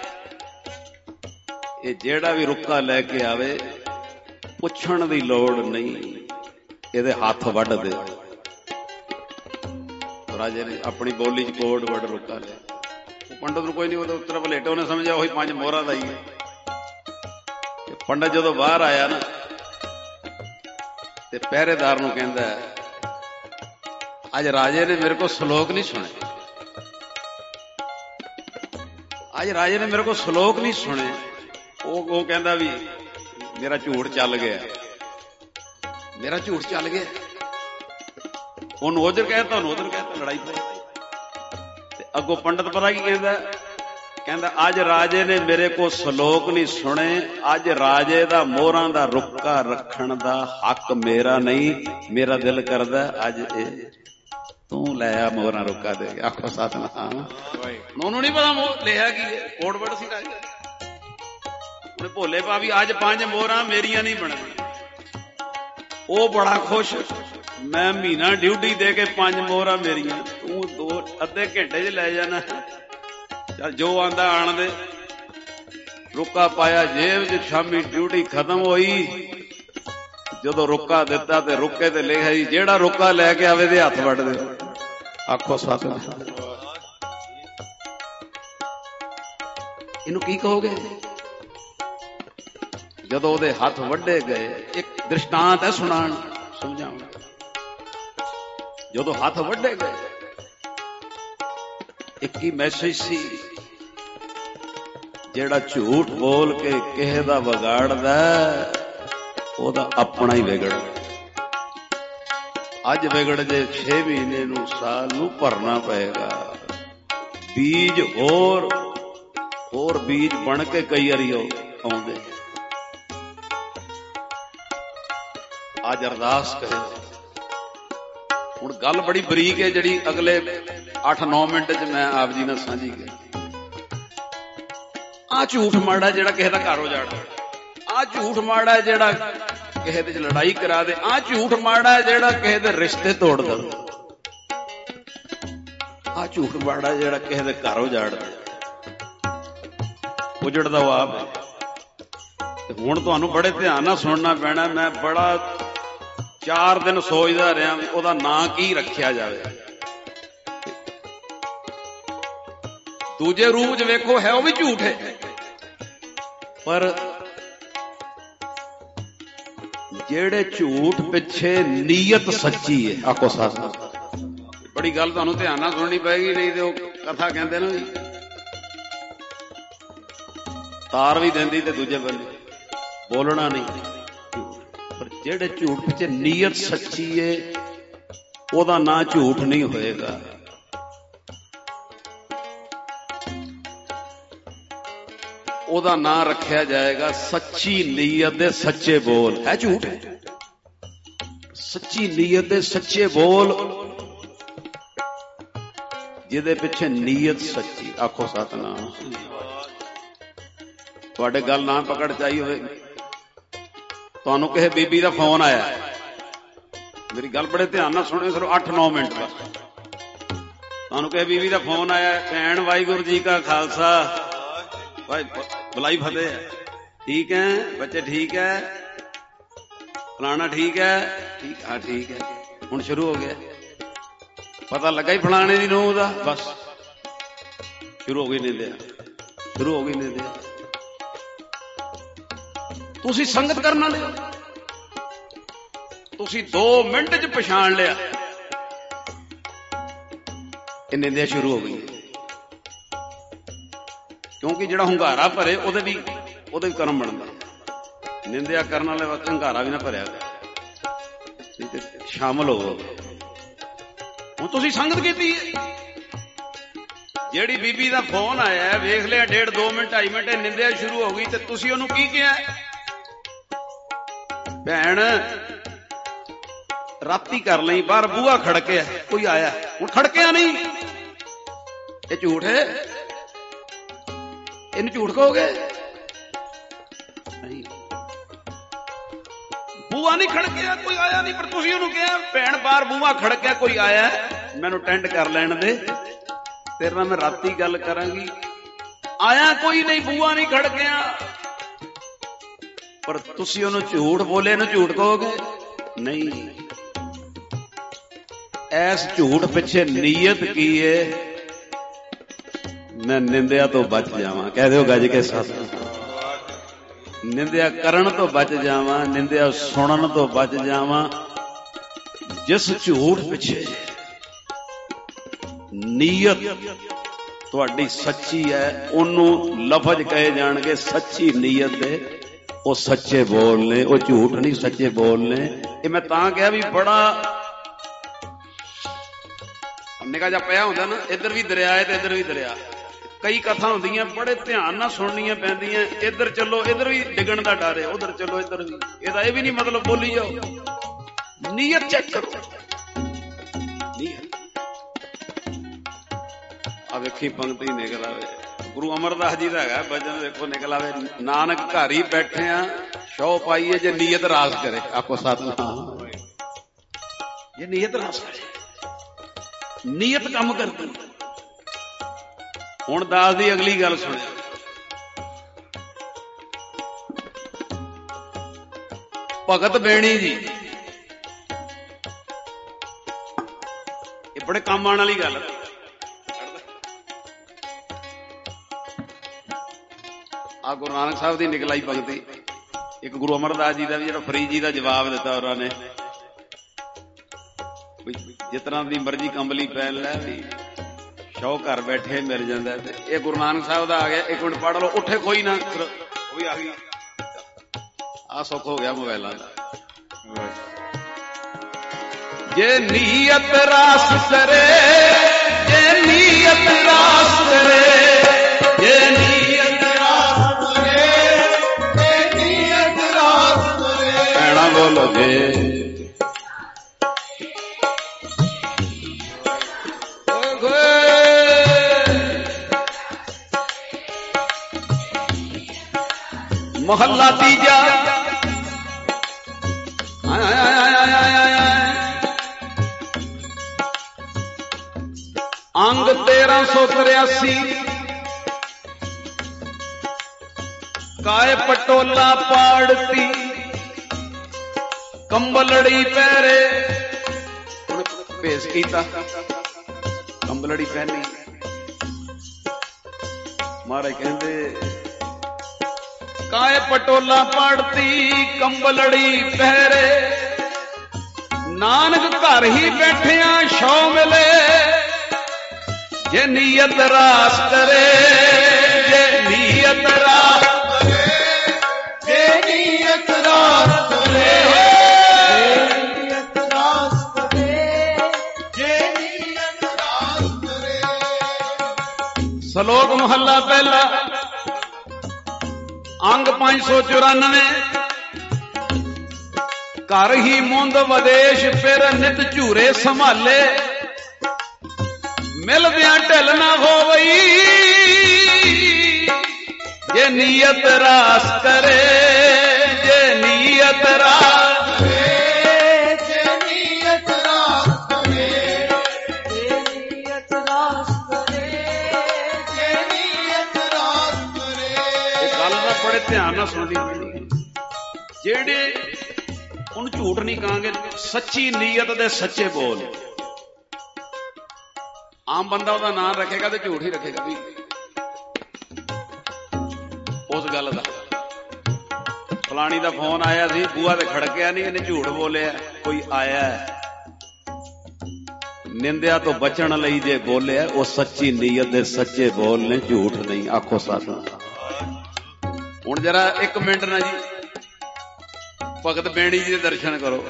ਇਹ ਜਿਹੜਾ ਵੀ ਰੁੱਕਾ ਲੈ ਕੇ ਆਵੇ ਪੁੱਛਣ ਦੀ ਲੋੜ ਨਹੀਂ, ਇਹਦੇ ਹੱਥ ਵੱਢ ਦੇ। ਰਾਜੇ ਨੇ ਆਪਣੀ ਬੋਲੀ ਚ ਕੋਡ ਵੱਢ ਰੁੱਕਾ ਲਿਆ। ਉਹ ਪੰਡਤ ਨੂੰ ਕੋਈ ਨਹੀਂ, ਉਹਦੇ ਉੱਤਰ ਭਲੇਟੇ ਉਹਨੇ ਸਮਝਿਆ ਉਹੀ ਪੰਜ ਮੋਹਰਾਂ ਦਾ ਹੀ ਹੈ। ਪੰਡਤ ਜਦੋਂ ਬਾਹਰ ਆਇਆ ਨਾ ਤੇ ਪਹਿਰੇਦਾਰ ਨੂੰ ਕਹਿੰਦਾ ਅੱਜ ਰਾਜੇ ਨੇ ਮੇਰੇ ਕੋਲ ਸ਼ਲੋਕ ਨਹੀਂ ਸੁਣੇ, ਅੱਜ ਰਾਜੇ ਨੇ ਮੇਰੇ ਕੋਲ ਸ਼ਲੋਕ ਨਹੀਂ ਸੁਣੇ। ਉਹ ਉਹ ਕਹਿੰਦਾ ਵੀ ਮੇਰਾ ਝੂਠ ਚੱਲ ਗਿਆ, ਮੇਰਾ ਝੂਠ ਚੱਲ ਗਿਆ। ਉਹਨੂੰ ਉਧਰ ਕਹਿਤਾ, ਉਹਨੂੰ ਉਧਰ ਕਹਿਤਾ, ਲੜਾਈ ਪਈ। ਤੇ ਅੱਗੋਂ ਪੰਡਤ ਪਤਾ ਕੀ ਕਹਿੰਦਾ, ਕਹਿੰਦਾ ਅੱਜ ਰਾਜੇ ਨੇ ਮੇਰੇ ਕੋਲ ਸ਼ਲੋਕ ਨਹੀਂ ਸੁਣੇ, ਅੱਜ ਰਾਜੇ ਦਾ ਮੋਹਰਾਂ ਦਾ ਰੁੱਕਾ ਰੱਖਣ ਦਾ ਹੱਕ ਮੇਰਾ ਨਹੀਂ, ਮੇਰਾ ਦਿਲ ਕਰਦਾ ਅੱਜ ਇਹ ਤੂੰ ਲੈ ਆ ਮੋਹਰਾਂ ਰੁੱਕਾ ਦੇ। ਆਖੋ ਸਤਿਨਾਮ। ਉਹਨੂੰ ਨਹੀਂ ਪਤਾ ਮੋਹ ਲਿਆ ਕੀ ਹੈ, ਕੋਡ ਵਰਡ ਸੀ ਰਾਜੇ। ਉਹਨੇ ਭੋਲੇ ਪਾ ਵੀ ਅੱਜ ਪੰਜ ਮੋਹਰਾਂ ਮੇਰੀਆਂ ਨਹੀਂ ਬਣਨੀਆਂ। ਉਹ ਬੜਾ ਖੁਸ਼, ਮੈਂ ਮਹੀਨਾ ਡਿਊਟੀ ਦੇ ਕੇ ਪੰਜ ਮੋਹਰਾਂ ਮੇਰੀਆਂ, ਤੂੰ ਦੋ ਅੱਧੇ ਘੰਟੇ 'ਚ ਲੈ ਜਾਣਾ। ਚੱਲ ਜੋ ਆਂਦਾ ਆਣ ਦੇ। ਰੁੱਕਾ ਪਾਇਆ ਜੇਬ 'ਚ, ਸ਼ਾਮੀ ਡਿਊਟੀ ਖਤਮ ਹੋਈ। ਜਦੋਂ ਰੁੱਕਾ ਦਿੱਤਾ ਤੇ ਰੁੱਕੇ ਤੇ ਲਿਖਿਆ ਜੀ ਜਿਹੜਾ ਰੁੱਕਾ ਲੈ ਕੇ ਆਵੇ ਦੇ ਹੱਥ ਵੱਢ ਦੇ। ਆਖੋ ਸਤਿਨਾਮ। ਇਹਨੂੰ ਕੀ ਕਹੋਗੇ? ਜਦੋਂ ਉਹਦੇ ਹੱਥ ਵੱਢੇ ਗਏ, ਇੱਕ ਦ੍ਰਿਸ਼ਟਾਂਤ ਹੈ ਸੁਣਾਉਣ ਸਮਝਾਉਣ। ਜਦੋਂ ਹੱਥ ਵੱਢੇ ਗਏ, ਇੱਕ ਹੀ ਮੈਸੇਜ ਸੀ, ਜਿਹੜਾ ਝੂਠ ਬੋਲ ਕੇ ਕਿਸੇ ਦਾ ਵਿਗਾੜਦਾ ਉਹਦਾ ਆਪਣਾ ਹੀ ਵਿਗੜ। ਅੱਜ ਵਿਗੜ ਜੇ ਛੇ ਮਹੀਨੇ ਨੂੰ, ਸਾਲ ਨੂੰ ਭਰਨਾ ਪਏਗਾ। ਬੀਜ ਹੋਰ ਹੋਰ ਬੀਜ ਬਣ ਕੇ ਕਈ ਵਾਰੀ ਆਉਂਦੇ। ਅੱਜ ਅਰਦਾਸ ਕਰੇ। ਹੁਣ ਗੱਲ ਬੜੀ ਬਰੀਕ ਹੈ ਜਿਹੜੀ ਅਗਲੇ ਅੱਠ ਨੌ ਮਿੰਟ ਚ ਮੈਂ ਆਪ ਜੀ ਨਾਲ ਸਾਂਝੀ ਕਰੀ। ਆਹ ਝੂਠ ਮਾੜਾ ਜਿਹੜਾ ਕਿਸੇ ਦਾ ਘਰ ਉਜਾੜਦਾ, ਆਹ ਝੂਠ ਮਾੜਾ ਜਿਹੜਾ ਕਿਸੇ ਦੇ ਲੜਾਈ ਕਰਾ ਦੇ, ਆਹ ਝੂਠ ਮਾੜਾ ਜਿਹੜਾ ਕਿਸੇ ਦੇ ਰਿਸ਼ਤੇ ਤੋੜ ਦੇ, ਆਹ ਝੂਠ ਮਾੜਾ ਜਿਹੜਾ ਕਿਸੇ ਦੇ ਘਰ ਉਜਾੜਦਾ, ਉਜੜਦਾ ਉਹ ਆਪ ਹੈ। ਹੁਣ ਤੁਹਾਨੂੰ ਬੜੇ ਧਿਆਨ ਨਾਲ ਸੁਣਨਾ ਪੈਣਾ। ਮੈਂ ਬੜਾ ਚਾਰ ਦਿਨ ਸੋਚਦਾ ਰਿਹਾ ਵੀ ਉਹਦਾ ਨਾਂ ਕੀ ਰੱਖਿਆ ਜਾਵੇ। ਦੂਜੇ ਰੂਪ ਚ ਵੇਖੋ ਹੈ ਉਹ ਵੀ ਝੂਠ ਹੈ, ਪਰ ਜਿਹੜੇ ਝੂਠ ਪਿੱਛੇ ਨੀਅਤ ਸੱਚੀ ਹੈ। ਆਖੋ ਸੱਚ। ਬੜੀ ਗੱਲ ਤੁਹਾਨੂੰ ਧਿਆਨ ਨਾਲ ਸੁਣਨੀ ਪਏਗੀ, ਨਹੀਂ ਤੇ ਉਹ ਕਥਾ ਕਹਿੰਦੇ ਨਾ ਜੀ ਤਾਰ ਵੀ ਦਿੰਦੀ ਤੇ ਦੂਜੇ ਬੰਦੇ ਬੋਲਣਾ ਨਹੀਂ। ਪਰ ਜਿਹੜੇ ਝੂਠ ਪਿੱਛੇ ਨੀਅਤ ਸੱਚੀ ਹੈ ਉਹਦਾ ਨਾਂ ਝੂਠ ਨਹੀਂ ਹੋਏਗਾ। ਉਹਦਾ ਨਾਂ ਰੱਖਿਆ ਜਾਏਗਾ ਸੱਚੀ ਨੀਅਤ ਦੇ ਸੱਚੇ ਬੋਲ। ਹੈ ਝੂਠ, ਸੱਚੀ ਨੀਅਤ ਦੇ ਸੱਚੇ ਬੋਲ, ਜਿਹਦੇ ਪਿੱਛੇ ਨੀਅਤ ਸੱਚੀ। ਆਖੋ ਸਤਿਨਾਮ। ਤੁਹਾਡੇ ਗੱਲ ਨਾ ਪਕੜ ਚਾਹੀ ਹੋਵੇ, ਤੁਹਾਨੂੰ ਕਿਸੇ ਬੀਬੀ ਦਾ ਫੋਨ ਆਇਆ, ਮੇਰੀ ਗੱਲ ਬੜੇ ਧਿਆਨ ਨਾਲ ਸੁਣਿਓ, ਸਿਰਫ ਅੱਠ ਨੌ ਮਿੰਟ ਬਸ। ਤੁਹਾਨੂੰ ਕਿਸੇ ਬੀਬੀ ਦਾ ਫੋਨ ਆਇਆ, ਭੈਣ ਵਾਹਿਗੁਰੂ ਜੀ ਕਾ ਖਾਲਸਾ, ਭਾਈ ਬੁਲਾਈ ਫਤਿਹ ਹੈ, ਠੀਕ ਹੈ ਬੱਚੇ, ਠੀਕ ਹੈ ਫਲਾਣਾ, ਠੀਕ ਹੈ, ਠੀਕ ਹਾਂ ਠੀਕ ਹੈ। ਹੁਣ ਸ਼ੁਰੂ ਹੋ ਗਿਆ, ਪਤਾ ਲੱਗਾ ਹੀ ਫਲਾਣੇ ਦੀ ਨੂੰਹ ਦਾ, ਬਸ ਸ਼ੁਰੂ ਹੋ ਗਈ ਨਿੰਦਿਆ, ਸ਼ੁਰੂ ਹੋ ਗਈ ਨਿੰਦਿਆ। ਤੁਸੀਂ ਸੰਗਤ ਕਰਨ ਵਾਲੇ ਹੋ, ਤੁਸੀਂ ਦੋ ਮਿੰਟ ਚ ਪਛਾਣ ਲਿਆ, ਇਹ ਨਿੰਦਿਆ ਸ਼ੁਰੂ ਹੋ ਗਈ। ਕਿਉਂਕਿ ਜਿਹੜਾ ਹੁੰਗਾਰਾ ਭਰੇ ਉਹਦੇ ਵੀ ਉਹਦੇ ਵੀ ਕਰਮ ਬਣਦਾ। ਨਿੰਦਿਆ ਕਰਨ ਵਾਲੇ ਵਕਤ ਹੁੰਗਾਰਾ ਵੀ ਨਾ ਭਰਿਆ, ਠੀਕ ਹੈ, ਸ਼ਾਮਲ ਹੋਵੋ। ਹੁਣ ਤੁਸੀਂ ਸੰਗਤ ਕੀਤੀ ਹੈ, ਜਿਹੜੀ ਬੀਬੀ ਦਾ ਫੋਨ ਆਇਆ, ਵੇਖ ਲਿਆ ਡੇਢ ਦੋ ਮਿੰਟ ਢਾਈ ਮਿੰਟ ਨਿੰਦਿਆ ਸ਼ੁਰੂ ਹੋ ਗਈ, ਤੇ ਤੁਸੀਂ ਉਹਨੂੰ ਕੀ ਕਿਹਾ? ਭੈਣ ਰਾਤੀ ਕਰ ਲਈ, ਬਾਹਰ ਬੂਹਾ ਖੜਕਿਆ, ਕੋਈ ਆਇਆ, ਹੁਣ ਖੜਕਿਆ ਨਹੀਂ, ਇਹ ਝੂਠ ਹੈ, ਇਹਨੂੰ ਝੂਠ ਕਹੋਗੇ? ਬੂਆ ਨਹੀਂ ਖੜਕਿਆ, ਕੋਈ ਆਇਆ ਨਹੀਂ, ਪਰ ਤੁਸੀਂ ਉਹਨੂੰ ਕਿਹਾ ਭੈਣ ਬਾਹਰ ਬੂਆ ਖੜਕਿਆ, ਕੋਈ ਆਇਆ, ਮੈਨੂੰ ਅਟੈਂਡ ਕਰ ਲੈਣ ਦੇ, ਤੇਰੇ ਨਾਲ ਮੈਂ ਰਾਤੀ ਗੱਲ ਕਰਾਂਗੀ। ਆਇਆ ਕੋਈ ਨਹੀਂ, ਬੂਆ ਨਹੀਂ ਖੜਕਿਆ, ਪਰ ਤੁਸੀਂ ਉਹਨੂੰ ਝੂਠ ਬੋਲੇ, ਇਹਨੂੰ ਝੂਠ ਕਹੋਗੇ ਨਹੀਂ। ਐਸ ਝੂਠ ਪਿੱਛੇ ਨੀਅਤ ਕੀ ਹੈ? ਮੈਂ ਨਿੰਦਿਆ ਤੋਂ ਬਚ ਜਾਵਾਂ, ਕਹਿ ਦਿਓ ਗੱਜ ਕੇ ਸੱਚ। ਨਿੰਦਿਆ ਕਰਨ ਤੋਂ ਬਚ ਜਾਵਾਂ, ਨਿੰਦਿਆ ਸੁਣਨ ਤੋਂ ਬਚ ਜਾਵਾਂ। ਜਿਸ ਝੂਠ ਪਿੱਛੇ ਨੀਅਤ ਤੁਹਾਡੀ ਸੱਚੀ ਹੈ, ਉਹਨੂੰ ਲਫ਼ਜ਼ ਕਹੇ ਜਾਣਗੇ ਸੱਚੀ ਨੀਅਤ ਦੇ, ਉਹ ਸੱਚੇ ਬੋਲ ਨੇ, ਉਹ ਝੂਠ ਨਹੀਂ, ਸੱਚੇ ਬੋਲ ਨੇ। ਇਹ ਮੈਂ ਤਾਂ ਕਿਹਾ ਵੀ ਬੜਾ ਨਿੱਕਾ ਜਿਹਾ ਪਿਆ ਹੁੰਦਾ ਨਾ, ਇੱਧਰ ਵੀ ਦਰਿਆ ਹੈ ਤੇ ਇੱਧਰ ਵੀ ਦਰਿਆ, ਕਈ ਕਥਾ ਹੁੰਦੀਆਂ, ਬੜੇ ਧਿਆਨ ਨਾਲ ਸੁਣਨੀਆਂ ਪੈਂਦੀਆਂ। ਇੱਧਰ ਚੱਲੋ, ਇੱਧਰ ਵੀ ਡਿੱਗਣ ਦਾ ਡਰ ਹੈ, ਉੱਧਰ ਚੱਲੋ, ਇੱਧਰ ਵੀ। ਇਹਦਾ ਇਹ ਵੀ ਨਹੀਂ ਮਤਲਬ ਬੋਲੀ ਜਾਓ, ਨੀਅਤ ਚੈੱਕ ਕਰੋ। ਆ ਵੇਖੀ ਪੰਕਤੀ ਨਿਕਲ ਆਵੇ, ਗੁਰੂ ਅਮਰਦਾਸ ਜੀ ਦਾ ਹੈਗਾ ਭਜਨ, ਵੇਖੋ ਨਿਕਲ ਆਵੇ, ਨਾਨਕ ਘਰ ਹੀ ਬੈਠੇ ਆ, ਸ਼ੌ ਪਾਈਏ ਜੇ ਨੀਅਤ ਰਾਸ ਕਰੇ। ਆਪੋ ਸਤਿਨਾਮ, ਇਹ ਨੀਅਤ ਰਾਸ ਕਰੇ, ਨੀਅਤ ਕੰਮ ਕਰਦੀ। ਹੁਣ ਦਾਸ ਦੀ ਅਗਲੀ ਗੱਲ ਸੁਣਿਆ। ਭਗਤ ਬੇਣੀ ਜੀ, ਇਹ ਬੜੇ ਕੰਮ ਆਉਣ ਵਾਲੀ ਗੱਲ। ਆ ਗੁਰੂ ਨਾਨਕ ਸਾਹਿਬ ਦੀ ਨਿਕਲਾਈ ਭਗਤੀ, ਇੱਕ ਗੁਰੂ ਅਮਰਦਾਸ ਜੀ ਦਾ ਵੀ ਜਿਹੜਾ ਫਰੀਦ ਜੀ ਦਾ ਜਵਾਬ ਦਿੱਤਾ ਉਹਨਾਂ ਨੇ, ਜਿਸ ਤਰ੍ਹਾਂ ਦੀ ਮਰਜ਼ੀ ਕੰਬਲੀ ਪਹਿਨ ਲੈ, ਵੀ ਸ਼ੌ ਘਰ ਬੈਠੇ ਮਿਲ ਜਾਂਦਾ। ਤੇ ਇਹ ਗੁਰੂ ਨਾਨਕ ਸਾਹਿਬ ਦਾ ਆ ਗਿਆ। ਇੱਕ ਮਿੰਟ ਪੜ੍ਹ ਲਓ, ਉੱਠੇ ਕੋਈ ਨਾ, ਉਹ ਵੀ ਆ ਗਈ। ਆ ਸੁੱਖ ਹੋ ਗਿਆ ਮੋਬਾਇਲਾਂ ਦਾ। ਜੇ ਨੀਅਤ ਰਾਸ ਕਰੇ, ਜੇ ਨੀਅਤ ਰਾਸ ਕਰੇ, ਜੇ ਨੀਅਤ ਰਾਸ ਕਰੇ, ਜੇ ਨੀਅਤ ਰਾਸ ਕਰੇ, ਕਹਿਣਾ ਬੋਲੋ ਜੇ ਮਹੱਲਾ ਤੀਜਾ। ਅੰਗ ਤੇਰਾਂ ਸੌ ਤਰਿਆਸੀ, ਕਾਏ ਪਟੋਲਾ ਪਾੜਤੀ, ਕੰਬਲੜੀ ਪਹਿਰੇ। ਭੇਸ ਕੀਤਾ, ਕੰਬਲੜੀ ਪਹਿਨੀ। ਮਹਾਰਾਜ ਕਹਿੰਦੇ ਕਾਏ ਪਟੋਲਾ ਪਾੜਤੀ, ਕੰਬਲੜੀ ਪਹਿਰੇ, ਨਾਨਕ ਘਰ ਹੀ ਬੈਠਿਆਂ ਸ਼ੌ ਮਿਲੇ, ਜੇ ਨੀਅਤ ਰਾਸ ਕਰੇ, ਜੇ ਨੀਅਤ ਰਾਸ ਕਰੇ, ਜੇ ਨੀਅਤ ਰਾਸ ਕਰੇ, ਜੇ ਨੀਅਤ ਰਾਸ ਕਰੇ, ਜੇ ਨੀਅਤ ਰਾਸ ਕਰੇ। ਸ਼ਲੋਕ ਮਹੱਲਾ ਪਹਿਲਾ, ਅੰਗ ਪੰਜ ਸੌ ਚੁਰਾਨਵੇਂ। ਘਰ ਹੀ ਮੁੰਦ ਵਿਦੇਸ਼ ਫਿਰ ਨਿਤ ਝੂਰੇ ਸੰਭਾਲੇ, ਮਿਲਦਿਆਂ ਢਿੱਲ ਨਾ ਹੋਵਈ, ਜੇ ਨੀਅਤ ਰਾਸ ਕਰੇ, ਜੇ ਨੀਅਤ ਰਾਸ ਕਰੇ, ਜੇ ਨੀਅਤ ਰਾਸ ਕਰੇ, ਜੇ ਨੀਅਤ ਰਾਸ ਕਰੇ, ਜੇ ਨੀਅਤ ਰਾਸ ਕਰੇ। ਇਹ ਗੱਲ ਨਾ ਬੜੇ ਧਿਆਨ ਨਾਲ ਸੁਣਦੀ ਪੈਣੀ। ਜਿਹੜੇ ਉਹਨੂੰ ਝੂਠ ਨਹੀਂ ਕਹਾਂਗੇ, ਸੱਚੀ ਨੀਅਤ ਦੇ ਸੱਚੇ ਬੋਲ। ਆਮ ਬੰਦਾ ਉਹਦਾ ਨਾਮ ਰੱਖੇਗਾ ਤੇ ਝੂਠ ਹੀ ਰੱਖੇਗਾ ਵੀ ਉਸ ਗੱਲ ਦਾ। ਫਲਾਣੀ ਦਾ ਫੋਨ ਆਇਆ ਸੀ, ਬੂਆ ਤੇ ਖੜਕਿਆ ਨਹੀਂ, ਇਹਨੇ ਝੂਠ ਬੋਲਿਆ। ਕੋਈ ਆਇਆ, ਨਿੰਦਿਆ ਤੋਂ ਬਚਣ ਲਈ ਜੇ ਬੋਲਿਆ, ਉਹ ਸੱਚੀ ਨੀਅਤ ਦੇ ਸੱਚੇ ਬੋਲ ਨੇ, ਝੂਠ ਨਹੀਂ। ਆਖੋ ਸੱਚ। ਹੁਣ ਜਰਾ ਇੱਕ ਮਿੰਟ ਨਾ ਜੀ ਭਗਤ ਬੇਣੀ ਜੀ ਦੇ ਦਰਸ਼ਨ ਕਰੋ,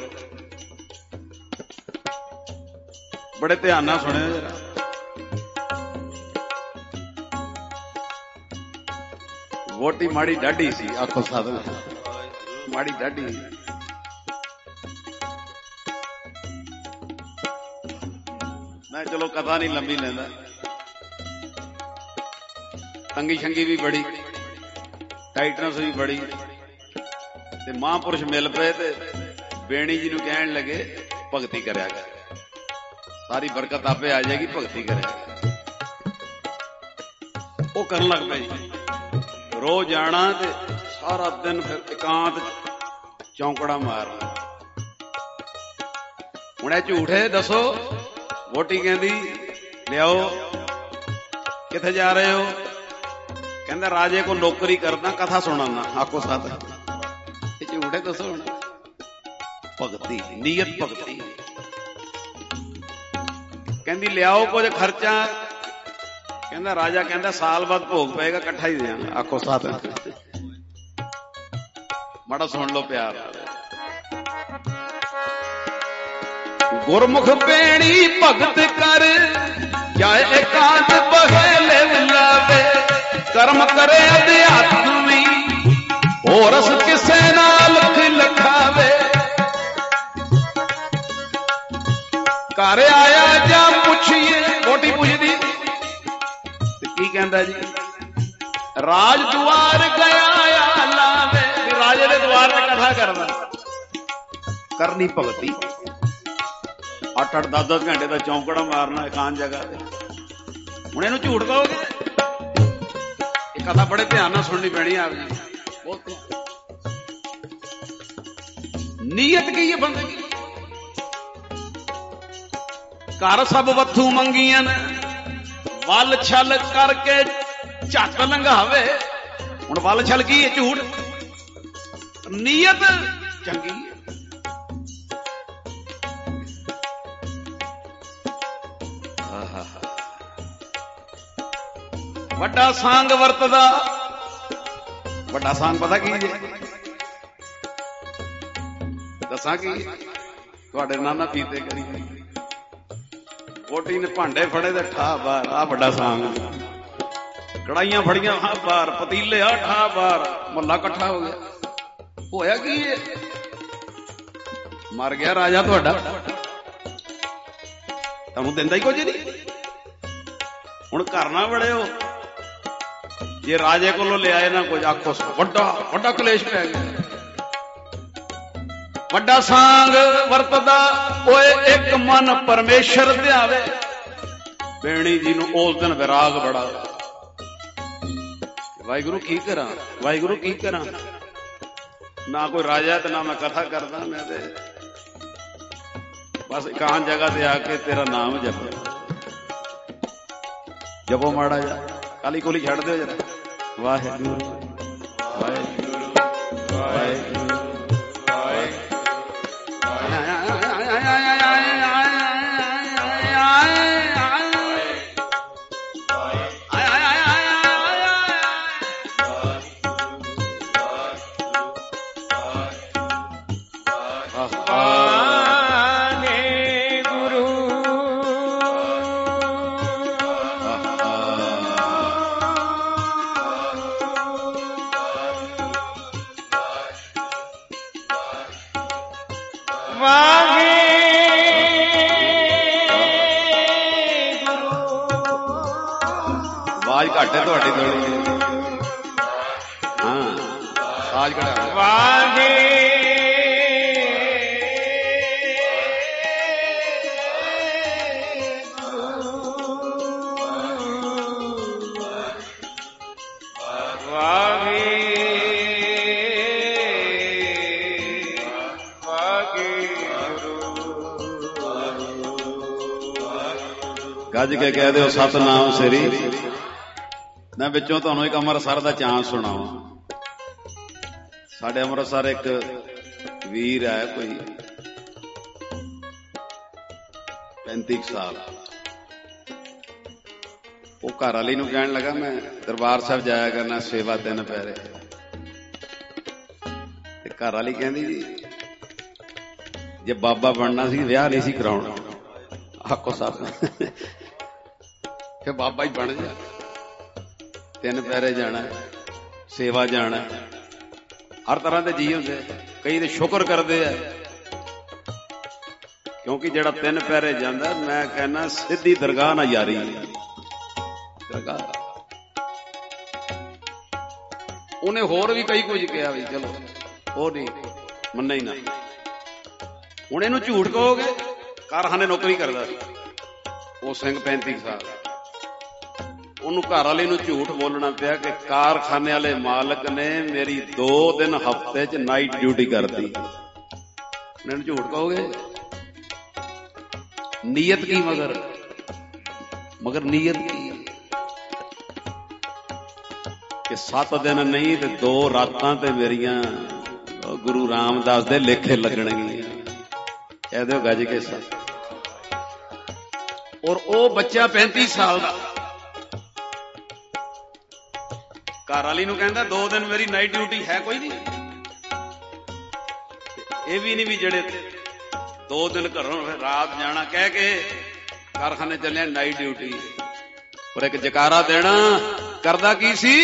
ਬੜੇ ਧਿਆਨ ਨਾਲ ਸੁਣਿਓ ਜਰਾ। ਵੋਟੀ ਮਾੜੀ ਡਾਢੀ ਸੀ। ਆਖੋ ਸਾਧਨ, ਮਾੜੀ ਡਾਢੀ। ਮੈਂ ਚਲੋ ਕਥਾ ਨਹੀਂ ਲੰਬੀ ਲੈਂਦਾ। ਤੰਗੀ ਸ਼ੰਗੀ ਵੀ ਬੜੀ, ਟਾਈਟਨਸ ਵੀ ਬੜੀ, ਤੇ ਮਹਾਂਪੁਰਸ਼ ਮਿਲ ਪਏ ਤੇ बेणी जी नूं कहण लगे भगती करिया कर, सारी बरकत आपे आ जाएगी, भगती करिया कर। वो करन लग पे जी, रोज जाना ते सारा दिन फिर एकांत चौंकड़ा मारना। हुण झूठ है, दसो। वोटी कहती लियाओ, किथे जा रहे हो? कहंदा राजे को नौकरी करना, कथा सुनाना। आखो साथ ये झूठ है, दसो। हुण भगती, नीयत भगती। कहंदी लियाओ कुछ खर्चा। कहंदा राजा कहंदा साल बाद भोग पेगा, इकट्ठा ही देना। आखो साथ माड़ा सुन लो प्यार। गुरमुख बेणी भगत कर, जाए एकांत बहेले बुलावे। कर्म करे अध्यात्मी, हो रस किसे नाल लखावे। घर आया जा पुछिए, वोटी पुछदी की कहंदा जी, राज द्वार गया लावे। राजे दे द्वार ते कथा करदा, करनी भगती। अठ अठ दस दस घंटे का चौंकड़ा मारना एकांत जगह पे। हुण इहनूं झूठ कहोगे? ये कथा बड़े ध्यान नाल सुननी पैनी आप जी, बहुत। नीयत की है बंदे की। घर सब वथू मंगियां ने, वल छल करके झट लंघावे। हुण वल छल की है? झूठ। नीयत चंगी है। वड्डा सांग वरतदा। वड्डा सांग पता की जे? दसा की? तुहाडे नाना पीते करी। वोटी ने भांडे फड़े ते ठा बार, आ वड्डा सांग। कड़ाइयां फड़ियां, हा बार। पतीले आ ठा बार। महला कट्ठा हो गया। होया की है? मर गया राजा तुहाडा, तुहानूं दिंदा ही कुछ नहीं। हुण घर ना बड़े हो, जे राजे कोलों ले आए ना कुछ, आखो वड्डा वड्डा कलेश पै गया। वड्डा सांग वरतदा, ओए एक मन परमेश्वर ध्यावे। बेणी जी नूं उस दिन विराग बड़ा। वाहिगुरू की करा, वाहिगुरू की करा। ना कोई राजा ते ना मैं कथा करदा, मैं ते बस एकांत जगह ते आके तेरा नाम जप जपो माड़ा जा। काली कोली छड़ दो जरा। वाहिगुरू वाहिगुरू वाहिगुरू घट है थोड़ी थोड़ी। हाँ साज कड़ा वाहे गज के कह दो सतनाम श्री। मैं विचों तुहानूं एक अमृतसर का चांस सुनावां। साडे अमृतसर एक वीर है कोई पैंती साल, वो घर वाली नूं कहण लगा मैं दरबार साहब जाया करना सेवा दिन पैरे। घर वाली कहंदी जी जे बाबा बनना सी विआह नहीं सी कराउणा। आखो साथ फिर बाबा ही बन जा, तीन पैरे जाना सेवा जाना। हर तरह के जी होंगे, कई तो शुक्र करते हैं क्योंकि जेड़ा तीन पैरे जाता मैं कहना सीधी दरगाह ना यारी। दरगाह उन्हें होर भी कई कुछ कहा भी चलो वो नहीं मन्ना ही ना। ਹੁਣ ਇਹਨੂੰ ਝੂਠ ਕਹੋਗੇ? ਕਾਰਖਾਨੇ ਨੌਕਰੀ ਕਰਦਾ ਸੀ ਉਹ ਸਿੰਘ, ਪੈਂਤੀ ਸਾਲ। ਉਹਨੂੰ ਘਰ ਵਾਲੇ ਨੂੰ ਝੂਠ ਬੋਲਣਾ ਪਿਆ ਕਿ ਕਾਰਖਾਨੇ ਵਾਲੇ ਮਾਲਕ ਨੇ ਮੇਰੀ ਦੋ ਦਿਨ ਹਫ਼ਤੇ ਚ ਨਾਈਟ ਡਿਊਟੀ ਕਰਦੀ। ਇਹਨੂੰ ਝੂਠ ਕਹੋਗੇ? ਨੀਅਤ ਕੀ? ਮਗਰ ਮਗਰ ਨੀਅਤ ਕੀ ਕਿ ਸੱਤ ਦਿਨ ਨਹੀਂ ਤੇ ਦੋ ਰਾਤਾਂ ਤੇ ਮੇਰੀਆਂ ਗੁਰੂ ਰਾਮਦਾਸ ਦੇ ਲੇਖੇ ਲੱਗਣਗੀਆਂ। ਕਹਿ ਦਿਓ ਗੱਜ ਕੇ ਸੱਚ। ਔਰ ਉਹ ਬੱਚਾ ਪੈਂਤੀ ਸਾਲ ਦਾ ਘਰ ਵਾਲੀ ਨੂੰ ਕਹਿੰਦਾ ਦੋ ਦਿਨ ਮੇਰੀ ਨਾਈਟ ਡਿਊਟੀ ਹੈ ਕੋਈ ਨਹੀਂ। ਇਹ ਵੀ ਨਹੀਂ ਵੀ ਜਿਹੜੇ ਦੋ ਦਿਨ ਘਰੋਂ ਰਾਤ ਜਾਣਾ ਕਹਿ ਕੇ ਕਾਰਖਾਨੇ ਚੱਲਿਆ ਨਾਈਟ ਡਿਊਟੀ। ਪਰ ਇੱਕ ਜਕਾਰਾ ਦੇਣਾ ਕਰਦਾ ਕੀ ਸੀ?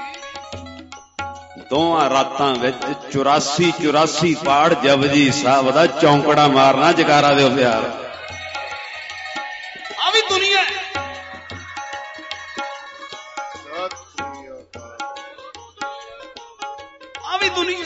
ਦੋਹਾਂ ਰਾਤਾਂ ਵਿੱਚ ਚੁਰਾਸੀ ਚੁਰਾਸੀ ਪਾੜ ਜਪਜੀ ਸਾਹਿਬ ਦਾ ਚੌਂਕੜਾ ਮਾਰਨਾ। ਜਕਾਰਾ ਦਿਓ ਪਿਆਰ। ਆ ਵੀ ਦੁਨੀਆ ਆ ਵੀ ਦੁਨੀਆ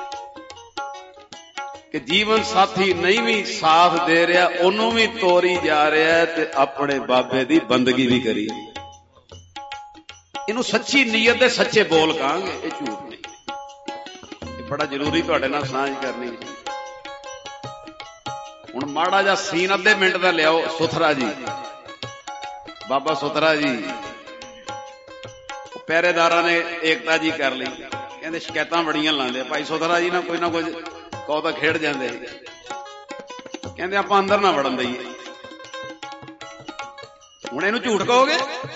ਕਿ ਜੀਵਨ ਸਾਥੀ ਨਹੀਂ ਵੀ ਸਾਥ ਦੇ ਰਿਹਾ, ਉਹਨੂੰ ਵੀ ਤੋਰੀ ਜਾ ਰਿਹਾ ਤੇ ਆਪਣੇ ਬਾਬੇ ਦੀ ਬੰਦਗੀ ਵੀ ਕਰੀ। ਇਹਨੂੰ ਸੱਚੀ ਨੀਅਤ ਦੇ ਸੱਚੇ ਬੋਲ ਕਹਾਂਗੇ, ਇਹ ਝੂਠ ਨਹੀਂ। ਇਹ ਬੜਾ ਜ਼ਰੂਰੀ ਤੁਹਾਡੇ ਨਾਲ ਸਾਂਝ ਕਰਨੀ। ਹੁਣ ਮਾੜਾ ਜਿਹਾ ਸੀਨ ਅੱਧੇ ਮਿੰਟ ਦਾ ਲਿਆਓ। ਸੁਥਰਾ ਜੀ, ਬਾਬਾ ਸੁਥਰਾ ਜੀ, ਪਹਿਰੇਦਾਰਾਂ ਨੇ ਏਕਤਾ ਜੀ ਕਰ ਲਈ। ਕਹਿੰਦੇ ਸ਼ਿਕਾਇਤਾਂ ਬੜੀਆਂ ਲਾਉਂਦੇ ਭਾਈ ਸੁਥਰਾ ਜੀ ਨਾ ਕੋਈ ਨਾ ਕੁਝ ਕਹੋ ਤਾਂ ਖੇਡ ਜਾਂਦੇ। ਕਹਿੰਦੇ ਆਪਾਂ ਅੰਦਰ ਨਾ ਵੜਨ ਦਈਏ। ਹੁਣ ਇਹਨੂੰ ਝੂਠ ਕਹੋਗੇ?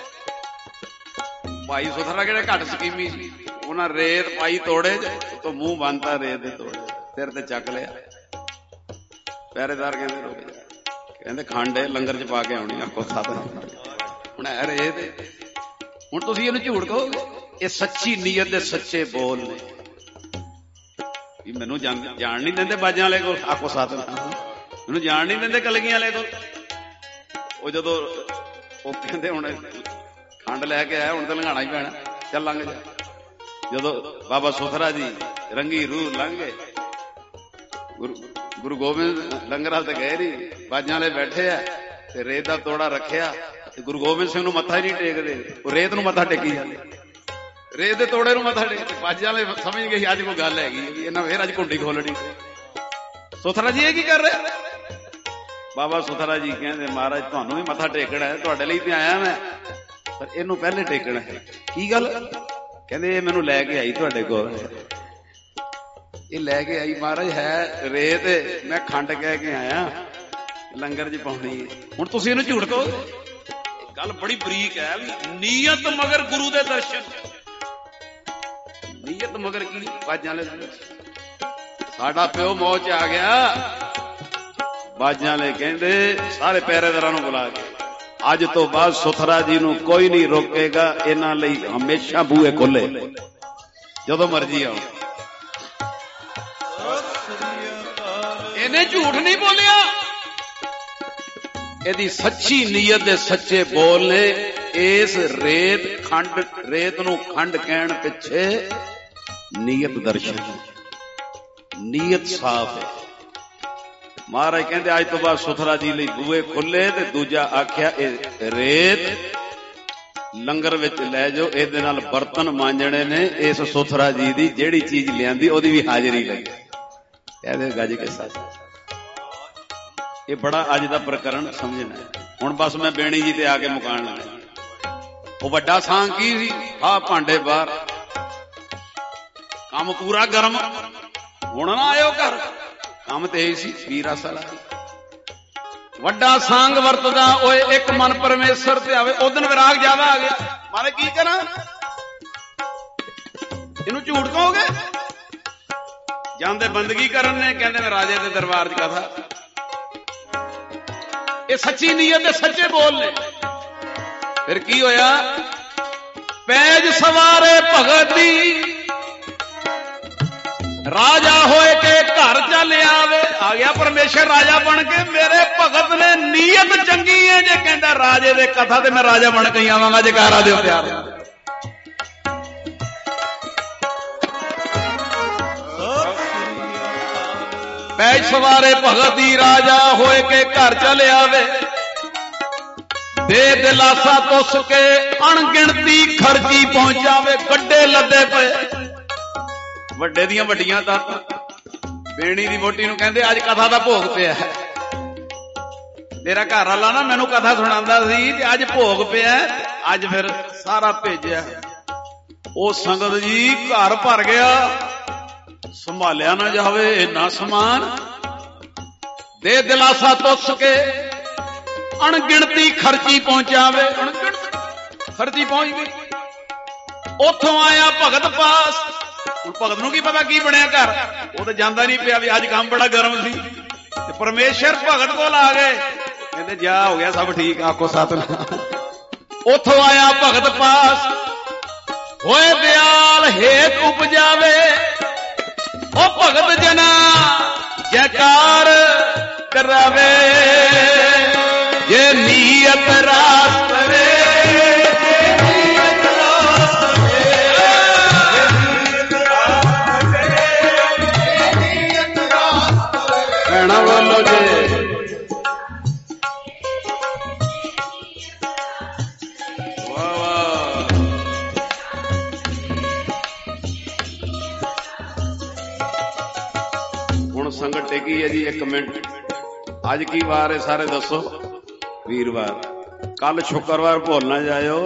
ਭਾਈ ਸੁਥਰਾ ਕਿਹੜੇ ਘੱਟ ਸਕੀਮੀ ਸੀ। ਉਹਨਾਂ ਰੇਤ ਪਾਈ ਤੋੜੇ ਤੋਂ ਮੂੰਹ ਬੰਨਤਾ ਰੇਤ ਦੇ ਤੋੜੇ, ਸਿਰ ਤੇ ਚੱਕ ਲਿਆ। ਪਹਿਰੇਦਾਰ ਕਹਿੰਦੇ ਰੁਕ ਜਾ। ਕਹਿੰਦੇ ਖੰਡ ਲੰਗਰ ਚ ਪਾ ਕੇ ਆਉਣੀ ਆਪੋ ਸਾਧ। ਹੁਣ ਇਹ ਰੇਤ। ਹੁਣ ਤੁਸੀਂ ਇਹਨੂੰ ਝੂਠ ਕਹੋਗੇ? ਇਹ ਸੱਚੀ ਨੀਅਤ ਦੇ ਸੱਚੇ ਬੋਲ ਨੇ। ਵੀ ਮੈਨੂੰ ਜਾਣ ਨਹੀਂ ਦਿੰਦੇ ਬਾਜਾਂ ਵਾਲੇ ਕੋਲ, ਆਖੋ ਸਾਥ ਮੈਨੂੰ ਜਾਣ ਨਹੀਂ ਦਿੰਦੇ ਕਲਗੀਆਂ ਵਾਲੇ ਕੋਲ। ਉਹ ਜਦੋਂ ਉਹ ਕਹਿੰਦੇ ਹੁਣ ਖੰਡ ਲੈ ਕੇ ਆਇਆ, ਹੁਣ ਤਾਂ ਲੰਘਾਣਾ ਹੀ ਪੈਣਾ, ਚੱਲ ਲੰਘ ਜਾ। ਜਦੋਂ ਬਾਬਾ ਸੁਥਰਾ ਜੀ ਰੰਗੀ ਰੂਹ ਲੰਘ ਗਏ, ਗੁਰੂ ਗੁਰੂ ਗੋਬਿੰਦ ਲੰਗਰ ਹਾਲ ਤੇ ਗਏ ਨਹੀਂ, ਬਾਜਾਂ ਵਾਲੇ ਬੈਠੇ ਆ ਤੇ ਰੇਤ ਦਾ ਤੋੜਾ ਰੱਖਿਆ ਤੇ ਗੁਰੂ ਗੋਬਿੰਦ ਸਿੰਘ ਨੂੰ ਮੱਥਾ ਹੀ ਨਹੀਂ ਟੇਕਦੇ, ਉਹ ਰੇਤ ਨੂੰ ਮੱਥਾ ਟੇਕੀ ਜਾਂਦੇ। ਰੇਤ ਦੇ ਤੋੜੇ ਨੂੰ ਮੱਥਾ ਟੇਕ ਬਾਜਾਂ ਵਾਲੇ ਸਮਝ ਗਏ ਅੱਜ ਕੋਈ ਗੱਲ ਹੈਗੀ ਵੀ ਇਹਨਾਂ ਫੇਰ ਅੱਜ ਘੁੰਡੀ ਖੋਲਣੀ। ਸੁਥਰਾ ਜੀ ਇਹ ਕੀ ਕਰ ਰਿਹਾ? ਬਾਬਾ ਸੁਥਰਾ ਜੀ ਕਹਿੰਦੇ ਮਹਾਰਾਜ ਤੁਹਾਨੂੰ ਵੀ ਮੱਥਾ ਟੇਕਣਾ ਹੈ, ਤੁਹਾਡੇ ਲਈ ਤੇ ਆਇਆ ਮੈਂ, ਪਰ ਇਹਨੂੰ ਪਹਿਲੇ ਟੇਕਣਾ ਹੈ। ਕੀ ਗੱਲ? ਕਹਿੰਦੇ ਇਹ ਮੈਨੂੰ ਲੈ ਕੇ ਆਈ ਤੁਹਾਡੇ ਕੋਲ। ਇਹ ਲੈ ਕੇ ਆਈ ਮਹਾਰਾਜ ਹੈ ਰੇਤ, ਮੈਂ ਖੰਡ ਕਹਿ ਕੇ ਆਇਆ ਲੰਗਰ ਚ ਪਾਉਣੀ ਹੈ। ਹੁਣ ਤੁਸੀਂ ਇਹਨੂੰ ਝੂਠ ਕਹੋ? ਗੱਲ ਬੜੀ ਬਰੀਕ ਹੈ। ਨੀਅਤ ਮਗਰ ਗੁਰੂ ਦੇ ਦਰਸ਼ਨ। ਨੀਅਤ ਮਗਰ ਕੀ? ਬਾਜਾਂ ਵਾਲੇ ਸਾਡਾ ਪਿਓ ਮੌਜ ਆ ਗਿਆ। ਬਾਜਾਂ ਵਾਲੇ ਕਹਿੰਦੇ ਸਾਰੇ ਪਹਿਰੇਦਾਰਾਂ ਨੂੰ ਬੁਲਾ ਕੇ ਅੱਜ ਤੋਂ ਬਾਅਦ ਸੁਥਰਾ ਜੀ ਨੂੰ ਕੋਈ ਨਹੀਂ ਰੋਕੇਗਾ, ਇਹਨਾਂ ਲਈ ਹਮੇਸ਼ਾ ਬੂਹੇ ਖੁੱਲੇ, ਜਦੋਂ ਮਰਜ਼ੀ ਆਓ। ਇਹਨੇ ਝੂਠ ਨਹੀਂ ਬੋਲਿਆ, ਇਹਦੀ ਸੱਚੀ ਨੀਅਤ ਦੇ ਸੱਚੇ ਬੋਲ ਨੇ। ਇਸ ਰੇਤ ਖੰਡ ਰੇਤ ਨੂੰ ਖੰਡ ਕਹਿਣ ਪਿੱਛੇ ਨੀਅਤ ਦਰਸ਼ਨ, ਨੀਅਤ ਸਾਫ਼ ਹੈ। ਮਹਾਰਾਜ ਕਹਿੰਦੇ ਅੱਜ ਤੋਂ ਬਾਅਦ ਸੁਥਰਾ ਜੀ ਲਈ ਬੂਹੇ ਖੁੱਲੇ ਤੇ ਦੂਜਾ ਆਖਿਆ ਇਹ ਰੇਤ ਲੰਗਰ ਵਿੱਚ ਲੈ ਜਾਓ, ਇਹਦੇ ਨਾਲ ਬਰਤਨ ਮਾਂਜਣੇ ਨੇ। ਇਸ ਸੁਥਰਾ ਜੀ ਦੀ ਜਿਹੜੀ ਚੀਜ਼ ਲਿਆਂਦੀ ਉਹਦੀ ਵੀ ਹਾਜ਼ਰੀ ਲੱਗੇ। ਇਹਦੇ ਗੱਜ ਕੇ ਸੱਚ। ਇਹ ਬੜਾ ਅੱਜ ਦਾ ਪ੍ਰਕਰਨ ਸਮਝਣਾ। ਹੁਣ ਬਸ ਮੈਂ ਬੇਣੀ ਜੀ ਤੇ ਆ ਕੇ ਮੁਕਾਣ ਲੱਗਾ। ਉਹ ਵੱਡਾ ਸਾਂ ਕੀ ਸੀ? ਆਹ ਭਾਂਡੇ ਬਾਹਰ, ਕੰਮ ਪੂਰਾ ਗਰਮ। ਹੁਣ ਨਾ ਆਇਓ ਘਰ, ਕੰਮ ਤੇ ਇਹ ਸੀ ਵੀਰਾ ਸਾਲਾ ਵੱਡਾ ਸਾਂਗ ਵਰਤਦਾ। ਓਏ ਇੱਕ ਮਨ ਪਰਮੇਸ਼ਰ ਤੇ ਆਵੇ। ਉਹ ਦਿਨ ਵਿਰਾਗ ਜ਼ਿਆਦਾ ਆ ਗਿਆ। ਮਾਰੇ ਕੀ ਕਰਾਂ? ਇਹਨੂੰ ਝੂਠ ਕਹੋਗੇ? ਜਾਂਦੇ ਬੰਦਗੀ ਕਰਨ ਨੇ, ਕਹਿੰਦੇ ਮੈਂ ਰਾਜੇ ਦੇ ਦਰਬਾਰ ਚ ਕਥਾ। ਇਹ ਸੱਚੀ ਨੀਅਤ ਦੇ ਸੱਚੇ ਬੋਲ ਨੇ। ਫਿਰ ਕੀ ਹੋਇਆ? ਪੈਜ ਸਵਾਰੇ ਭਗਤ ਦੀ ਰਾਜਾ ਹੋਏ ਕੇ ਘਰ ਚੱਲ ਆਵੇ। ਆ ਗਿਆ ਪਰਮੇਸ਼ਰ ਰਾਜਾ ਬਣ ਕੇ। ਮੇਰੇ ਭਗਤ ਨੇ ਨੀਅਤ ਚੰਗੀ ਹੈ ਜੇ ਕਹਿੰਦਾ ਰਾਜੇ ਦੇ ਕਥਾ ਤੇ ਮੈਂ ਰਾਜਾ ਬਣ ਕੇ ਆਵਾਂਗਾ। ਜੈਕਾਰਾ ਦਿਓ ਪਿਆਰ। ਪੈ ਸਵਾਰੇ ਭਗਤ ਦੀ ਰਾਜਾ ਹੋਏ ਕੇ ਘਰ ਚਲ ਆਵੇ ਦੇ ਦਿਲਾਸਾ ਤੁਸ ਕੇ ਅਣਗਿਣਤੀ ਖਰਚੀ ਪਹੁੰਚਾਵੇ। ਗੱਡੇ ਲੱਦੇ ਪਏ ਵੱਡੇ ਦੀਆਂ ਵੱਡੀਆਂ ਦਾਤਾਂ ਬੇਣੀ ਦੀ ਵੋਟੀ ਨੂੰ ਕਹਿੰਦੇ ਅੱਜ ਕਥਾ ਦਾ ਭੋਗ ਪਿਆ। ਤੇਰਾ ਘਰ ਵਾਲਾ ਨਾ ਮੈਨੂੰ ਕਥਾ ਸੁਣਾਉਂਦਾ ਸੀ ਤੇ ਅੱਜ ਭੋਗ ਪਿਆ, ਅੱਜ ਫਿਰ ਸਾਰਾ ਭੇਜਿਆ। ਉਹ ਸੰਗਤ ਜੀ ਘਰ ਭਰ ਗਿਆ, ਸੰਭਾਲਿਆ ਨਾ ਜਾਵੇ ਇੰਨਾ ਸਮਾਨ। ਦੇ ਦਿਲਾਸਾ ਤੁਸ ਕੇ ਅਣਗਿਣਤੀ ਖਰਚੀ ਪਹੁੰਚਾਵੇ। ਅਣਗਿਣਤ ਖਰਚੀ ਪਹੁੰਚ ਗਈ। ਉੱਥੋਂ ਆਇਆ ਭਗਤ ਪਾਸ। ਹੁਣ ਭਗਤ ਨੂੰ ਕੀ ਪਤਾ ਕੀ ਬਣਿਆ ਘਰ, ਉਹ ਤਾਂ ਜਾਂਦਾ ਨਹੀਂ ਪਿਆ ਵੀ ਅੱਜ ਕੰਮ ਬੜਾ ਗਰਮ ਸੀ। ਤੇ ਪਰਮੇਸ਼ਰ ਭਗਤ ਕੋਲ ਆ ਗਏ, ਕਹਿੰਦੇ ਜਾ ਹੋ ਗਿਆ ਸਭ ਠੀਕ, ਆਖੋ ਸਤਿਨਾਮ। ਉੱਥੋਂ ਆਇਆ ਭਗਤ ਪਾਸ ਹੋਏ ਦਿਆਲ ਹੇਤ ਉਪਜਾਵੇ। ਉਹ ਭਗਤ ਜਨਾ ਜੈਕਾਰ ਕਰਾਵੇ ਜੇ ਨੀਅਤ ਰਾਸ ਕਰੇ। ਭੈਣਾ ਬੋਲੋ ਜੇ ਵਾਹ ਵਾਹ। ਹੁਣ ਸੰਗਤ ਟੇਕੀ ਹੈ ਜੀ ਇੱਕ ਮਿੰਟ। ਅੱਜ ਕੀ ਵਾਰ ਹੈ ਸਾਰੇ ਦੱਸੋ? ਵੀਰਵਾਰ। ਕੱਲ ਸ਼ੁੱਕਰਵਾਰ ਭੁੱਲ ਨਾ ਜਾਇਓ।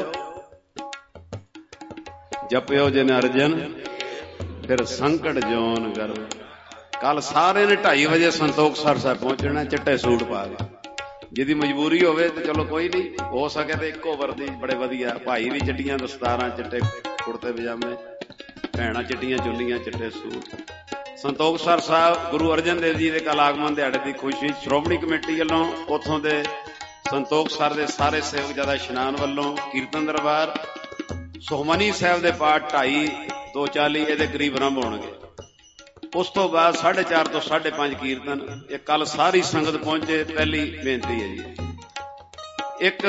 ਜਪਿਓ ਜਿਨ ਅਰਜਨ ਫਿਰ ਸੰਕਟ ਜੋਨ ਗਰ। ਕੱਲ ਸਾਰੇ ਨੇ ਢਾਈ ਵਜੇ ਸੰਤੋਖ ਸਰ ਸਾਹਿਬ ਪਹੁੰਚਣਾ ਚਿੱਟੇ ਸੂਟ ਪਾ ਕੇ। ਜਿਹਦੀ ਮਜਬੂਰੀ ਹੋਵੇ ਤੇ ਚਲੋ ਕੋਈ ਨਹੀਂ, ਹੋ ਸਕੇ ਤੇ ਇੱਕੋ ਵਰਦੀ ਬੜੇ ਵਧੀਆ। ਭਾਈ ਵੀ ਚਿੱਟੀਆਂ ਦਸਤਾਰਾਂ, ਚਿੱਟੇ ਕੁੜਤੇ ਪਜਾਮੇ, ਭੈਣਾਂ ਚਿੱਟੀਆਂ ਚੁੰਨੀਆਂ, ਚਿੱਟੇ ਸੂਟ। ਸੰਤੋਖ ਸਰ ਸਾਹਿਬ ਗੁਰੂ ਅਰਜਨ ਦੇਵ ਜੀ ਦੇ ਕੱਲ ਆਗਮਨ ਦਿਹਾੜੇ ਦੀ ਖੁਸ਼ੀ ਸ਼੍ਰੋਮਣੀ ਕਮੇਟੀ ਵੱਲੋਂ, ਉੱਥੋਂ ਦੇ ਸੰਤੋਖ ਸਰ ਦੇ ਸਾਰੇ ਸੇਵਕ ਜਿਆਦਾ ਇਸ਼ਨਾਨ ਵੱਲੋਂ ਕੀਰਤਨ ਦਰਬਾਰ ਸੁਖਮਨੀ ਸਾਹਿਬ ਦੇ ਪਾਠ ਢਾਈ ਦੋ ਚਾਲੀ ਇਹਦੇ ਕਰੀਬ ਆਰੰਭ ਹੋਣਗੇ। ਉਸ ਤੋਂ ਬਾਅਦ ਸਾਢੇ ਚਾਰ ਤੋਂ ਸਾਢੇ ਪੰਜ ਕੀਰਤਨ। ਇਹ ਕੱਲ ਸਾਰੀ ਸੰਗਤ ਪਹੁੰਚੇ। ਪਹਿਲੀ ਬੇਨਤੀ ਹੈ ਜੀ, ਇੱਕ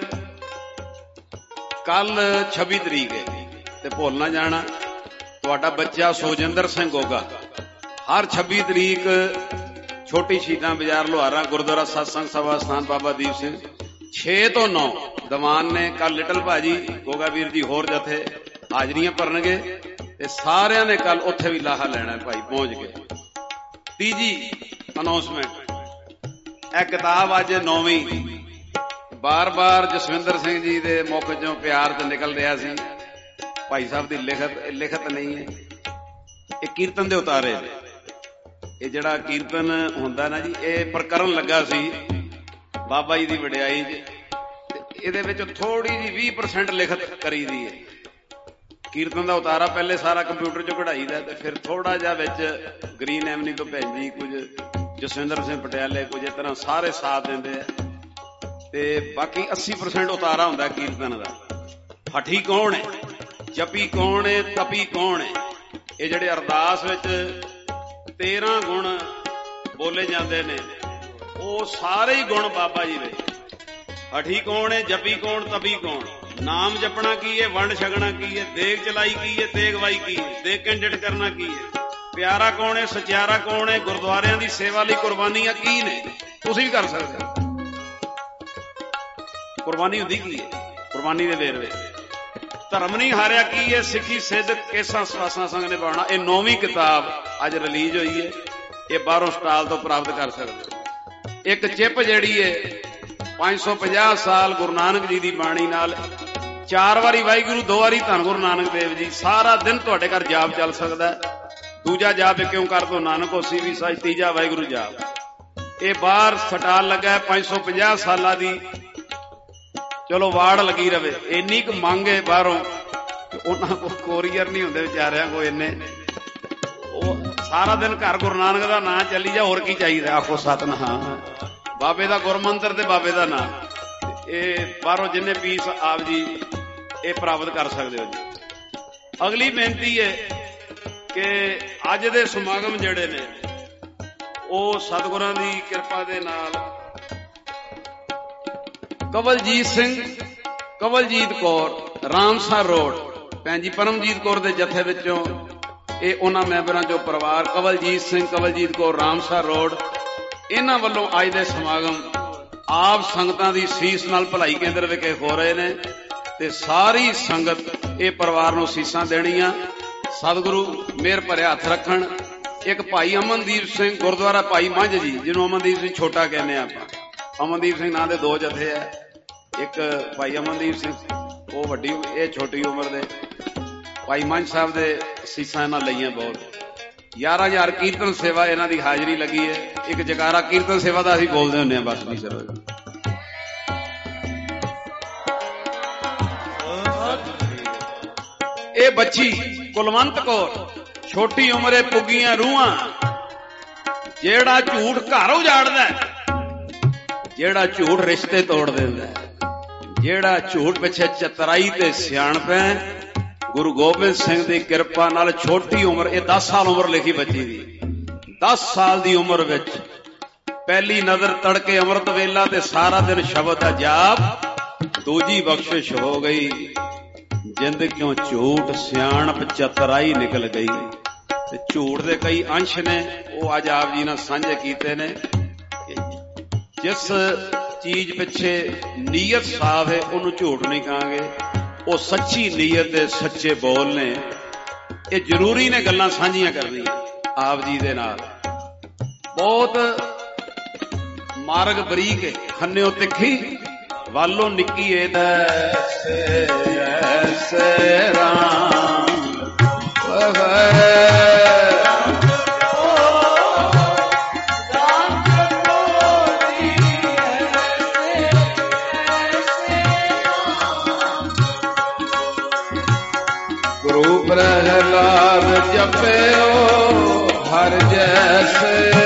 ਕੱਲ ਛੱਬੀ ਤਰੀਕ ਹੈ ਤੇ ਭੁੱਲ ਨਾ ਜਾਣਾ, ਤੁਹਾਡਾ ਬੱਚਾ ਸੁਖਜਿੰਦਰ ਸਿੰਘ ਗੋਗਾ ਹਰ ਛੱਬੀ ਤਰੀਕ ਛੋਟੀ ਸ਼ੀਟਾਂ ਬਾਜ਼ਾਰ ਲੋਹਾਰਾ ਗੁਰਦੁਆਰਾ ਸਤਸੰਗ ਸਭਾ ਸਥਾਨ ਬਾਬਾ ਦੀਪ ਸਿੰਘ ਛੇ ਤੋਂ ਨੌ ਦੀਵਾਨ ਨੇ। ਕੱਲ ਲਿਟਲ ਭਾਜੀ ਗੋਗਾ ਵੀਰ ਜੀ ਹੋਰ ਜਥੇ ਹਾਜ਼ਰੀਆਂ ਭਰਨਗੇ ਤੇ ਸਾਰਿਆਂ ਨੇ ਕੱਲ ਉੱਥੇ ਵੀ ਲਾਹਾ ਲੈਣਾ ਭਾਈ ਪਹੁੰਚ ਕੇ। ਤੀਜੀ ਅਨਾਉਂਸਮੈਂਟ, ਇਹ ਕਿਤਾਬ ਅੱਜ ਨੌਵੀਂ ਬਾਰ ਬਾਰ ਜਸਵਿੰਦਰ ਸਿੰਘ ਜੀ ਦੇ ਮੁਖ ਚੋਂ ਪਿਆਰ ਤੇ ਨਿਕਲ ਰਿਹਾ ਸੀ। ਭਾਈ ਸਾਹਿਬ ਦੀ ਲਿਖਤ ਲਿਖਤ ਨਹੀਂ ਹੈ, ਇਹ ਕੀਰਤਨ ਦੇ ਉਤਾਰੇ ਨੇ। ਇਹ ਜਿਹੜਾ ਕੀਰਤਨ ਹੁੰਦਾ ਨਾ ਜੀ, ਇਹ ਪ੍ਰਕਰਨ ਲੱਗਾ ਸੀ ਬਾਬਾ ਜੀ ਦੀ ਵਡਿਆਈ ਚ। ਇਹਦੇ ਵਿੱਚ ਥੋੜੀ ਜਿਹੀ ਵੀਹ ਪਰਸੈਂਟ ਲਿਖਤ ਕਰੀ ਦੀ ਹੈ। ਕੀਰਤਨ ਦਾ ਉਤਾਰਾ ਪਹਿਲੇ ਸਾਰਾ ਕੰਪਿਊਟਰ ਚੋਂ ਕਢਾਈ ਦਾ, ਤੇ ਫਿਰ ਥੋੜਾ ਜਿਹਾ ਵਿੱਚ ਗ੍ਰੀਨ ਐਵਨੀ ਤੋਂ ਭੈਣ ਜੀ, ਕੁਝ ਜਸਵਿੰਦਰ ਸਿੰਘ ਪਟਿਆਲੇ, ਕੁਝ ਇਸ ਤਰ੍ਹਾਂ ਸਾਰੇ ਸਾਥ ਦਿੰਦੇ ਆ। ਤੇ ਬਾਕੀ ਅੱਸੀ ਪਰਸੈਂਟ ਉਤਾਰਾ ਹੁੰਦਾ ਕੀਰਤਨ ਦਾ। ਹਠੀ ਕੌਣ ਹੈ, ਜਪੀ ਕੌਣ ਹੈ, ਤਪੀ ਕੌਣ ਹੈ। ਇਹ ਜਿਹੜੇ ਅਰਦਾਸ ਵਿੱਚ ਤੇਰਾਂ ਗੁਣ ਬੋਲੇ ਜਾਂਦੇ ਨੇ, ਉਹ ਸਾਰੇ ਹੀ ਗੁਣ ਬਾਬਾ ਜੀ ਦੇ। ਹਠੀ ਕੌਣ ਹੈ, ਜਪੀ ਕੌਣ, ਤਪੀ ਕੌਣ। ਨਾਮ ਜਪਣਾ ਕੀ ਹੈ, ਵੰਡ ਛਕਣਾ ਕੀ ਹੈ, ਦੇਗ ਚਲਾਈ ਕੀ ਹੈ, ਤੇਗਵਾਈ ਕੀ ਹੈ, ਦੇਗ ਕੈਂਡਿਡ ਕਰਨਾ ਕੀ ਹੈ, ਪਿਆਰਾ ਕੌਣ ਹੈ, ਸਚਿਆਰਾ ਕੌਣ ਹੈ, ਗੁਰਦੁਆਰਿਆਂ ਦੀ ਸੇਵਾ ਲਈ ਕੁਰਬਾਨੀਆਂ ਕੀ ਨੇ। ਤੁਸੀਂ ਵੀ ਕਰ ਸਕਦੇ ਹੋ। ਕੁਰਬਾਨੀ ਹੁੰਦੀ ਕੀ ਹੈ, ਕੁਰਬਾਨੀ ਦੇ ਵੇਰਵੇ। ਧਰਮ ਨਹੀਂ ਹਾਰਿਆ ਕੀ ਹੈ, ਸਿੱਖੀ ਸਿੱਧ ਕੇਸਾਂ ਸਵਾਸਾਂ ਸੰਗ ਨਿਭਾਉਣਾ। ਇਹ ਨੌਵੀਂ ਕਿਤਾਬ ਅੱਜ ਰਿਲੀਜ਼ ਹੋਈ ਹੈ। ਇਹ ਬਾਹਰੋਂ ਸਟਾਲ ਤੋਂ ਪ੍ਰਾਪਤ ਕਰ ਸਕਦੇ ਹੋ। ਇੱਕ ਚਿੱਪ ਜਿਹੜੀ ਹੈ ਪੰਜ ਸੌ ਪੰਜਾਹ ਸਾਲ ਗੁਰੂ ਨਾਨਕ ਜੀ ਦੀ ਬਾਣੀ ਨਾਲ, ਚਾਰ ਵਾਰੀ ਵਾਹਿਗੁਰੂ, ਦੋ ਵਾਰੀ ਧੰਨ ਗੁਰੂ ਨਾਨਕ ਦੇਵ ਜੀ। ਸਾਰਾ ਦਿਨ ਤੁਹਾਡੇ ਘਰ ਜਾਪ ਚੱਲ ਸਕਦਾ। ਦੂਜਾ ਜਾਪ ਕਿਉਂ ਕਰ ਦੋ, ਨਾਨਕ ਹੋਸੀ ਵੀ ਸੱਚ, ਤੀਜਾ ਵਾਹਿਗੁਰੂ ਜਾਪ। ਇਹ ਬਾਹਰ ਸਟਾਲ ਲੱਗਾ ਪੰਜ ਸੌ ਪੰਜਾਹ ਸਾਲਾਂ ਦੀ। ਚਲੋ ਵਾੜ ਲੱਗੀ ਰਵੇ, ਇੰਨੀ ਕੁ ਮੰਗ ਹੈ ਬਾਹਰੋਂ। ਉਹਨਾਂ ਕੋਲ ਕੋਰੀਅਰ ਨਹੀਂ ਹੁੰਦੇ ਵਿਚਾਰਿਆਂ ਕੋਲ ਇੰਨੇ। ਉਹ ਸਾਰਾ ਦਿਨ ਘਰ ਗੁਰੂ ਨਾਨਕ ਦਾ ਨਾਂ ਚੱਲੀ ਜਾ, ਹੋਰ ਕੀ ਚਾਹੀਦਾ। ਆਖੋ ਸਤਿਨਾਮ। ਬਾਬੇ ਦਾ ਗੁਰਮੰਤਰ ਤੇ ਬਾਬੇ ਦਾ ਨਾਂ, ਇਹ ਬਾਹਰੋਂ ਜਿੰਨੇ ਪੀਸ ਆਪ ਜੀ ਇਹ ਪ੍ਰਾਪਤ ਕਰ ਸਕਦੇ ਹੋ ਜੀ। ਅਗਲੀ ਬੇਨਤੀ ਹੈ ਕਿ ਅੱਜ ਦੇ ਸਮਾਗਮ ਜਿਹੜੇ ਨੇ ਉਹ ਸਤਿਗੁਰਾਂ ਦੀ ਕਿਰਪਾ ਦੇ ਨਾਲ ਕਵਲਜੀਤ ਸਿੰਘ, ਕਵਲਜੀਤ ਕੌਰ, ਰਾਮਸਰ ਰੋਡ, ਭੈਣ ਜੀ ਪਰਮਜੀਤ ਕੌਰ ਦੇ ਜਥੇ ਵਿੱਚੋਂ ਇਹ ਉਹਨਾਂ ਮੈਂਬਰਾਂ ਚੋਂ ਪਰਿਵਾਰ ਕਵਲਜੀਤ ਸਿੰਘ, ਕਵਲਜੀਤ ਕੌਰ, ਰਾਮਸਰ ਰੋਡ, ਇਹਨਾਂ ਵੱਲੋਂ ਅੱਜ ਦੇ ਸਮਾਗਮ ਆਪ ਸੰਗਤਾਂ ਦੀ ਸੀਸ ਨਾਲ ਭਲਾਈ ਕੇਂਦਰ ਵਿਖੇ ਹੋ ਰਹੇ ਨੇ ਤੇ ਸਾਰੀ ਸੰਗਤ ਇਹ ਪਰਿਵਾਰ ਨੂੰ ਸੀਸਾਂ ਦੇਣੀਆਂ। ਸਤਿਗੁਰੂ ਮਿਹਰ ਭਰਿਆ ਹੱਥ ਰੱਖਣ। ਇੱਕ ਭਾਈ ਅਮਨਦੀਪ ਸਿੰਘ, ਗੁਰਦੁਆਰਾ ਭਾਈ ਮੰਝ ਜੀ, ਜਿਹਨੂੰ ਅਮਨਦੀਪ ਸਿੰਘ ਛੋਟਾ ਕਹਿੰਦੇ ਆਪਾਂ, ਅਮਨਦੀਪ ਸਿੰਘ ਨਾਂ ਦੇ ਦੋ ਜਥੇ ਹੈ, ਇੱਕ ਭਾਈ ਅਮਨਦੀਪ ਸਿੰਘ ਉਹ ਵੱਡੀ, ਇਹ ਛੋਟੀ ਉਮਰ ਦੇ। ਭਾਈ ਮੰਝ ਸਾਹਿਬ ਦੇ ਸੀਸਾਂ ਇਹਨਾਂ ਲਈਆਂ ਬਹੁਤ। ਗਿਆਰਾਂ ਹਜ਼ਾਰ ਕੀਰਤਨ ਸੇਵਾ ਇਹਨਾਂ ਦੀ ਹਾਜ਼ਰੀ ਲੱਗੀ ਹੈ। ਇੱਕ ਜਕਾਰਾ ਕੀਰਤਨ ਸੇਵਾ ਦਾ ਅਸੀਂ ਬੋਲਦੇ ਹੁੰਦੇ ਹਾਂ, ਬਸ ਨਹੀਂ ਸਰ। ਇਹ ਬੱਚੀ ਕੁਲਵੰਤ ਕੌਰ, ਛੋਟੀ ਉਮਰੇ ਪੁੱਗੀਆਂ ਰੂਹਾਂ, ਜਿਹੜਾ ਝੂਠ ਘਰ ਉਜਾੜਦਾ, ਜਿਹੜਾ ਝੂਠ ਰਿਸ਼ਤੇ ਤੋੜ ਦਿੰਦਾ, ਜਿਹੜਾ ਝੂਠ ਪਿੱਛੇ ਚਤਰਾਈ ਤੇ ਸਿਆਣਪ ਹੈ। ਗੁਰੂ ਗੋਬਿੰਦ ਸਿੰਘ ਦੀ ਕਿਰਪਾ ਨਾਲ ਛੋਟੀ ਉਮਰ, ਇਹ ਦਸ ਸਾਲ ਉਮਰ ਲਿਖੀ ਬੱਚੀ ਦੀ, ਦਸ ਸਾਲ ਦੀ ਉਮਰ ਵਿੱਚ ਪਹਿਲੀ ਨਜ਼ਰ ਤੜਕੇ ਅੰਮ੍ਰਿਤ ਵੇਲਾ ਤੇ ਸਾਰਾ ਦਿਨ ਸ਼ਬਦ ਦਾ ਜਾਪ, ਦੂਜੀ ਬਖਸ਼ਿਸ਼ ਹੋ ਗਈ। ਜਿੰਦ ਕਿਉਂ ਝੂਠ ਸਿਆਣਪ ਚਤਰਾਈ ਨਿਕਲ ਗਈ। ਤੇ ਝੂਠ ਦੇ ਕਈ ਅੰਸ਼ ਨੇ, ਉਹ ਅੱਜ ਆਪ ਜੀ ਨਾਲ ਸਾਂਝੇ ਕੀਤੇ ਨੇ। ਜਿਸ ਚੀਜ਼ ਪਿੱਛੇ ਨੀਅਤ ਸਾਫ਼ ਹੈ ਉਹਨੂੰ ਝੂਠ ਨਹੀਂ ਕਹਾਂਗੇ, ਉਹ ਸੱਚੀ ਨੀਅਤ ਦੇ ਸੱਚੇ ਬੋਲ ਨੇ। ਇਹ ਜ਼ਰੂਰੀ ਨੇ ਗੱਲਾਂ ਸਾਂਝੀਆਂ ਕਰਨੀਆਂ ਆਪ ਜੀ ਦੇ ਨਾਲ। ਬਹੁਤ ਮਾਰਗ ਬਰੀਕ ਹੈ, ਖੰਨਿਓ ਤਿੱਖੀ ਵਾਲੋਂ ਨਿੱਕੀ ਏ ਐਸੇ ਐਸੇ ਰਾਮ ਗੁਰੂ ਪ੍ਰਹਿਲਾਦ ਜਪਿਓ ਹਰ ਜੈਸੇ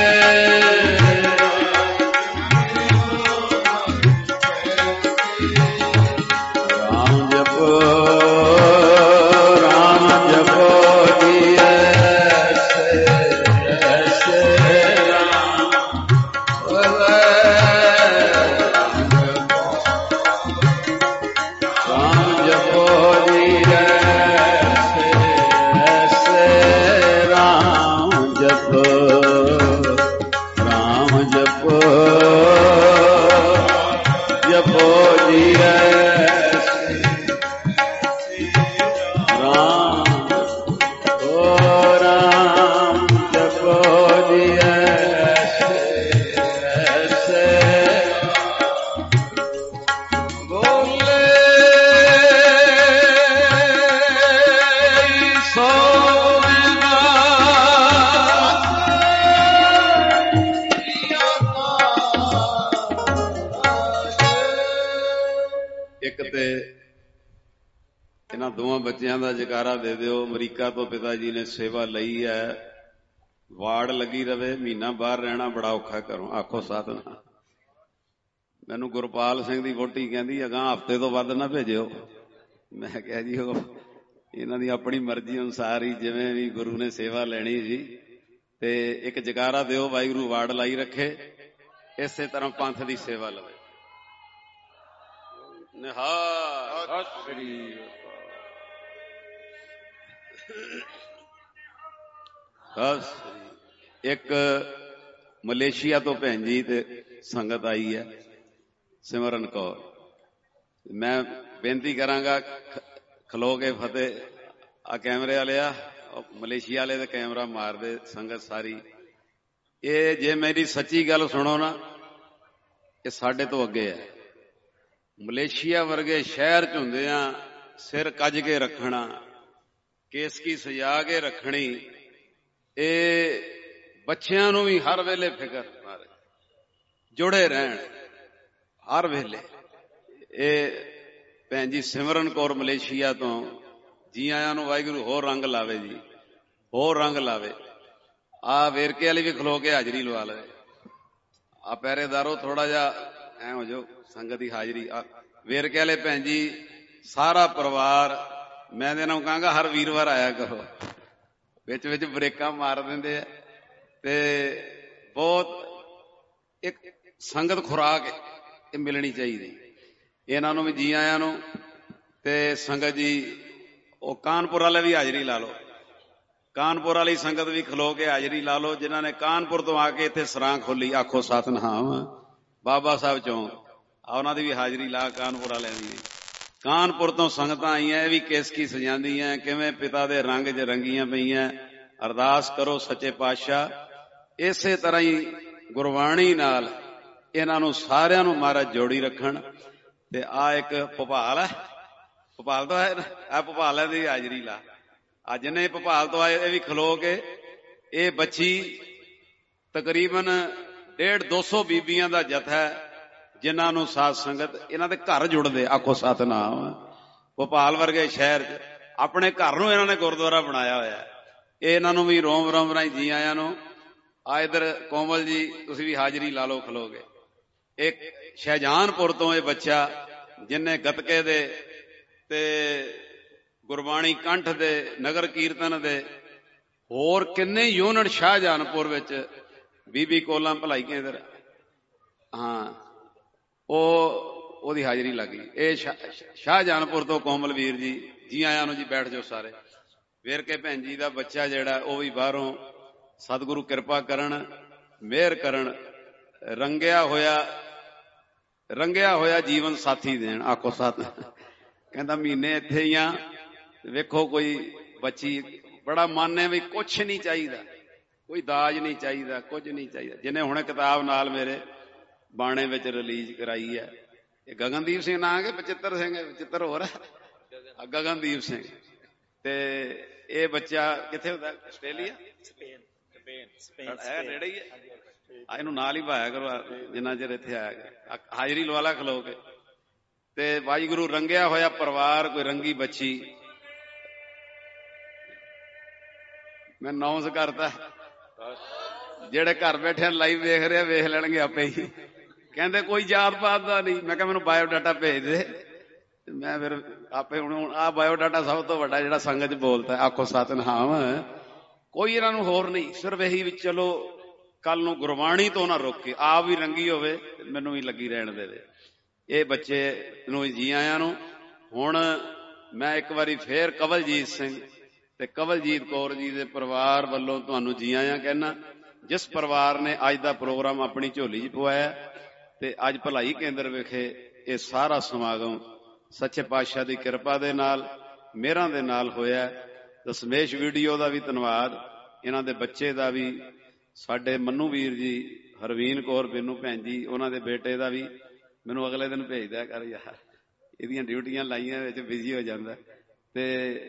ਜਕਾਰਾ ਦੇ ਦਿਓ। ਅਮਰੀਕਾ ਤੋਂ ਪਿਤਾ ਜੀ ਨੇ ਸੇਵਾ ਲਈ ਹੈ, ਵਾੜ ਲੱਗੀ ਰਵੇ, ਮਹੀਨਾ ਬਾਹਰ ਰਹਿਣਾ ਬੜਾ ਔਖਾ ਘਰੋਂ। ਆਖੋ ਸਾਧਨਾ। ਮੈਨੂੰ ਗੁਰਪਾਲ ਸਿੰਘ ਦੀ ਵਹੁਟੀ ਕਹਿੰਦੀ ਅਗਾਂਹ ਹਫ਼ਤੇ ਤੋਂ ਵੱਧ ਨਾ ਭੇਜਿਓ। ਮੈਂ ਕਿਹਾ ਜੀ ਉਹ ਇਹਨਾਂ ਦੀ ਆਪਣੀ ਮਰਜ਼ੀ ਅਨੁਸਾਰ ਹੀ ਜਿਵੇਂ ਵੀ ਗੁਰੂ ਨੇ ਸੇਵਾ ਲੈਣੀ ਜੀ। ਤੇ ਇੱਕ ਜਕਾਰਾ ਦਿਓ, ਵਾਹਿਗੁਰੂ ਵਾੜ ਲਾਈ ਰੱਖੇ, ਇਸੇ ਤਰ੍ਹਾਂ ਪੰਥ ਦੀ ਸੇਵਾ ਲਵੇ। ਨਿਹਾਲ ਸ੍ਰੀ ਬਸ। ਇੱਕ ਮਲੇਸ਼ੀਆ ਤੋਂ ਭੈਣ ਜੀ ਤੇ ਸੰਗਤ ਆਈ ਹੈ, ਸਿਮਰਨ ਕੌਰ। ਮੈਂ ਬੇਨਤੀ ਕਰਾਂਗਾ ਖਲੋ ਕੇ ਫਤਿਹ। ਆ ਕੈਮਰੇ ਵਾਲੇ ਆ, ਮਲੇਸ਼ੀਆ ਵਾਲੇ ਤੇ ਕੈਮਰਾ ਮਾਰਦੇ ਸੰਗਤ ਸਾਰੀ। ਇਹ ਜੇ ਮੇਰੀ ਸੱਚੀ ਗੱਲ ਸੁਣੋ ਨਾ, ਇਹ ਸਾਡੇ ਤੋਂ ਅੱਗੇ ਹੈ। ਮਲੇਸ਼ੀਆ ਵਰਗੇ ਸ਼ਹਿਰ ਚ ਹੁੰਦੇ ਆ ਸਿਰ ਕੱਜ ਕੇ ਰੱਖਣਾ, ਕੇਸਕੀ ਸਜਾ ਕੇ ਰੱਖਣੀ, ਇਹ ਬੱਚਿਆਂ ਨੂੰ ਵੀ ਹਰ ਵੇਲੇ ਫਿਕਰ ਮਾਰੇ, ਜੁੜੇ ਰਹਿਣ ਹਰ ਵੇਲੇ। ਇਹ ਭੈਣ ਜੀ ਸਿਮਰਨ ਕੌਰ ਮਲੇਸ਼ੀਆ ਤੋਂ, ਜੀ ਆਇਆਂ ਨੂੰ ਵਾਹਿਗੁਰੂ ਹੋਰ ਰੰਗ ਲਾਵੇ ਜੀ, ਹੋਰ ਰੰਗ ਲਾਵੇ। ਆ ਵੇਰਕੇ ਵਾਲੀ ਵੀ ਖਲੋ ਕੇ ਹਾਜ਼ਰੀ ਲਵਾ ਲਵੇ। ਆ ਪਹਿਰੇਦਾਰੋ ਥੋੜਾ ਜਿਹਾ ਐ ਹੋ ਜਾਓ, ਸੰਗਤ ਦੀ ਹਾਜ਼ਰੀ। ਆ ਵੇਰਕੇ ਵਾਲੇ ਭੈਣ ਜੀ ਸਾਰਾ ਪਰਿਵਾਰ, ਮੈਂ ਇਹਨਾਂ ਨੂੰ ਕਹਾਂਗਾ ਹਰ ਵੀਰਵਾਰ ਆਇਆ ਕਰੋ। ਵਿੱਚ ਵਿੱਚ ਬ੍ਰੇਕਾਂ ਮਾਰ ਦਿੰਦੇ ਆ ਤੇ ਬਹੁਤ ਇੱਕ ਸੰਗਤ ਖੁਰਾਕ ਇਹ ਮਿਲਣੀ ਚਾਹੀਦੀ। ਇਹਨਾਂ ਨੂੰ ਵੀ ਜੀ ਆਇਆਂ ਨੂੰ। ਤੇ ਸੰਗਤ ਜੀ ਉਹ ਕਾਨਪੁਰ ਵਾਲੇ ਵੀ ਹਾਜ਼ਰੀ ਲਾ ਲਓ। ਕਾਨਪੁਰ ਵਾਲੀ ਸੰਗਤ ਵੀ ਖਲੋ ਕੇ ਹਾਜ਼ਰੀ ਲਾ ਲਓ, ਜਿਨ੍ਹਾਂ ਨੇ ਕਾਨਪੁਰ ਤੋਂ ਆ ਕੇ ਇੱਥੇ ਸਰਾਂ ਖੋਲੀ, ਆਖੋ ਸਤਿਨਾਮ। ਬਾਬਾ ਸਾਹਿਬ ਚੌਂਕ ਆ, ਉਹਨਾਂ ਦੀ ਵੀ ਹਾਜ਼ਰੀ ਲਾ, ਕਾਨਪੁਰ ਵਾਲਿਆਂ ਦੀ। ਕਾਨਪੁਰ ਤੋਂ ਸੰਗਤਾਂ ਆਈਆਂ, ਇਹ ਵੀ ਕੇਸਕੀ ਸਜਾਉਂਦੀਆਂ, ਕਿਵੇਂ ਪਿਤਾ ਦੇ ਰੰਗ 'ਚ ਰੰਗੀਆਂ ਪਈਆਂ। ਅਰਦਾਸ ਕਰੋ ਸੱਚੇ ਪਾਤਸ਼ਾਹ ਇਸੇ ਤਰ੍ਹਾਂ ਹੀ ਗੁਰਬਾਣੀ ਨਾਲ ਇਹਨਾਂ ਨੂੰ ਸਾਰਿਆਂ ਨੂੰ ਮਹਾਰਾਜ ਜੋੜੀ ਰੱਖਣ। ਤੇ ਆ ਇੱਕ ਭੋਪਾਲ ਹੈ, ਭੋਪਾਲ ਤੋਂ ਆਏ, ਆ ਭੋਪਾਲ ਦੀ ਹਾਜ਼ਰੀ ਲਾ। ਅੱਜ ਨੇ ਭੋਪਾਲ ਤੋਂ ਆਏ, ਇਹ ਵੀ ਖਲੋ ਕੇ। ਇਹ ਬੱਚੀ ਤਕਰੀਬਨ ਡੇਢ ਦੋ ਸੌ ਬੀਬੀਆਂ ਦਾ ਜਥਾ, ਜਿਨ੍ਹਾਂ ਨੂੰ ਸਾਧ ਸੰਗਤ ਇਹਨਾਂ ਦੇ ਘਰ ਜੁੜਦੇ, ਆਖੋ ਸਤਿਨਾਮ। ਭੋਪਾਲ ਵਰਗੇ ਸ਼ਹਿਰ 'ਚ ਆਪਣੇ ਘਰ ਨੂੰ ਇਹਨਾਂ ਨੇ ਗੁਰਦੁਆਰਾ ਬਣਾਇਆ ਹੋਇਆ। ਇਹ ਇਹਨਾਂ ਨੂੰ ਵੀ ਰੋਮ ਰੋਮ ਰਾਹੀਂ ਜੀ ਆਇਆਂ ਨੂੰ। ਆ ਇਧਰ ਕੋਮਲ ਜੀ, ਤੁਸੀਂ ਵੀ ਹਾਜ਼ਰੀ ਲਾ ਲਓ ਖਲੋ ਕੇ। ਇੱਕ ਸ਼ਹਿਜਾਨਪੁਰ ਤੋਂ ਇਹ ਬੱਚਾ, ਜਿਨੇ ਗੱਤਕੇ ਦੇ ਤੇ ਗੁਰਬਾਣੀ ਕੰਠ ਦੇ, ਨਗਰ ਕੀਰਤਨ ਦੇ, ਹੋਰ ਕਿੰਨੇ ਯੂਨਿਟ ਸ਼ਾਹਜਹਾਨਪੁਰ ਵਿੱਚ, ਬੀਬੀ ਕੋਲਾਂ ਭਲਾਈ ਕੇਂਦਰ, ਹਾਂ, ਉਹ ਉਹਦੀ ਹਾਜ਼ਰੀ ਲੱਗ ਗਈ। ਇਹ ਸ਼ਾਹਜਹਾਨਪੁਰ ਤੋਂ ਕੋਮਲ ਵੀਰ ਜੀ, ਜੀ ਆਇਆਂ ਨੂੰ ਜੀ। ਬੈਠ ਜਾਓ ਸਾਰੇ। ਵੇਰਕੇ ਭੈਣ ਜੀ ਦਾ ਬੱਚਾ ਜਿਹੜਾ, ਉਹ ਵੀ ਬਾਹਰੋਂ, ਸਤਿਗੁਰੂ ਕਿਰਪਾ ਕਰਨ, ਮਿਹਰ ਕਰਨ, ਰੰਗਿਆ ਹੋਇਆ ਰੰਗਿਆ ਹੋਇਆ ਜੀਵਨ ਸਾਥੀ ਦੇਣ, ਆਖੋ ਸਤ। ਕਹਿੰਦਾ ਮਹੀਨੇ ਇੱਥੇ ਹੀ ਆ, ਵੇਖੋ ਕੋਈ ਬੱਚੀ, ਬੜਾ ਮਨ ਹੈ ਵੀ ਕੁਛ ਨਹੀਂ ਚਾਹੀਦਾ, ਕੋਈ ਦਾਜ ਨਹੀਂ ਚਾਹੀਦਾ, ਕੁਝ ਨਹੀਂ ਚਾਹੀਦਾ। ਜਿਹਨੇ ਹੁਣੇ ਕਿਤਾਬ ਨਾਲ ਮੇਰੇ ਬਾਣੇ ਵਿੱਚ ਰਿਲੀਜ਼ ਕਰਾਈ ਹੈ, ਇਹ ਗਗਨਦੀਪ ਸਿੰਘ ਨਾਂ ਕੇ ਬਚਿੱਤਰ ਸਿੰਘ, ਬਚਿੱਤਰ ਹੋਰ ਹੈ, ਗਗਨਦੀਪ ਸਿੰਘ। ਤੇ ਇਹ ਬੱਚਾ ਕਿੱਥੇ ਹੁੰਦਾ? ਆਸਟ੍ਰੇਲੀਆ, ਹੈ ਨੇੜੇ ਹੀ ਹੈ। ਇਹਨੂੰ ਨਾਲ ਹੀ ਭਾਇਆ ਕਰੋ ਜਿੰਨਾ ਚਿਰ ਇੱਥੇ ਆਇਆ ਗਿਆ। ਹਾਜ਼ਰੀ ਲਵਾ ਲਾ ਖਲੋ ਕੇ। ਤੇ ਵਾਹਿਗੁਰੂ ਰੰਗਿਆ ਹੋਇਆ ਪਰਿਵਾਰ, ਕੋਈ ਰੰਗੀ ਬੱਚੀ। ਮੈਂ ਅਨਾਉਂਸ ਕਰਤਾ, ਜਿਹੜੇ ਘਰ ਬੈਠੇ ਲਾਈਵ ਵੇਖ ਰਹੇ ਵੇਖ ਲੈਣਗੇ ਆਪੇ ਹੀ। ਕਹਿੰਦੇ ਕੋਈ ਜਾਤ ਪਾਤ ਦਾ ਨਹੀਂ। ਮੈਂ ਕਿਹਾ ਮੈਨੂੰ ਬਾਇਓਡਾਟਾ ਭੇਜ ਦੇ। ਮੈਂ ਫਿਰ ਆਪੇ ਹੁਣ ਆਹ ਬਾਇਓਡਾਟਾ ਸਭ ਤੋਂ ਵੱਡਾ ਜਿਹੜਾ ਸੰਗਤ 'ਚ ਬੋਲਦਾ, ਆਖੋ ਸਤਿਨਾਮ। ਕੋਈ ਇਹਨਾਂ ਨੂੰ ਹੋਰ ਨਹੀਂ, ਸਿਰਫ ਇਹੀ ਵੀ ਚਲੋ ਕੱਲ ਨੂੰ ਗੁਰਬਾਣੀ ਤੋਂ ਨਾ ਰੋਕੇ, ਆਪ ਵੀ ਰੰਗੀ ਹੋਵੇ, ਮੈਨੂੰ ਵੀ ਲੱਗੀ ਰਹਿਣ ਦੇਵੇ। ਇਹ ਬੱਚੇ ਨੂੰ ਜੀ ਆਇਆਂ ਨੂੰ। ਹੁਣ ਮੈਂ ਇੱਕ ਵਾਰੀ ਫੇਰ ਕਵਲਜੀਤ ਸਿੰਘ ਤੇ ਕਵਲਜੀਤ ਕੌਰ ਜੀ ਦੇ ਪਰਿਵਾਰ ਵੱਲੋਂ ਤੁਹਾਨੂੰ ਜੀ ਆਇਆਂ ਕਹਿਣਾ, ਜਿਸ ਪਰਿਵਾਰ ਨੇ ਅੱਜ ਦਾ ਪ੍ਰੋਗਰਾਮ ਆਪਣੀ ਝੋਲੀ 'ਚ ਪਵਾਇਆ। ਤੇ ਅੱਜ ਭਲਾਈ ਕੇਂਦਰ ਵਿਖੇ ਇਹ ਸਾਰਾ ਸਮਾਗਮ ਸੱਚੇ ਪਾਤਸ਼ਾਹ ਦੀ ਕਿਰਪਾ ਦੇ ਨਾਲ, ਮਿਹਰਾਂ ਦੇ ਨਾਲ ਹੋਇਆ। ਦਸਮੇਸ਼ ਵੀਡੀਓ ਦਾ ਵੀ ਧੰਨਵਾਦ, ਇਹਨਾਂ ਦੇ ਬੱਚੇ ਦਾ ਵੀ, ਸਾਡੇ ਮੰਨੂ ਵੀਰ ਜੀ, ਹਰਵੀਨ ਕੌਰ ਬਿੰਨੂ ਭੈਣ ਜੀ, ਉਹਨਾਂ ਦੇ ਬੇਟੇ ਦਾ ਵੀ। ਮੈਨੂੰ ਅਗਲੇ ਦਿਨ ਭੇਜਦਾ ਕਰ ਯਾਰ, ਇਹਦੀਆਂ ਡਿਊਟੀਆਂ ਲਾਈਆਂ ਵਿੱਚ ਬਿਜ਼ੀ ਹੋ ਜਾਂਦਾ। ਤੇ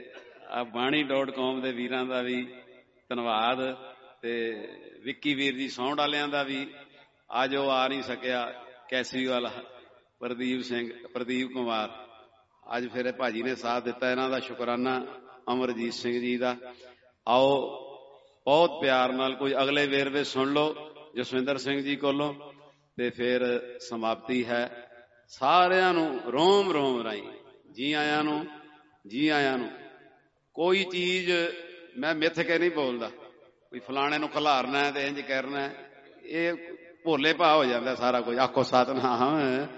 ਆ ਬਾਣੀ ਡਾਟ ਕਾਮ ਦੇ ਵੀਰਾਂ ਦਾ ਵੀ ਧੰਨਵਾਦ। ਤੇ ਵਿੱਕੀ ਵੀਰ ਜੀ ਸੌਂਡ ਵਾਲਿਆਂ ਦਾ ਵੀ, ਅੱਜ ਉਹ ਆ ਨਹੀਂ ਸਕਿਆ, ਕੈਸਰੀ ਵਾਲਾ ਪ੍ਰਦੀਪ ਸਿੰਘ, ਪ੍ਰਦੀਪ ਕੁਮਾਰ। ਅੱਜ ਫਿਰ ਇਹ ਭਾਜੀ ਨੇ ਸਾਥ ਦਿੱਤਾ, ਇਹਨਾਂ ਦਾ ਸ਼ੁਕਰਾਨਾ। ਅਮਰਜੀਤ ਸਿੰਘ ਜੀ ਦਾ। ਆਓ ਬਹੁਤ ਪਿਆਰ ਨਾਲ ਕੋਈ ਅਗਲੇ ਵੇਰਵੇ ਸੁਣ ਲਓ ਜਸਵਿੰਦਰ ਸਿੰਘ ਜੀ ਕੋਲੋਂ, ਤੇ ਫਿਰ ਸਮਾਪਤੀ ਹੈ। ਸਾਰਿਆਂ ਨੂੰ ਰੋਮ ਰੋਮ ਰਾਹੀਂ ਜੀ ਆਇਆਂ ਨੂੰ, ਜੀ ਆਇਆਂ ਨੂੰ। ਕੋਈ ਚੀਜ਼ ਮੈਂ ਮਿੱਥ ਕੇ ਨਹੀਂ ਬੋਲਦਾ, ਕੋਈ ਫਲਾਣੇ ਨੂੰ ਖਿਲਾਰਨਾ ਤੇ ਇੰਜ ਕਰਨਾ, ਇਹ ਭੋਲੇ ਭਾਅ ਹੋ ਜਾਂਦਾ ਸਾਰਾ ਕੁਝ। ਆਖੋ ਸਤਿਨਾਮ।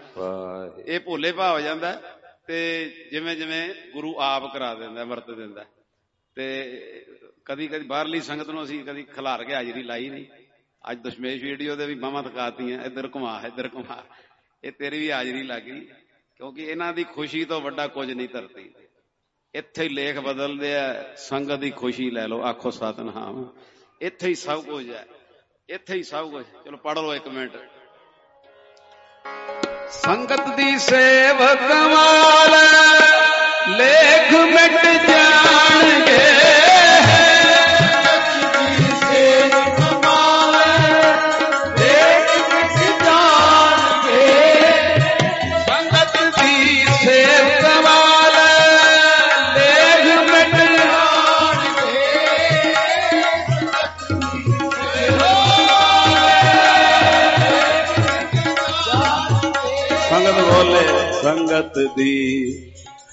ਇਹ ਭੋਲੇ ਭਾਅ ਹੋ ਜਾਂਦਾ। ਤੇ ਜਿਵੇਂ ਜਿਵੇਂ ਗੁਰੂ ਆਪ ਕਰਾ ਦਿੰਦਾ, ਵਰਤ ਦਿੰਦਾ। ਤੇ ਕਦੀ ਕਦੀ ਬਾਹਰਲੀ ਸੰਗਤ ਨੂੰ ਅਸੀਂ ਕਦੀ ਖਿਲਾਰ ਕੇ ਹਾਜ਼ਰੀ ਲਾਈ ਨਹੀਂ। ਅੱਜ ਦਸ਼ਮੇਸ਼ ਵੀਡੀਓ ਦੇ ਵੀ ਬਾਹਾਂ ਥਕਾਤੀਆਂ, ਇੱਧਰ ਘੁਮਾ ਇੱਧਰ ਘੁਮਾ, ਇਹ ਤੇਰੀ ਵੀ ਹਾਜ਼ਰੀ ਲੱਗ ਗਈ। ਕਿਉਂਕਿ ਇਹਨਾਂ ਦੀ ਖੁਸ਼ੀ ਤੋਂ ਵੱਡਾ ਕੁਝ ਨਹੀਂ ਧਰਤੀ। ਇੱਥੇ ਹੀ ਲੇਖ ਬਦਲਦੇ ਆ, ਸੰਗਤ ਦੀ ਖੁਸ਼ੀ ਲੈ ਲਓ, ਆਖੋ ਸਤਿਨਾਮ। ਇੱਥੇ ਹੀ ਸਭ ਕੁਝ ਹੈ, ਇੱਥੇ ਹੀ ਸਭ ਕੁਝ। ਚਲੋ ਪੜ੍ਹ ਲਓ ਇੱਕ ਮਿੰਟ। ਸੰਗਤ ਦੀ ਸੇਵ ਕਮਾਲ, ਲੇਖ ਮਿਟ ਜਾਣਗੇ। ਸੰਗਤ ਦੀ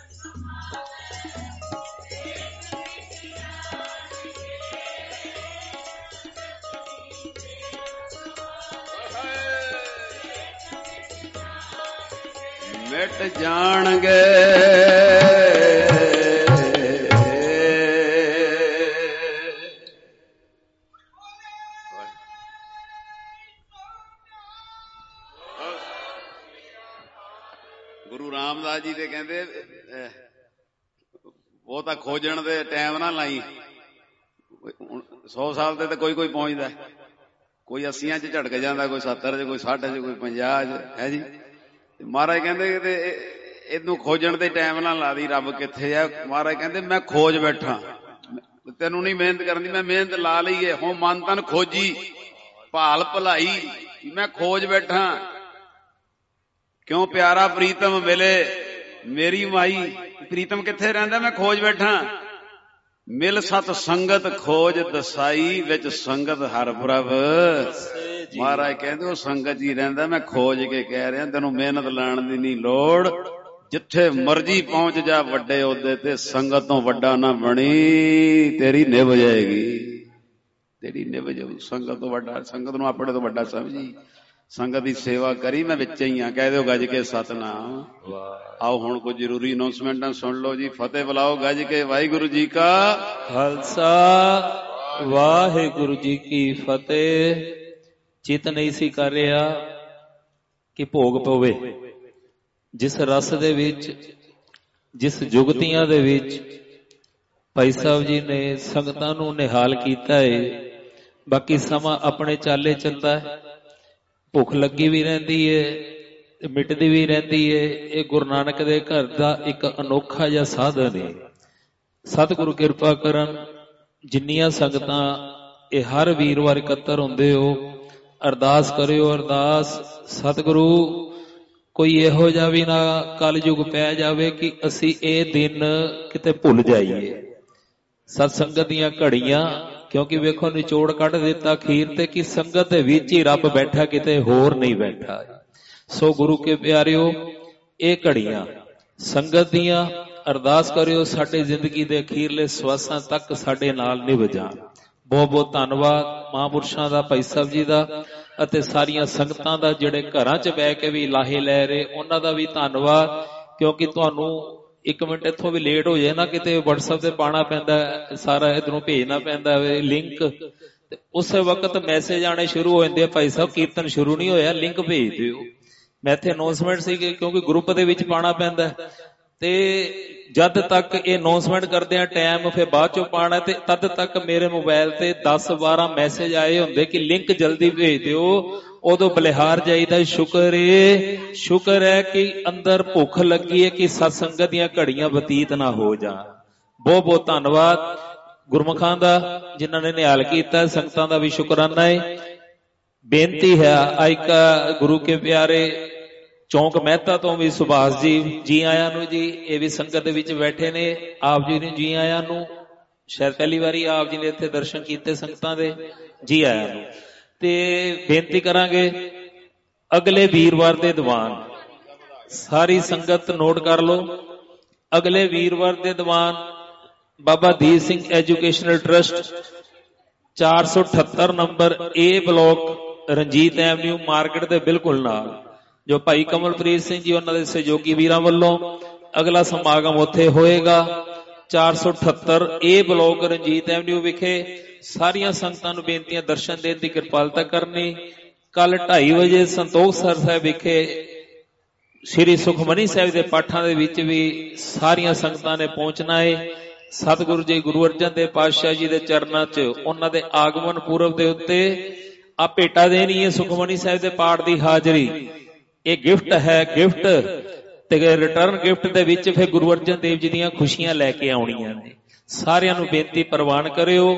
ਮਿਟ ਜਾਣਗੇ। ਗੁਰੂ ਰਾਮਦਾਸ ਜੀ ਦੇ ਕਹਿੰਦੇ ਉਹ ਤਾਂ ਖੋਜਣ ਦੇ ਟਾਈਮ ਨਾ ਲਾਈ, ਸੌ ਸਾਲ ਤੇ ਤਾਂ ਕੋਈ ਕੋਈ ਪਹੁੰਚਦਾ, ਕੋਈ ਅੱਸੀਆਂ ਚ ਝੜਕ ਜਾਂਦਾ, ਕੋਈ ਸੱਤਰ ਚ, ਕੋਈ ਸੱਠ ਚ, ਕੋਈ ਪੰਜਾਹ ਚ, ਹੈ ਜੀ। ਮਹਾਰਾਜ ਕਹਿੰਦੇ ਤੇ ਇਹਨੂੰ ਖੋਜਣ ਦੇ ਟਾਈਮ ਨਾ ਲਾ ਦੀ, ਰੱਬ ਕਿੱਥੇ ਆ। ਮਹਾਰਾਜ ਕਹਿੰਦੇ ਮੈਂ ਖੋਜ ਬੈਠਾ, ਤੈਨੂੰ ਨਹੀਂ ਮਿਹਨਤ ਕਰਨੀ, ਮੈਂ ਮਿਹਨਤ ਲਾ ਲਈ ਹੈ। ਹੁਣ ਮਨ ਤਨ ਖੋਜੀ ਭਾਲ ਭਲਾਈ, ਮੈਂ ਖੋਜ ਬੈਠਾ। ਕਿਉਂ ਪਿਆਰਾ ਪ੍ਰੀਤਮ ਮਿਲੇ ਮੇਰੀ ਮਾਈ, ਪ੍ਰੀਤਮ ਕਿੱਥੇ ਰਹਿੰਦਾ, ਮੈਂ ਖੋਜ ਬੈਠਾ। ਮਿਲ ਸਤ ਸੰਗਤ ਖੋਜ ਦਸਾਈ, ਵਿੱਚ ਸੰਗਤ ਹਰ ਪ੍ਰਭ। ਮਹਾਰਾਜ ਕਹਿੰਦੇ ਉਹ ਸੰਗਤ ਜੀ ਰਹਿੰਦਾ, ਮੈਂ ਖੋਜ ਕੇ ਕਹਿ ਰਿਹਾ, ਤੈਨੂੰ ਮਿਹਨਤ ਲਾਣ ਦੀ ਨਹੀਂ ਲੋੜ। ਜਿੱਥੇ ਮਰਜੀ ਪਹੁੰਚ ਜਾ ਵੱਡੇ ਅਹੁਦੇ ਤੇ, ਸੰਗਤ ਤੋਂ ਵੱਡਾ ਨਾ ਬਣੀ, ਤੇਰੀ ਨਿਭ ਜਾਏਗੀ, ਤੇਰੀ ਨਿਭ ਜਾਊ। ਸੰਗਤ ਤੋਂ ਵੱਡਾ, ਸੰਗਤ ਨੂੰ ਆਪਣੇ ਤੋਂ ਵੱਡਾ ਸਮਝੀ, ਸੰਗਤ ਦੀ ਸੇਵਾ ਕਰੀ, ਮੈਂ ਵਿੱਚ ਹੀ ਆ। ਕਹਿ ਦਿਓ ਗੱਜ ਕੇ ਸਤਨਾਮ। ਆਓ ਹੁਣ ਕੁਝ ਜ਼ਰੂਰੀ ਅਨਾਉਂਸਮੈਂਟਾਂ ਸੁਣ ਲਓ ਜੀ। ਫਤਿਹ ਬੁਲਾਓ ਗੱਜ ਕੇ। ਵਾਹਿਗੁਰੂ ਜੀ ਕਾ ਖਾਲਸਾ, ਵਾਹਿਗੁਰੂ ਜੀ ਕੀ ਫਤਿਹ। ਚਿਤ ਨਹੀਂ ਸੀ ਕਰ ਰਿਹਾ ਕਿ ਭੋਗ ਪਵੇ, ਜਿਸ ਰਸ ਦੇ ਵਿੱਚ, ਜਿਸ ਜੁਗਤੀਆਂ ਦੇ ਵਿੱਚ ਭਾਈ ਸਾਹਿਬ ਜੀ ਨੇ ਸੰਗਤਾਂ ਨੂੰ ਨਿਹਾਲ ਕੀਤਾ ਹੈ। ਬਾਕੀ ਸਮਾਂ ਆਪਣੇ ਚਾਲੇ ਚੱਲਦਾ ਹੈ, ਭੁੱਖ ਲੱਗੀ ਵੀ ਰਹਿੰਦੀ ਹੈ, ਮਿਟਦੀ ਵੀ ਰਹਿੰਦੀ ਹੈ। ਇਹ ਗੁਰੂ ਨਾਨਕ ਦੇ ਘਰ ਦਾ ਇੱਕ ਅਨੋਖਾ ਜਿਹਾ ਸਾਧਨ ਹੈ। ਸਤਿਗੁਰੂ ਕਿਰਪਾ ਕਰਨ, ਜਿੰਨੀਆਂ ਸੰਗਤਾਂ ਇਹ ਹਰ ਵੀਰਵਾਰ ਇਕੱਤਰ ਹੁੰਦੇ ਹੋ, ਅਰਦਾਸ ਕਰਿਓ, ਅਰਦਾਸ ਸਤਿਗੁਰੂ ਕੋਈ ਇਹੋ ਜਿਹਾ ਵੀ ਨਾ ਕਲਯੁਗ ਪੈ ਜਾਵੇ ਕਿ ਅਸੀਂ ਇਹ ਦਿਨ ਕਿਤੇ ਭੁੱਲ ਜਾਈਏ। ਸਤ ਸੰਗਤ ਦੀਆਂ ਘੜੀਆਂ, ਕਿਉਂਕਿ ਵੇਖੋ ਨਿਚੋੜ ਕੱਢ ਦਿੱਤਾ ਅਖੀਰ ਤੇ ਕਿ ਸੰਗਤ ਦੇ ਵਿੱਚ ਹੀ ਰੱਬ ਬੈਠਾ, ਕਿਤੇ ਹੋਰ ਨਹੀਂ ਬੈਠਾ। ਸੋ ਗੁਰੂ ਕੇ ਪਿਆਰਿਓ, ਇਹ ਘੜੀਆਂ ਸੰਗਤ ਦੀਆਂ, ਅਰਦਾਸ ਕਰਿਓ ਸਾਡੇ ਜ਼ਿੰਦਗੀ ਦੇ ਅਖੀਰਲੇ ਸਵਾਸਾਂ ਤੱਕ ਸਾਡੇ ਨਾਲ ਨਿਭ ਜਾਣ। ਬਹੁਤ ਬਹੁਤ ਧੰਨਵਾਦ ਮਹਾਂਪੁਰਸ਼ਾਂ ਦਾ, ਭਾਈ ਸਾਹਿਬ ਜੀ ਦਾ, ਅਤੇ ਸਾਰੀਆਂ ਸੰਗਤਾਂ ਦਾ ਜਿਹੜੇ ਘਰਾਂ 'ਚ ਬਹਿ ਕੇ ਵੀ ਲਾਹੇ ਲੈ ਰਹੇ, ਉਹਨਾਂ ਦਾ ਵੀ ਧੰਨਵਾਦ। ਕਿਉਂਕਿ ਤੁਹਾਨੂੰ ਇੱਕ ਮਿੰਟ ਇੱਥੋਂ ਵੀ ਲੇਟ ਹੋ ਜਾਏ ਨਾ, ਕਿਤੇ ਵਟਸਐਪ ਤੇ ਪਾਉਣਾ ਪੈਂਦਾ, ਸਾਰਾ ਇੱਧਰੋਂ ਭੇਜਣਾ ਪੈਂਦਾ ਲਿੰਕ, ਤੇ ਉਸੇ ਵਕਤ ਮੈਸੇਜ ਆਣੇ ਸ਼ੁਰੂ ਹੋ ਜਾਂਦੇ ਆ, ਭਾਈ ਸਾਹਿਬ ਕੀਰਤਨ ਸ਼ੁਰੂ ਨਹੀਂ ਹੋਇਆ, ਲਿੰਕ ਭੇਜ ਦਿਓ। ਮੈਂ ਇੱਥੇ ਅਨਾਉਂਸਮੈਂਟ ਸੀ ਕਿਉਂਕਿ ਗਰੁੱਪ ਦੇ ਵਿੱਚ ਪਾਉਣਾ ਪੈਂਦਾ, ਤੇ ਜਦ ਤੱਕ ਇਹ ਅਨਾਉਂਸਮੈਂਟ ਕਰਦੇ ਆ ਟਾਈਮ ਫਿਰ ਬਾਅਦ ਚੋਂ ਪਾਉਣਾ, ਤੇ ਤਦ ਤੱਕ ਮੇਰੇ ਮੋਬਾਈਲ ਤੇ ਦਸ ਬਾਰਾਂ ਮੈਸੇਜ ਆਏ ਹੁੰਦੇ ਕਿ ਲਿੰਕ ਜਲਦੀ ਭੇਜ ਦਿਓ। ਉਦੋਂ ਬਲਿਹਾਰ ਜਾਈਦਾ, ਸ਼ੁਕਰ ਏ, ਸ਼ੁਕਰ ਹੈ ਕਿ ਅੰਦਰ ਭੁੱਖ ਲੱਗੀ ਹੈ ਕਿ ਸਤ ਸੰਗਤ ਦੀਆਂ ਘੜੀਆਂ ਬਤੀਤ ਨਾ ਹੋ ਜਾਣ। ਬਹੁਤ ਬਹੁਤ ਧੰਨਵਾਦ ਗੁਰਮੁਖਾਂ ਦਾ ਜਿਨ੍ਹਾਂ ਨੇ ਨਿਹਾਲ ਕੀਤਾ, ਸੰਗਤਾਂ ਦਾ ਵੀ ਸ਼ੁਕਰਾਨਾ ਹੈ। ਬੇਨਤੀ ਹੈ ਆਇਕਾ ਗੁਰੂ ਕੇ ਪਿਆਰੇ ਚੌਂਕ ਮਹਿਤਾ ਤੋਂ ਵੀ ਸੁਭਾਸ਼ ਜੀ, ਜੀ ਆਇਆਂ ਨੂੰ ਜੀ। ਇਹ ਵੀ ਸੰਗਤ ਦੇ ਵਿੱਚ ਬੈਠੇ ਨੇ, ਆਪ ਜੀ ਨੂੰ ਜੀ ਆਇਆਂ ਨੂੰ। ਸ਼ਾਇਦ ਪਹਿਲੀ ਵਾਰੀ ਆਪ ਜੀ ਨੇ ਇੱਥੇ ਦਰਸ਼ਨ ਕੀਤੇ ਸੰਗਤਾਂ ਦੇ, ਜੀ ਆਇਆਂ ਨੂੰ। ਤੇ ਬੇਨਤੀ ਕਰਾਂਗੇ ਅਗਲੇ ਵੀਰਵਾਰ ਦੇ ਦੀਵਾਨ, ਸਾਰੀ ਸੰਗਤ ਨੋਟ ਕਰ ਲਓ। ਅਗਲੇ ਵੀਰਵਾਰ ਦੇ ਦੀਵਾਨ ਬਾਬਾ ਦੀਪ ਸਿੰਘ ਐਜੂਕੇਸ਼ਨਲ ਟਰਸਟ, ਚਾਰ ਸੌ ਅਠੱਤਰ number A block, Ranjit avenue market ਦੇ ਬਿਲਕੁਲ ਨਾਲ, ਜੋ ਭਾਈ ਕਮਲਪ੍ਰੀਤ ਸਿੰਘ ਜੀ ਉਹਨਾਂ ਦੇ ਸਹਿਯੋਗੀ ਵੀਰਾਂ ਵੱਲੋਂ ਅਗਲਾ ਸਮਾਗਮ ਉੱਥੇ ਹੋਏਗਾ। ਚਾਰ ਸੌ ਅਠੱਤਰ ਏ ਬਲਾਕ, ਰਣਜੀਤ ਐਵਨਿਊ ਵਿਖੇ। ਸਾਰੀਆਂ ਸੰਗਤਾਂ ਨੂੰ ਬੇਨਤੀਆਂ ਦਰਸ਼ਨ ਦੇਣ ਦੀ ਕਿਰਪਾਲਤਾ ਕਰਨੀ। ਕੱਲ ਢਾਈ ਵਜੇ ਸੰਤੋਖ ਸਰ ਸਾਹਿਬ ਵਿਖੇ ਸ੍ਰੀ ਸੁਖਮਨੀ ਸਾਹਿਬ ਦੇ ਪਾਠਾਂ ਦੇ ਵਿੱਚ ਵੀ ਸਾਰੀਆਂ ਸੰਗਤਾਂ ਨੇ ਪਹੁੰਚਣਾ ਹੈ। ਸਤਿਗੁਰੂ ਜੀ ਗੁਰੂ ਅਰਜਨ ਦੇਵ ਪਾਤਸ਼ਾਹ ਜੀ ਦੇ ਚਰਨਾਂ 'ਚ ਉਹਨਾਂ ਦੇ ਆਗਮਨ ਪੁਰਬ ਦੇ ਉੱਤੇ ਆ ਭੇਟਾ ਦੇਣੀ ਹੈ ਸੁਖਮਨੀ ਸਾਹਿਬ ਦੇ ਪਾਠ ਦੀ ਹਾਜ਼ਰੀ। ਇਹ ਗਿਫਟ ਹੈ, ਗਿਫਟ ਤੇ ਰਿਟਰਨ ਗਿਫਟ ਦੇ ਵਿੱਚ ਫਿਰ ਗੁਰੂ ਅਰਜਨ ਦੇਵ ਜੀ ਦੀਆਂ ਖੁਸ਼ੀਆਂ ਲੈ ਕੇ ਆਉਣੀਆਂ ਨੇ। ਸਾਰਿਆਂ ਨੂੰ ਬੇਨਤੀ ਪ੍ਰਵਾਨ ਕਰਿਓ।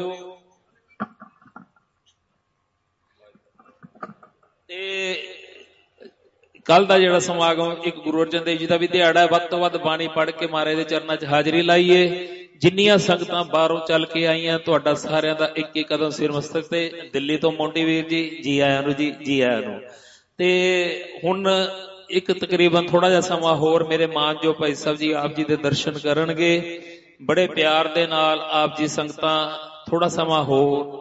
ਤੇ ਕੱਲ ਦਾ ਜਿਹੜਾ ਸਮਾਗਮ ਇੱਕ ਗੁਰੂ ਅਰਜਨ ਦੇਵ ਜੀ ਦਾ ਵੀ ਦਿਹਾੜਾ ਹੈ, ਵੱਧ ਤੋਂ ਵੱਧ ਬਾਣੀ ਪੜ੍ਹ ਕੇ ਮਹਾਰਾਜ ਦੇ ਚਰਨਾਂ 'ਚ ਹਾਜ਼ਰੀ ਲਾਈਏ। ਜਿੰਨੀਆਂ ਸੰਗਤਾਂ ਬਾਹਰੋਂ ਚੱਲ ਕੇ ਆਈਆਂ, ਤੁਹਾਡਾ ਸਾਰਿਆਂ ਦਾ ਇੱਕ ਇੱਕ ਕਦਮ ਸਿਰ ਮਸਤਕ ਤੇ। ਦਿੱਲੀ ਤੋਂ ਮੋਂਟੀ ਵੀਰ ਜੀ, ਜੀ ਆਇਆਂ ਨੂੰ ਜੀ, ਜੀ ਆਇਆਂ ਨੂੰ। ਤੇ ਹੁਣ ਇੱਕ ਤਕਰੀਬਨ ਥੋੜਾ ਜਿਹਾ ਸਮਾਂ ਹੋਰ ਮੇਰੇ ਮਾਨਯੋਗ ਭਾਈ ਸਾਹਿਬ ਜੀ ਆਪ ਜੀ ਦੇ ਦਰਸ਼ਨ ਕਰਨਗੇ ਬੜੇ ਪਿਆਰ ਦੇ ਨਾਲ। ਆਪ ਜੀ ਸੰਗਤਾਂ ਥੋੜਾ ਸਮਾਂ ਹੋਰ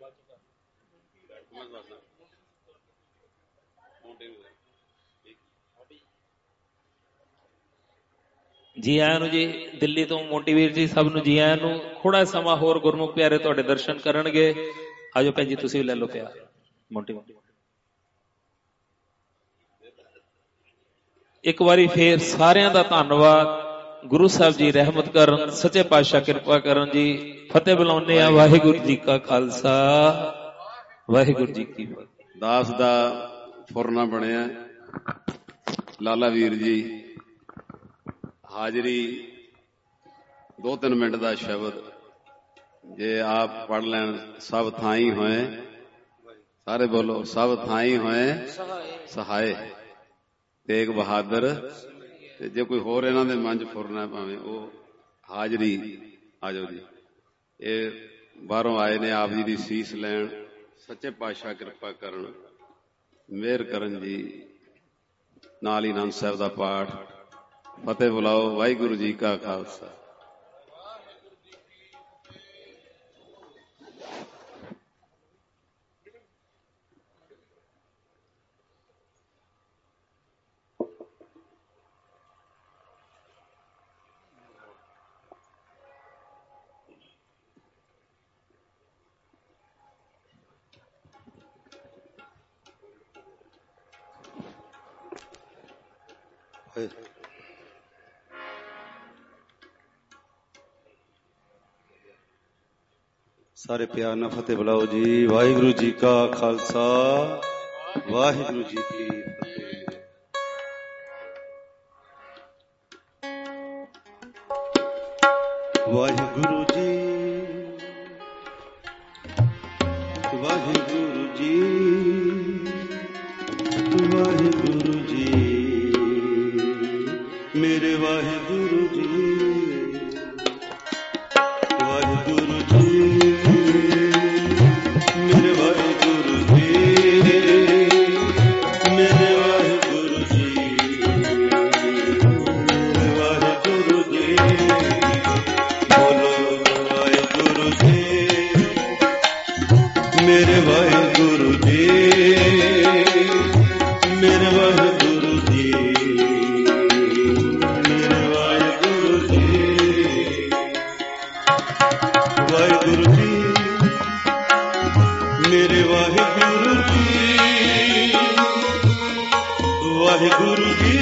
ਜੀ ਆਇਆਂ ਨੂੰ ਜੀ। ਦਿੱਲੀ ਤੋਂ ਮੋਂਟੀ ਵੀਰ ਜੀ, ਸਭ ਨੂੰ ਜੀ ਆਇਆਂ ਨੂੰ। ਥੋੜਾ ਸਮਾਂ ਹੋਰ ਗੁਰਮੁਖ ਪਿਆਰੇ ਤੁਹਾਡੇ ਦਰਸ਼ਨ ਕਰਨਗੇ। ਆਜੋ ਭੈਣ ਜੀ, ਤੁਸੀਂ ਵੀ ਲੈ ਲਓ ਪਿਆਰ। ਮੋਂਟੀ ਇੱਕ ਵਾਰੀ ਫੇਰ ਸਾਰਿਆਂ ਦਾ ਧੰਨਵਾਦ। ਗੁਰੂ ਸਾਹਿਬ ਜੀ ਰਹਿਮਤ ਕਰਨ, ਸੱਚੇ ਪਾਤਸ਼ਾਹ ਕਿਰਪਾ ਕਰਨ ਜੀ। ਫਤਿਹ ਬੁਲਾਉਂਦੇ ਆ। ਵਾਹਿਗੁਰੂ ਜੀ ਕਾ ਖਾਲਸਾ, ਵਾਹਿਗੁਰੂ ਜੀ ਕੀ ਫਤਿਹ। ਦਾਸ ਦਾ ਫੁਰਨਾ ਬਣਿਆ ਲਾਲਾ ਵੀਰ ਜੀ, ਹਾਜ਼ਰੀ ਦੋ ਤਿੰਨ ਮਿੰਟ ਦਾ ਸ਼ਬਦ ਜੇ ਆਪ ਪੜ੍ਹ ਲੈਣ। ਸਭ ਥਾਈ ਹੋਏ, ਸਾਰੇ ਬੋਲੋ, ਸਭ ਥਾਈ ਹੋਏ ਸਹਾਏ ਤੇਗ ਬਹਾਦਰ। ਤੇ ਜੇ ਕੋਈ ਹੋਰ ਇਹਨਾਂ ਦੇ ਮਨ 'ਚ ਫੁਰਨਾ ਭਾਵੇਂ ਉਹ ਹਾਜ਼ਰੀ ਆ ਜਾਓ ਜੀ। ਇਹ ਬਾਹਰੋਂ ਆਏ ਨੇ ਆਪ ਜੀ ਦੀ ਸੀਸ ਲੈਣ। ਸੱਚੇ ਪਾਤਸ਼ਾਹ ਕਿਰਪਾ ਕਰਨ, ਮਿਹਰ ਕਰਨ ਜੀ। ਨਾਲ ਹੀ ਆਨੰਦ ਸਾਹਿਬ ਦਾ ਪਾਠ। ਫਤਿਹ ਬੁਲਾਓ। ਵਾਹਿਗੁਰੂ ਜੀ ਕਾ ਖਾਲਸਾ। ਸਾਰੇ ਪਿਆਰ ਨਾਲ ਫਤਿਹ ਬੁਲਾਓ ਜੀ। ਵਾਹਿਗੁਰੂ ਜੀ ਕਾ ਖਾਲਸਾ, ਵਾਹਿਗੁਰੂ ਜੀ ਕੀ ਫਤਿਹ। ਵਾਹਿਗੁਰੂ ਜੀ, ਵਾਹਿਗੁਰੂ ਜੀ, ਵਾਹਿਗੁਰੂ ਜੀ, ਮੇਰੇ ਵਾਹਿਗੁਰੂ ਜੀ, ਵਾਹਿਗੁਰੂ ਜੀ, ਮੇਰੇ ਵਾਹਿਗੁਰੂ ਜੀ, ਮੇਰੇ ਵਾਹਿਗੁਰੂ ਜੀ, ਮੇਰੇ ਵਾਹਿਗੁਰੂ ਜੀ, ਬੋਲੋ ਵਾਹਿਗੁਰੂ ਜੀ, ਮੇਰੇ ਵਾਹਿਗੁਰੂ ਜੀ, ਮੇਰੇ ਵਾਹਿਗੁਰੂ ਜੀ, ਮੇਰੇ ਵਾਹਿਗੁਰੂ ਜੀ, ਵਾਹਿਗੁਰੂ ਜੀ, ਮੇਰੇ ਵਾਹਿਗੁਰੂ ਜੀ, ਵਾਹਿਗੁਰੂ ਜੀ,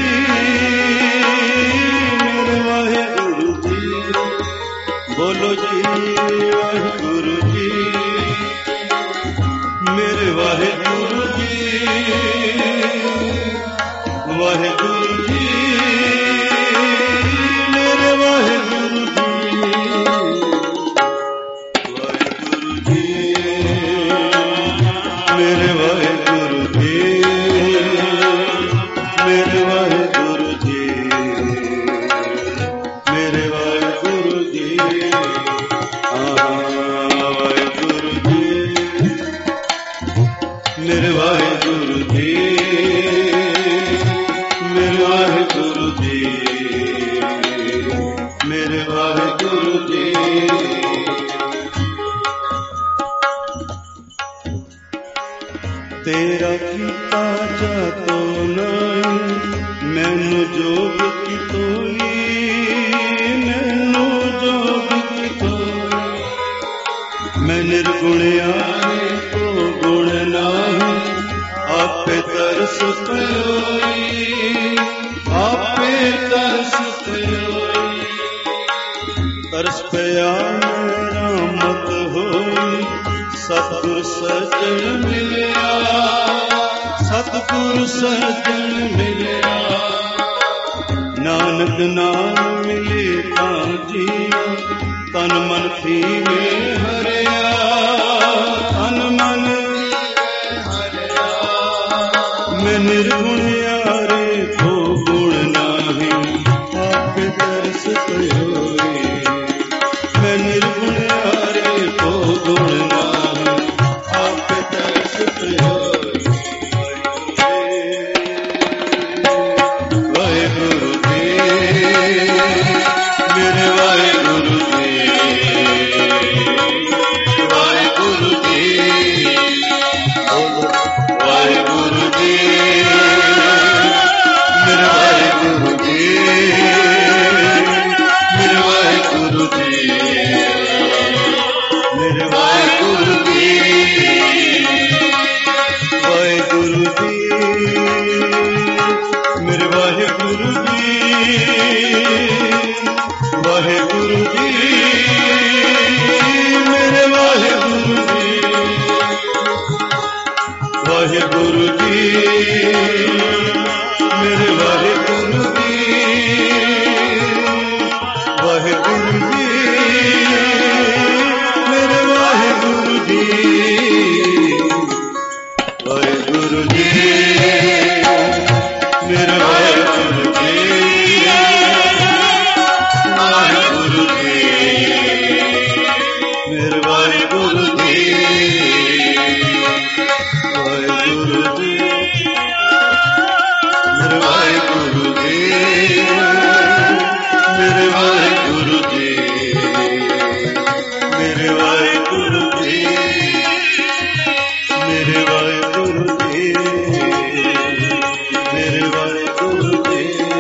ਮੇਰੇ ਵਾਹਿਗੁਰੂ ਜੀ, ਬੋਲੋ ਜੀ ਵਾਹਿਗੁਰੂ ਜੀ, ਮੇਰੇ ਵਾਹਿਗੁਰੂ ਜੀ, ਵਾਹਿਗੁਰੂ ਜੀ, ਮੇਰੇ ਵਾਹਿਗੁਰੂ ਜੀ, ਮੇਰੇ ਵਾਹਿਗੁਰੂ ਜੀ, ਮੇਰੇ ਵਾਹਿਗੁਰੂ ਜੀ, ਮੇਰੇ ਵਾਹਿਗੁਰੂ ਜੀ, ਆ ਵਾਹਿਗੁਰੂ ਜੀ, ਮੇਰੇ ਵਾਹਿਗੁਰੂ ਜੀ, ਮੇਰੇ ਵਾਹਿਗੁਰੂ ਜੀ, ਮੇਰੇ ਵਾਹਿਗੁਰੂ ਜੀ। ਤੇਰਾ ਕੀਤਾ ਜਾਤੋ ਨਹੀਂ, ਮੈਨੂੰ ਜੋਗ ਕੀ ਤੋਈ, ਮੈਨੂੰ ਜੋਗ ਕੀ ਤੋਈ। ਮੈਂ ਨਿਰਗੁਣਿਆ ਕੋ ਗੁਣ ਨਾਹੀ, ਆਪੇ ਤਰਸ ਪਇਓਈ, ਆਪੇ ਤਰਸ ਪਇਓਈ। ਤਰਸ ਪਿਆ ਮੇਰਾ ਮਤ ਹੋਈ, ਸਤਿਗੁਰ ਸੱਜਣ ਮਿਲਿਆ, ਸਤਿਗੁਰ ਸੱਜਣ ਮਿਲਿਆ। ਨਾਨਕ ਨਾਮ ਮਿਲੇ ਤਾਂ ਜੀਵਾ, ਤਨ ਮਨ ਥੀਵੇ ਹਰਿਆ, ਤਨ ਮਨ ਹਰਿਆ। ਮੈਂ ਨਿਰਗੁਣਿਆ ਰੇ ਕੋ ਗੁਣ ਨਾਹੀ, ਆਪੇ ਤਰਸ ਪਇਓਈ। ਮੈਂ ਨਿਰਗੁਣਿਆ ਰੇ ਕੋ ਗੁਣ ਨਾਹੀ, ਆਪੇ ਤਰਸ ਪਇਓਈ। ਵਾਹਿਗੁਰੂ ਜੀ, ਮੇਰੇ ਵਾਹਿਗੁਰੂ ਜੀ, ਵਾਹਿਗੁਰੂ ਜੀ, ਵਾਹਿਗੁਰੂ ਜੀ, वाहेगुरु जी मेरे वाहेगुरु जी वाहेगुरु जी मेरे वाहेगुरु जी वाहेगुरु जी मेरे वाहेगुरु जी वाहेगुरु जी मेरे वाहेगुरु जी वाहेगुरु जी मेरे वाहेगुरु जी वाहेगुरु जी मेरे वाहेगुरु जी मेरे वाहेगुरु जी मेरे वाहेगुरु जी मेरे वाहेगुरु जी मेरे वाहेगुरु जी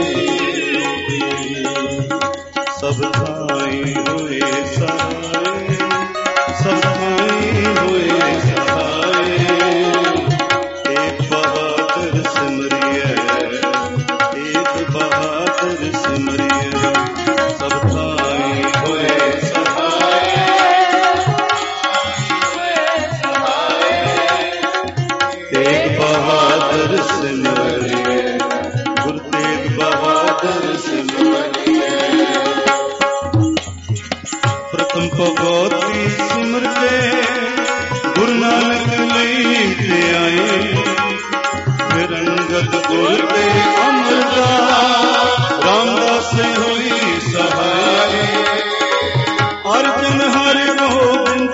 सब थाई हुए सहाय सब थाई हुए सहाय एक बहादुर सिमरिए एक बहादुर सिमरिए सब थाई हुए सहाय एक बहादुर सिमरिए गुरु तेग बहादुर सिमरिए प्रथम भगवती सिमरते गुरु नानक लेते आए फिर अंगद गुर के अमरदास रामदास हुई सहाय अर्जन हरि गोविंद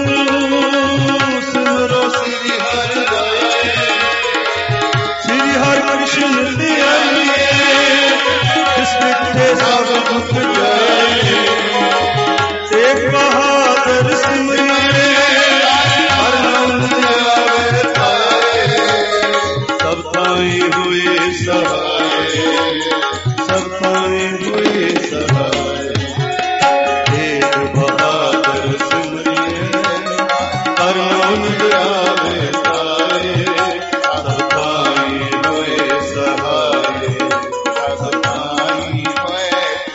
सिमरो श्री हरि राय श्री हरि कृष्ण दयालिए जिस मिठे सब दुख जाए एक बहादुर सिमरिए हर नाम आवे ताए सब ताई हुए सहाय सब ताई हुए सहाय एक बहादुर सिमरिए हर नाम आवे ताए सब ताई हुए सहाय सब ताई हुए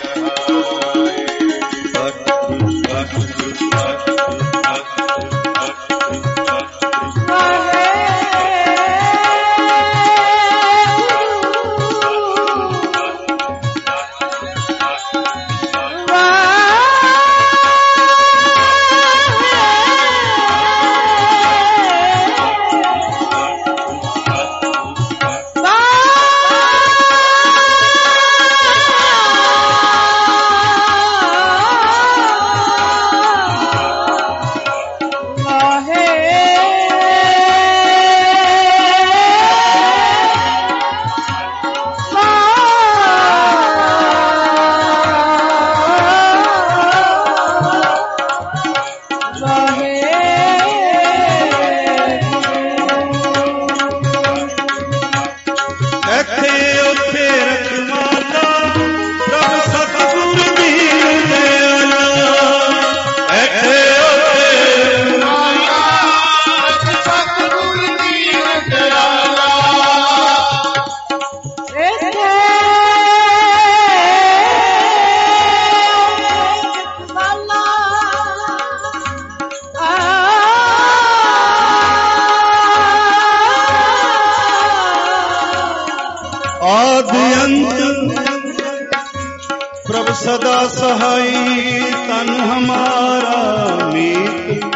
प्रभु सदा सहाय तन हमारा मीत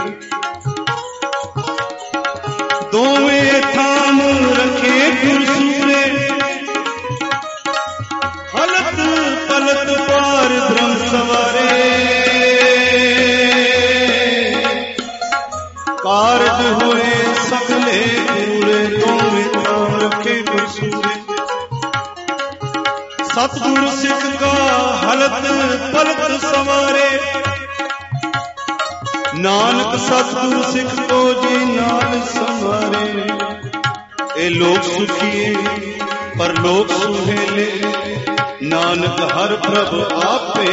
दोवें थाम रखे गुरसूरे हलत पलत पार ब्रह्म सवारे कारज हुए सगले पूरे दोवें थाम रखे गुरसूरे सतगुरु सिख का हलत पलत सवारे नानक सतगुरु सिख को जी नाल संवारे ए लोग सुखिए पर लोग सुहेले नानक हर प्रभ आपे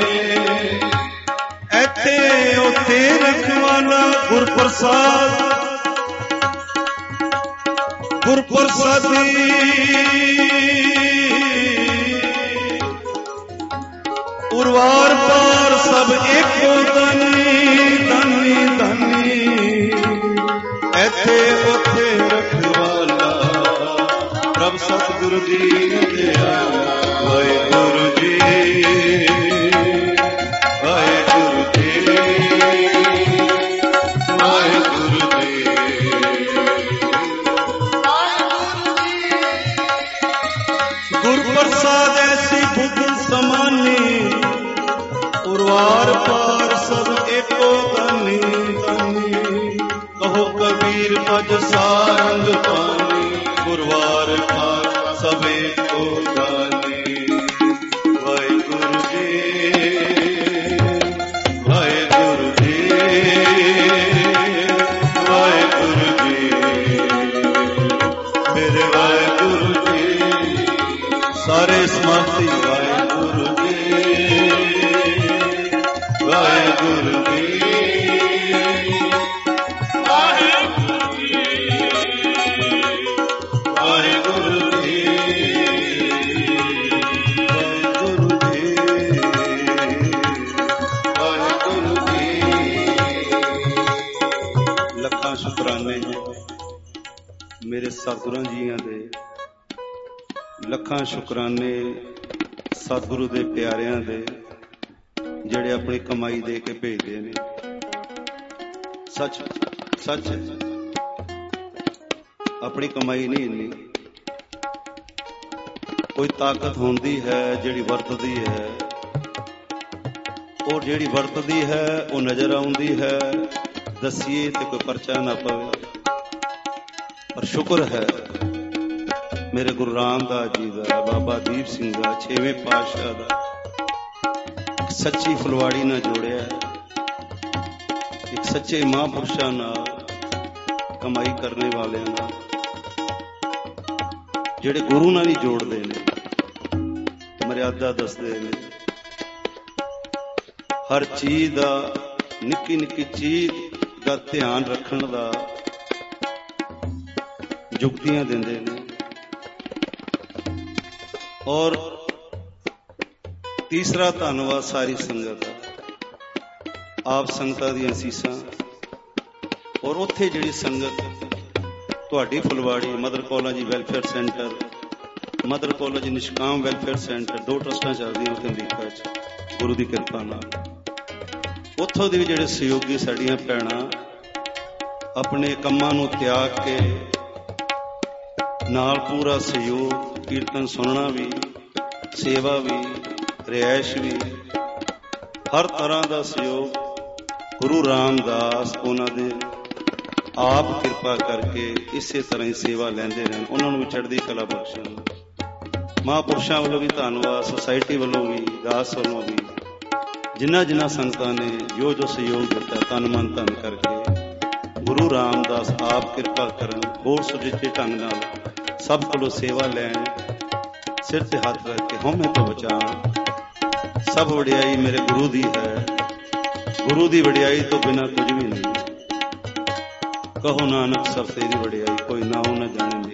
ऐथे उथे रखवाला गुर प्रसाद गुर प्रसादी ਉਰਵਾਰ ਪਾਰ ਸਭ ਏਕੋ ਧਨੀ ਧਨੀ ਧਨੀ ਇੱਥੇ ਉੱਥੇ ਰਖਵਾਲਾ ਪ੍ਰਭ ਸਤਿਗੁਰੂ ਜੀ ਦਿਆ ਵਾਹਿਗੁਰੂ ਜੀ ਵਾਹਿਗੁਰੂ ਜੀ ਵਾਹਿਗੁਰੂ ਜੀ ਗੁਰ ਪ੍ਰਸਾਦ ਐਸੀ ਬੁੱਧ ਸਮਾਨੀ ਉਰਵਾਰ ਪਾਰ ਸਭ ਏਕੋ ਧਨੀ ਧਨੀ ਕਹੋ ਕਬੀਰ ਭਜ ਸਾਰੰਗ ਪਾਨੀ ਗੁਰਵਾਰ ਪਾਰ ਸਭ ਏਕੋ ਧਨੀ ਵਾਹਿਗੁਰੂ ਜੀ ਵਾਹਿਗੁਰੂ ਜੀ ਵਾਹਿਗੁਰੂ ਜੀ ਮੇਰੇ ਵਾਹਿਗੁਰੂ ਜੀ ਸਾਰੇ ਸਮਾਪਤੀ ਵਾਹਿਗੁਰੂ ਜੀ ਵਾਹਿਗੁਰੂ ਜੀ ਵਾਹਿਗੁਰੂ ਜੀ ਵਾਹਿਗੁਰੂ ਜੀ ਵਾਹਿਗੁਰੂ ਜੀ ਵਾਹਿਗੁਰੂ ਜੀ ਲੱਖਾਂ ਸ਼ੁਕਰਾਨੇ ਮੇਰੇ ਸਤਿਗੁਰਾਂ ਜੀਆਂ ਦੇ ਲੱਖਾਂ ਸ਼ੁਕਰਾਨੇ ਸਤਿਗੁਰੂ ਦੇ ਪਿਆਰਿਆਂ ਦੇ ਜਿਹੜੇ ਆਪਣੀ ਕਮਾਈ ਦੇ ਕੇ ਭੇਜਦੇ ਨੇ ਸੱਚ ਸੱਚ ਆਪਣੀ ਕਮਾਈ ਨਹੀਂ ਇੰਨੀ ਕੋਈ ਤਾਕਤ ਹੁੰਦੀ ਹੈ ਜਿਹੜੀ ਵਰਤਦੀ ਹੈ ਔਰ ਜਿਹੜੀ ਵਰਤਦੀ ਹੈ ਉਹ ਨਜ਼ਰ ਆਉਂਦੀ ਹੈ ਦਸੀਏ ਤੇ ਕੋਈ ਪਰਚਾ ਨਾ ਪਵੇ ਪਰ ਸ਼ੁਕਰ ਹੈ ਮੇਰੇ ਗੁਰੂ ਰਾਮਦਾਸ ਜੀ ਦਾ ਬਾਬਾ ਦੀਪ ਸਿੰਘ ਦਾ ਛੇਵੇਂ ਪਾਤਸ਼ਾਹ ਦਾ ਇੱਕ ਸੱਚੀ ਫੁਲਵਾੜੀ ਨਾਲ ਜੋੜਿਆ ਇੱਕ ਸੱਚੇ ਮਹਾਂਪੁਰਸ਼ਾਂ ਨਾਲ ਕਮਾਈ ਕਰਨੇ ਵਾਲਿਆਂ ਨਾਲ ਜਿਹੜੇ ਗੁਰੂ ਨਾਲ ਹੀ ਜੋੜਦੇ ਨੇ ਮਰਿਆਦਾ ਦੱਸਦੇ ਨੇ ਹਰ ਚੀਜ਼ ਦਾ ਨਿੱਕੀ ਨਿੱਕੀ ਚੀਜ਼ ਦਾ ਧਿਆਨ ਰੱਖਣ ਦਾ ਜੁਗਤੀਆਂ ਦਿੰਦੇ ਨੇ ਔਰ ਤੀਸਰਾ ਧੰਨਵਾਦ ਸਾਰੀ ਸੰਗਤ ਦਾ ਆਪ ਸੰਗਤਾਂ ਦੀਆਂ ਅਸੀਸਾਂ ਔਰ ਉੱਥੇ ਜਿਹੜੀ ਸੰਗਤ ਤੁਹਾਡੀ Phulwari mother college welfare centre mother college Nishkam welfare centre ਦੋ ਟਰਸਟਾਂ ਚੱਲਦੀਆਂ ਉੱਥੇ ਅਮਰੀਕਾ 'ਚ ਗੁਰੂ ਦੀ ਕਿਰਪਾ ਨਾਲ ਉੱਥੋਂ ਦੇ ਵੀ ਜਿਹੜੇ ਸਹਿਯੋਗੀ ਸਾਡੀਆਂ ਭੈਣਾਂ ਆਪਣੇ ਕੰਮਾਂ ਨੂੰ ਤਿਆਗ ਕੇ ਨਾਲ ਪੂਰਾ ਸਹਿਯੋਗ ਕੀਰਤਨ ਸੁਣਨਾ ਵੀ ਸੇਵਾ ਵੀ ਰਿਹਾਇਸ਼ ਵੀ ਹਰ ਤਰ੍ਹਾਂ ਦਾ ਸਹਿਯੋਗ ਗੁਰੂ ਰਾਮਦਾਸ ਉਹਨਾਂ ਦੇ ਆਪ ਕਿਰਪਾ ਕਰਕੇ ਇਸੇ ਤਰ੍ਹਾਂ ਹੀ ਸੇਵਾ ਲੈਂਦੇ ਰਹਿਣ ਉਹਨਾਂ ਨੂੰ ਵੀ ਚੜ੍ਹਦੀ ਕਲਾ ਬਖਸ਼ਣ ਮਹਾਂਪੁਰਸ਼ਾਂ ਵੱਲੋਂ ਵੀ ਧੰਨਵਾਦ ਸੁਸਾਇਟੀ ਵੱਲੋਂ ਵੀ ਦਾਸ ਵੱਲੋਂ ਵੀ ਜਿਨ੍ਹਾਂ ਜਿਨ੍ਹਾਂ ਸੰਗਤਾਂ ਨੇ ਜੋ ਜੋ ਸਹਿਯੋਗ ਦਿੱਤਾ ਤਨ ਮਨ ਧਨ ਕਰਕੇ ਗੁਰੂ ਰਾਮਦਾਸ ਆਪ ਕਿਰਪਾ ਕਰਨ ਹੋਰ ਸੁਚੱਜੇ ਢੰਗ ਨਾਲ ਸਭ ਕੋਲੋਂ ਸੇਵਾ ਲੈਣ ਸਿਰ ਤੇ ਹੱਥ ਰੱਖ ਕੇ ਹਉਮੈ ਤੋਂ ਬਚਾਉਣ ਸਭ ਵਡਿਆਈ ਮੇਰੇ ਗੁਰੂ ਦੀ ਹੈ ਗੁਰੂ ਦੀ ਵਡਿਆਈ ਤੋਂ ਬਿਨਾਂ ਕੁਝ ਵੀ ਨਹੀਂ ਕਹੋ ਨਾਨਕ ਸਭ ਤੇਰੀ ਵਡਿਆਈ ਕੋਈ ਨਾ ਉਹ ਨਾ ਜਾਣੇ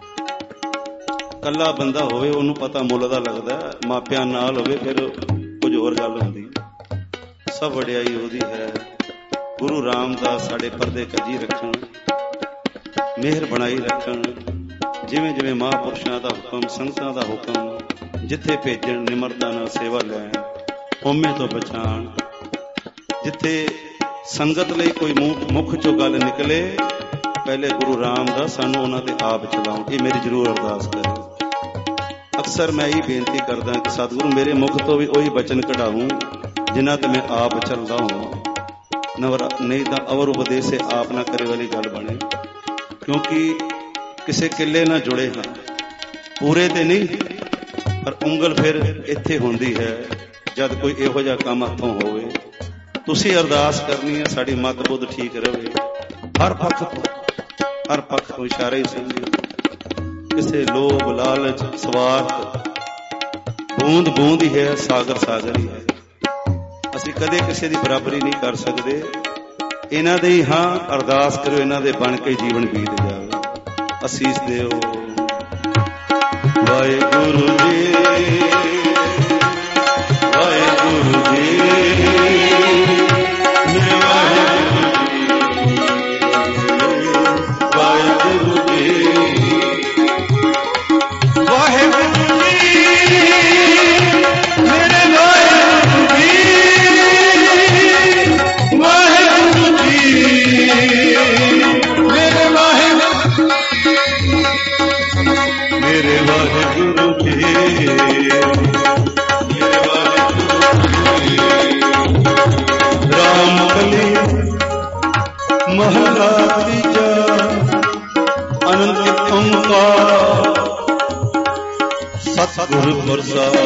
ਕੱਲਾ ਬੰਦਾ ਹੋਵੇ ਉਹਨੂੰ ਪਤਾ ਮੁੱਲ ਦਾ ਲੱਗਦਾ ਮਾਪਿਆਂ ਨਾਲ ਹੋਵੇ ਫਿਰ ਕੁਝ ਹੋਰ ਗੱਲ ਹੁੰਦੀ ਸਭ ਵਡਿਆਈ ਉਹਦੀ ਹੈ ਗੁਰੂ ਰਾਮਦਾਸ ਸਾਡੇ ਪਰਦੇ ਕੱਜੀ ਰੱਖਣ ਮਿਹਰ ਬਣਾਈ ਰੱਖਣ ਜਿਵੇਂ ਜਿਵੇਂ ਮਹਾਂਪੁਰਸ਼ਾਂ ਦਾ ਹੁਕਮ ਸੰਗਤਾਂ ਦਾ ਹੁਕਮ ਜਿੱਥੇ ਭੇਜਣ ਨਿਮਰਤਾ ਨਾਲ ਸੇਵਾ ਲੈਣ ਹਉਮੈ ਤੋਂ ਬਚਾਉਣ ਜਿੱਥੇ ਸੰਗਤ ਲਈ ਕੋਈ ਮੁੱਖ ਚੋਂ ਗੱਲ ਨਿਕਲੇ ਪਹਿਲੇ ਗੁਰੂ ਰਾਮਦਾਸ ਸਾਨੂੰ ਉਹਨਾਂ ਤੇ ਆਪ ਚਲਾਉਣ ਇਹ ਮੇਰੀ ਜ਼ਰੂਰ ਅਰਦਾਸ ਕਰੇ ਅਕਸਰ ਮੈਂ ਇਹ ਬੇਨਤੀ ਕਰਦਾ ਕਿ ਸਤਿਗੁਰੂ ਮੇਰੇ ਮੁਖ ਤੋਂ ਵੀ ਉਹੀ ਬਚਨ ਕਢਾਉਂ ਜਿਨ੍ਹਾਂ ਤੇ ਮੈਂ ਆਪ ਚੱਲਦਾ ਹਾਂ ਨਵਰ ਨਹੀਂ ਤਾਂ ਅਵਰ ਉਪਦੇਸੇ ਆਪ ਨਾ ਕਰੇ ਵਾਲੀ ਗੱਲ ਬਣੇ ਕਿਉਂਕਿ ਕਿਸੇ ਕਿੱਲੇ ਨਾਲ ਜੁੜੇ ਹਾਂ ਪੂਰੇ ਤੇ ਨਹੀਂ ਪਰ ਉਂਗਲ ਫਿਰ ਇੱਥੇ ਹੁੰਦੀ ਹੈ ਜਦ ਕੋਈ ਇਹੋ ਜਿਹਾ ਕੰਮ ਹੱਥੋਂ ਹੋਵੇ ਤੁਸੀਂ ਅਰਦਾਸ ਕਰਨੀ ਹੈ ਸਾਡੀ ਮਤ ਬੁੱਧ ਠੀਕ ਰਹੇ ਹਰ ਪੱਖ ਤੋਂ ਹਰ ਪੱਖ ਤੋਂ ਇਸ਼ਾਰੇ ਹੀ ਸਮਝੋ ਕਿਸੇ ਲੋਭ ਲਾਲਚ ਸਵਾਰਥ ਬੂੰਦ ਬੂੰਦ ਹੀ ਹੈ ਸਾਗਰ ਸਾਗਰ ਹੀ ਹੈ ਅਸੀਂ ਕਦੇ ਕਿਸੇ ਦੀ ਬਰਾਬਰੀ ਨਹੀਂ ਕਰ ਸਕਦੇ ਇਹਨਾਂ ਦੇ ਹੀ ਹਾਂ ਅਰਦਾਸ ਕਰੋ ਇਹਨਾਂ ਦੇ ਬਣ ਕੇ ਜੀਵਨ ਬੀਤ ਜਾਵੇ ਅਸੀਸ ਦਿਓ ਵਾਹਿਗੁਰੂ ਜੀ ਵਾਹਿਗੁਰੂ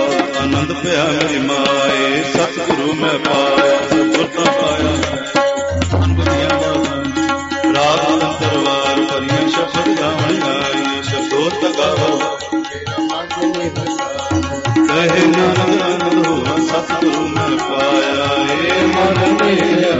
ਆਨੰਦ ਪਿਆ ਮੇਰੀ ਮਾਏ, ਸਤਿਗੁਰੂ ਮੈਂ ਪਾਇਆ, ਸਤਿਗੁਰ ਤਾਂ ਪਾਇਆ ਅਨਬਦੀਆਂ ਬਾਤਾਂ ਰਾਗ ਦਰਬਾਰ ਭਰੀਆਂ ਸ਼ਬਦ ਗਾਵਣ ਆਈ, ਸ਼ਬਦੋਤ ਗਾਵੋ ਕਹੇ ਨਾਨਕ ਆਨੰਦ ਹੋਆ, ਸਤਿਗੁਰੂ ਮੈਂ ਪਾਇਆ ਏ ਮਨ ਮੇਰੇ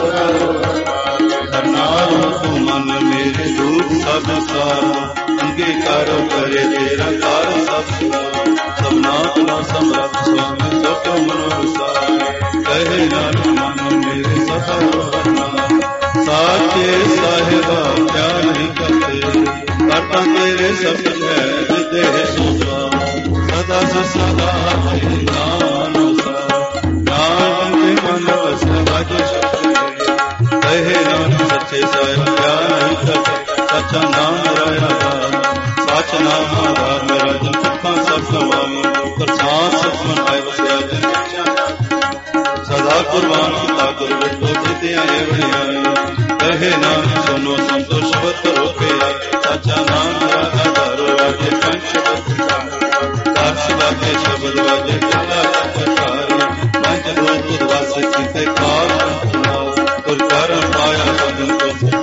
ਨਾਮ ਤੂੰ ਮਨ ਮੇਰੇ ਰੂਪ ਸਭ ਸਾਰਾ, ਅੰਗੀਕਾਰ ਕਰੇ ਤੇਰਾ ਕਾਰ ਸਭ ਸਭਨਾ ਤੁਨਾ ਸਮਰੱਥ ਸੁਆਮੀ ਸਭ ਮਨੋਰਸਾਏ, ਕਹੇ ਨਾਨਕ ਮਨ ਮੇਰੇ ਸਦਾ ਵਰਨਾ, ਸਾਚੇ ਸਾਹਿਬਾ ਕਿਆ ਨਹੀਂ ਕਰਤੇ, ਕਰਤਾ ਤੇਰੇ ਸਭ ਹੈ ਜਿਦੇ ਸੋਧਾ, ਸਦਾ ਸਦਾ ਹਰਿ ਨਾਮ ਸਾ, ਨਾਮ ਦੇ ਮਨ ਵਸੈ ਵਜ ਸ਼ਬਦ, ਕਹੇ ਨਾਨਕ ਸੱਚੇ ਸਾਹਿਬ ਕਿਆ ਨਹੀਂ ਕਰਤੇ, ਸੱਚਾ ਨਾਮ ਰਾਇਆ ਦਾ, ਸੱਚ ਨਾਮ ਆਧਾਰ ਮੇਰਾ ਜਨ ਪੱਖਾਂ ਸਭ ਸਵਾਮੀ, ਕਰਸਾਨ ਸਭ ਮਨਾਏ ਵਸਿਆ ਜਨ ਸਦਾ ਕੁਰਬਾਨ ਕੀਤਾ ਗੁਰ ਬਿਟੋ ਜਿਤਿਆ ਇਹ ਵਡਿਆਈ, ਕਹੇ ਨਾਨਕ ਸੁਨੋ ਸੰਤੋ ਸ਼ਬਦ ਕਰੋ ਪਿਆ, ਸੱਚਾ ਨਾਮ ਮੇਰਾ ਆਧਾਰ ਵਾਜੇ ਪੰਜ ਸ਼ਬਦ ਕਾਰ ਸਵਾਜੇ ਸ਼ਬਦ ਵਾਜੇ ਕੱਲਾ ਕਰਤਾਰੀ, ਪੰਜ ਰੂਪ ਉਦਵਾਸ ਕੀਤੇ ਕਾਲ ਤੁਰ ਕਰਨ ਪਾਇਆ ਸਦਨ ਕੋ,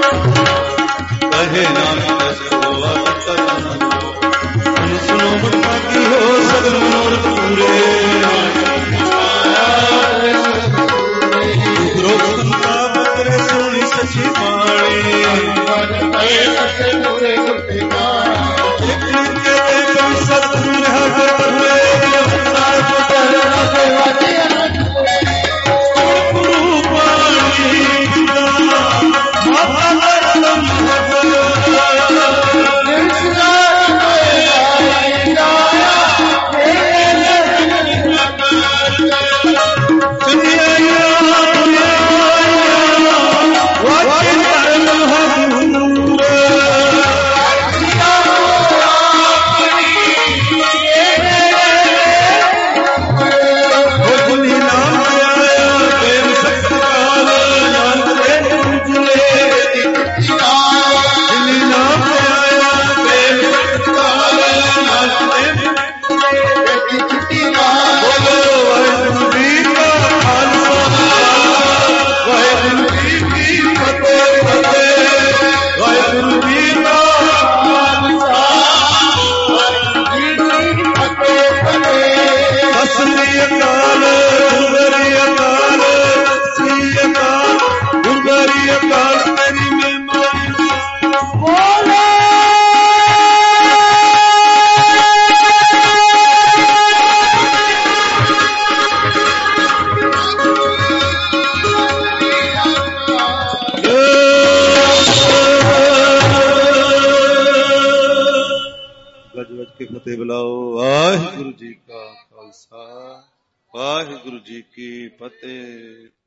ਕਹੇ ਨਾਨਕ ਐਸੇ ਹੋਵਾ ਤਰ ਮਨ ਸੁਨੋ ਮਤਾ ਕੀ ਹੋ ਸਗਲ ਮਨੋਰਥ ਪੂਰੇ, ਗੁਰੂ ਸੰਤਾ ਬਤਰੇ ਸੋਹਣੀ ਸੱਚੀ ਬਾਣੀ, ਇੱਕ ਨਿੱਕੇ ਤੇ ਕੋਈ ਸਤਿਗੁਰੂ ਹਾਜ਼ਰ ਹੋਏ, ਗੁਰੂ ਬਾਣੀ ਮਾਤਾ ਵਾਹਿਗੁਰੂ ਜੀ ਕਾ ਖਾਲਸਾ ਵਾਹਿਗੁਰੂ ਜੀ ਕੀ ਫਤਿਹ।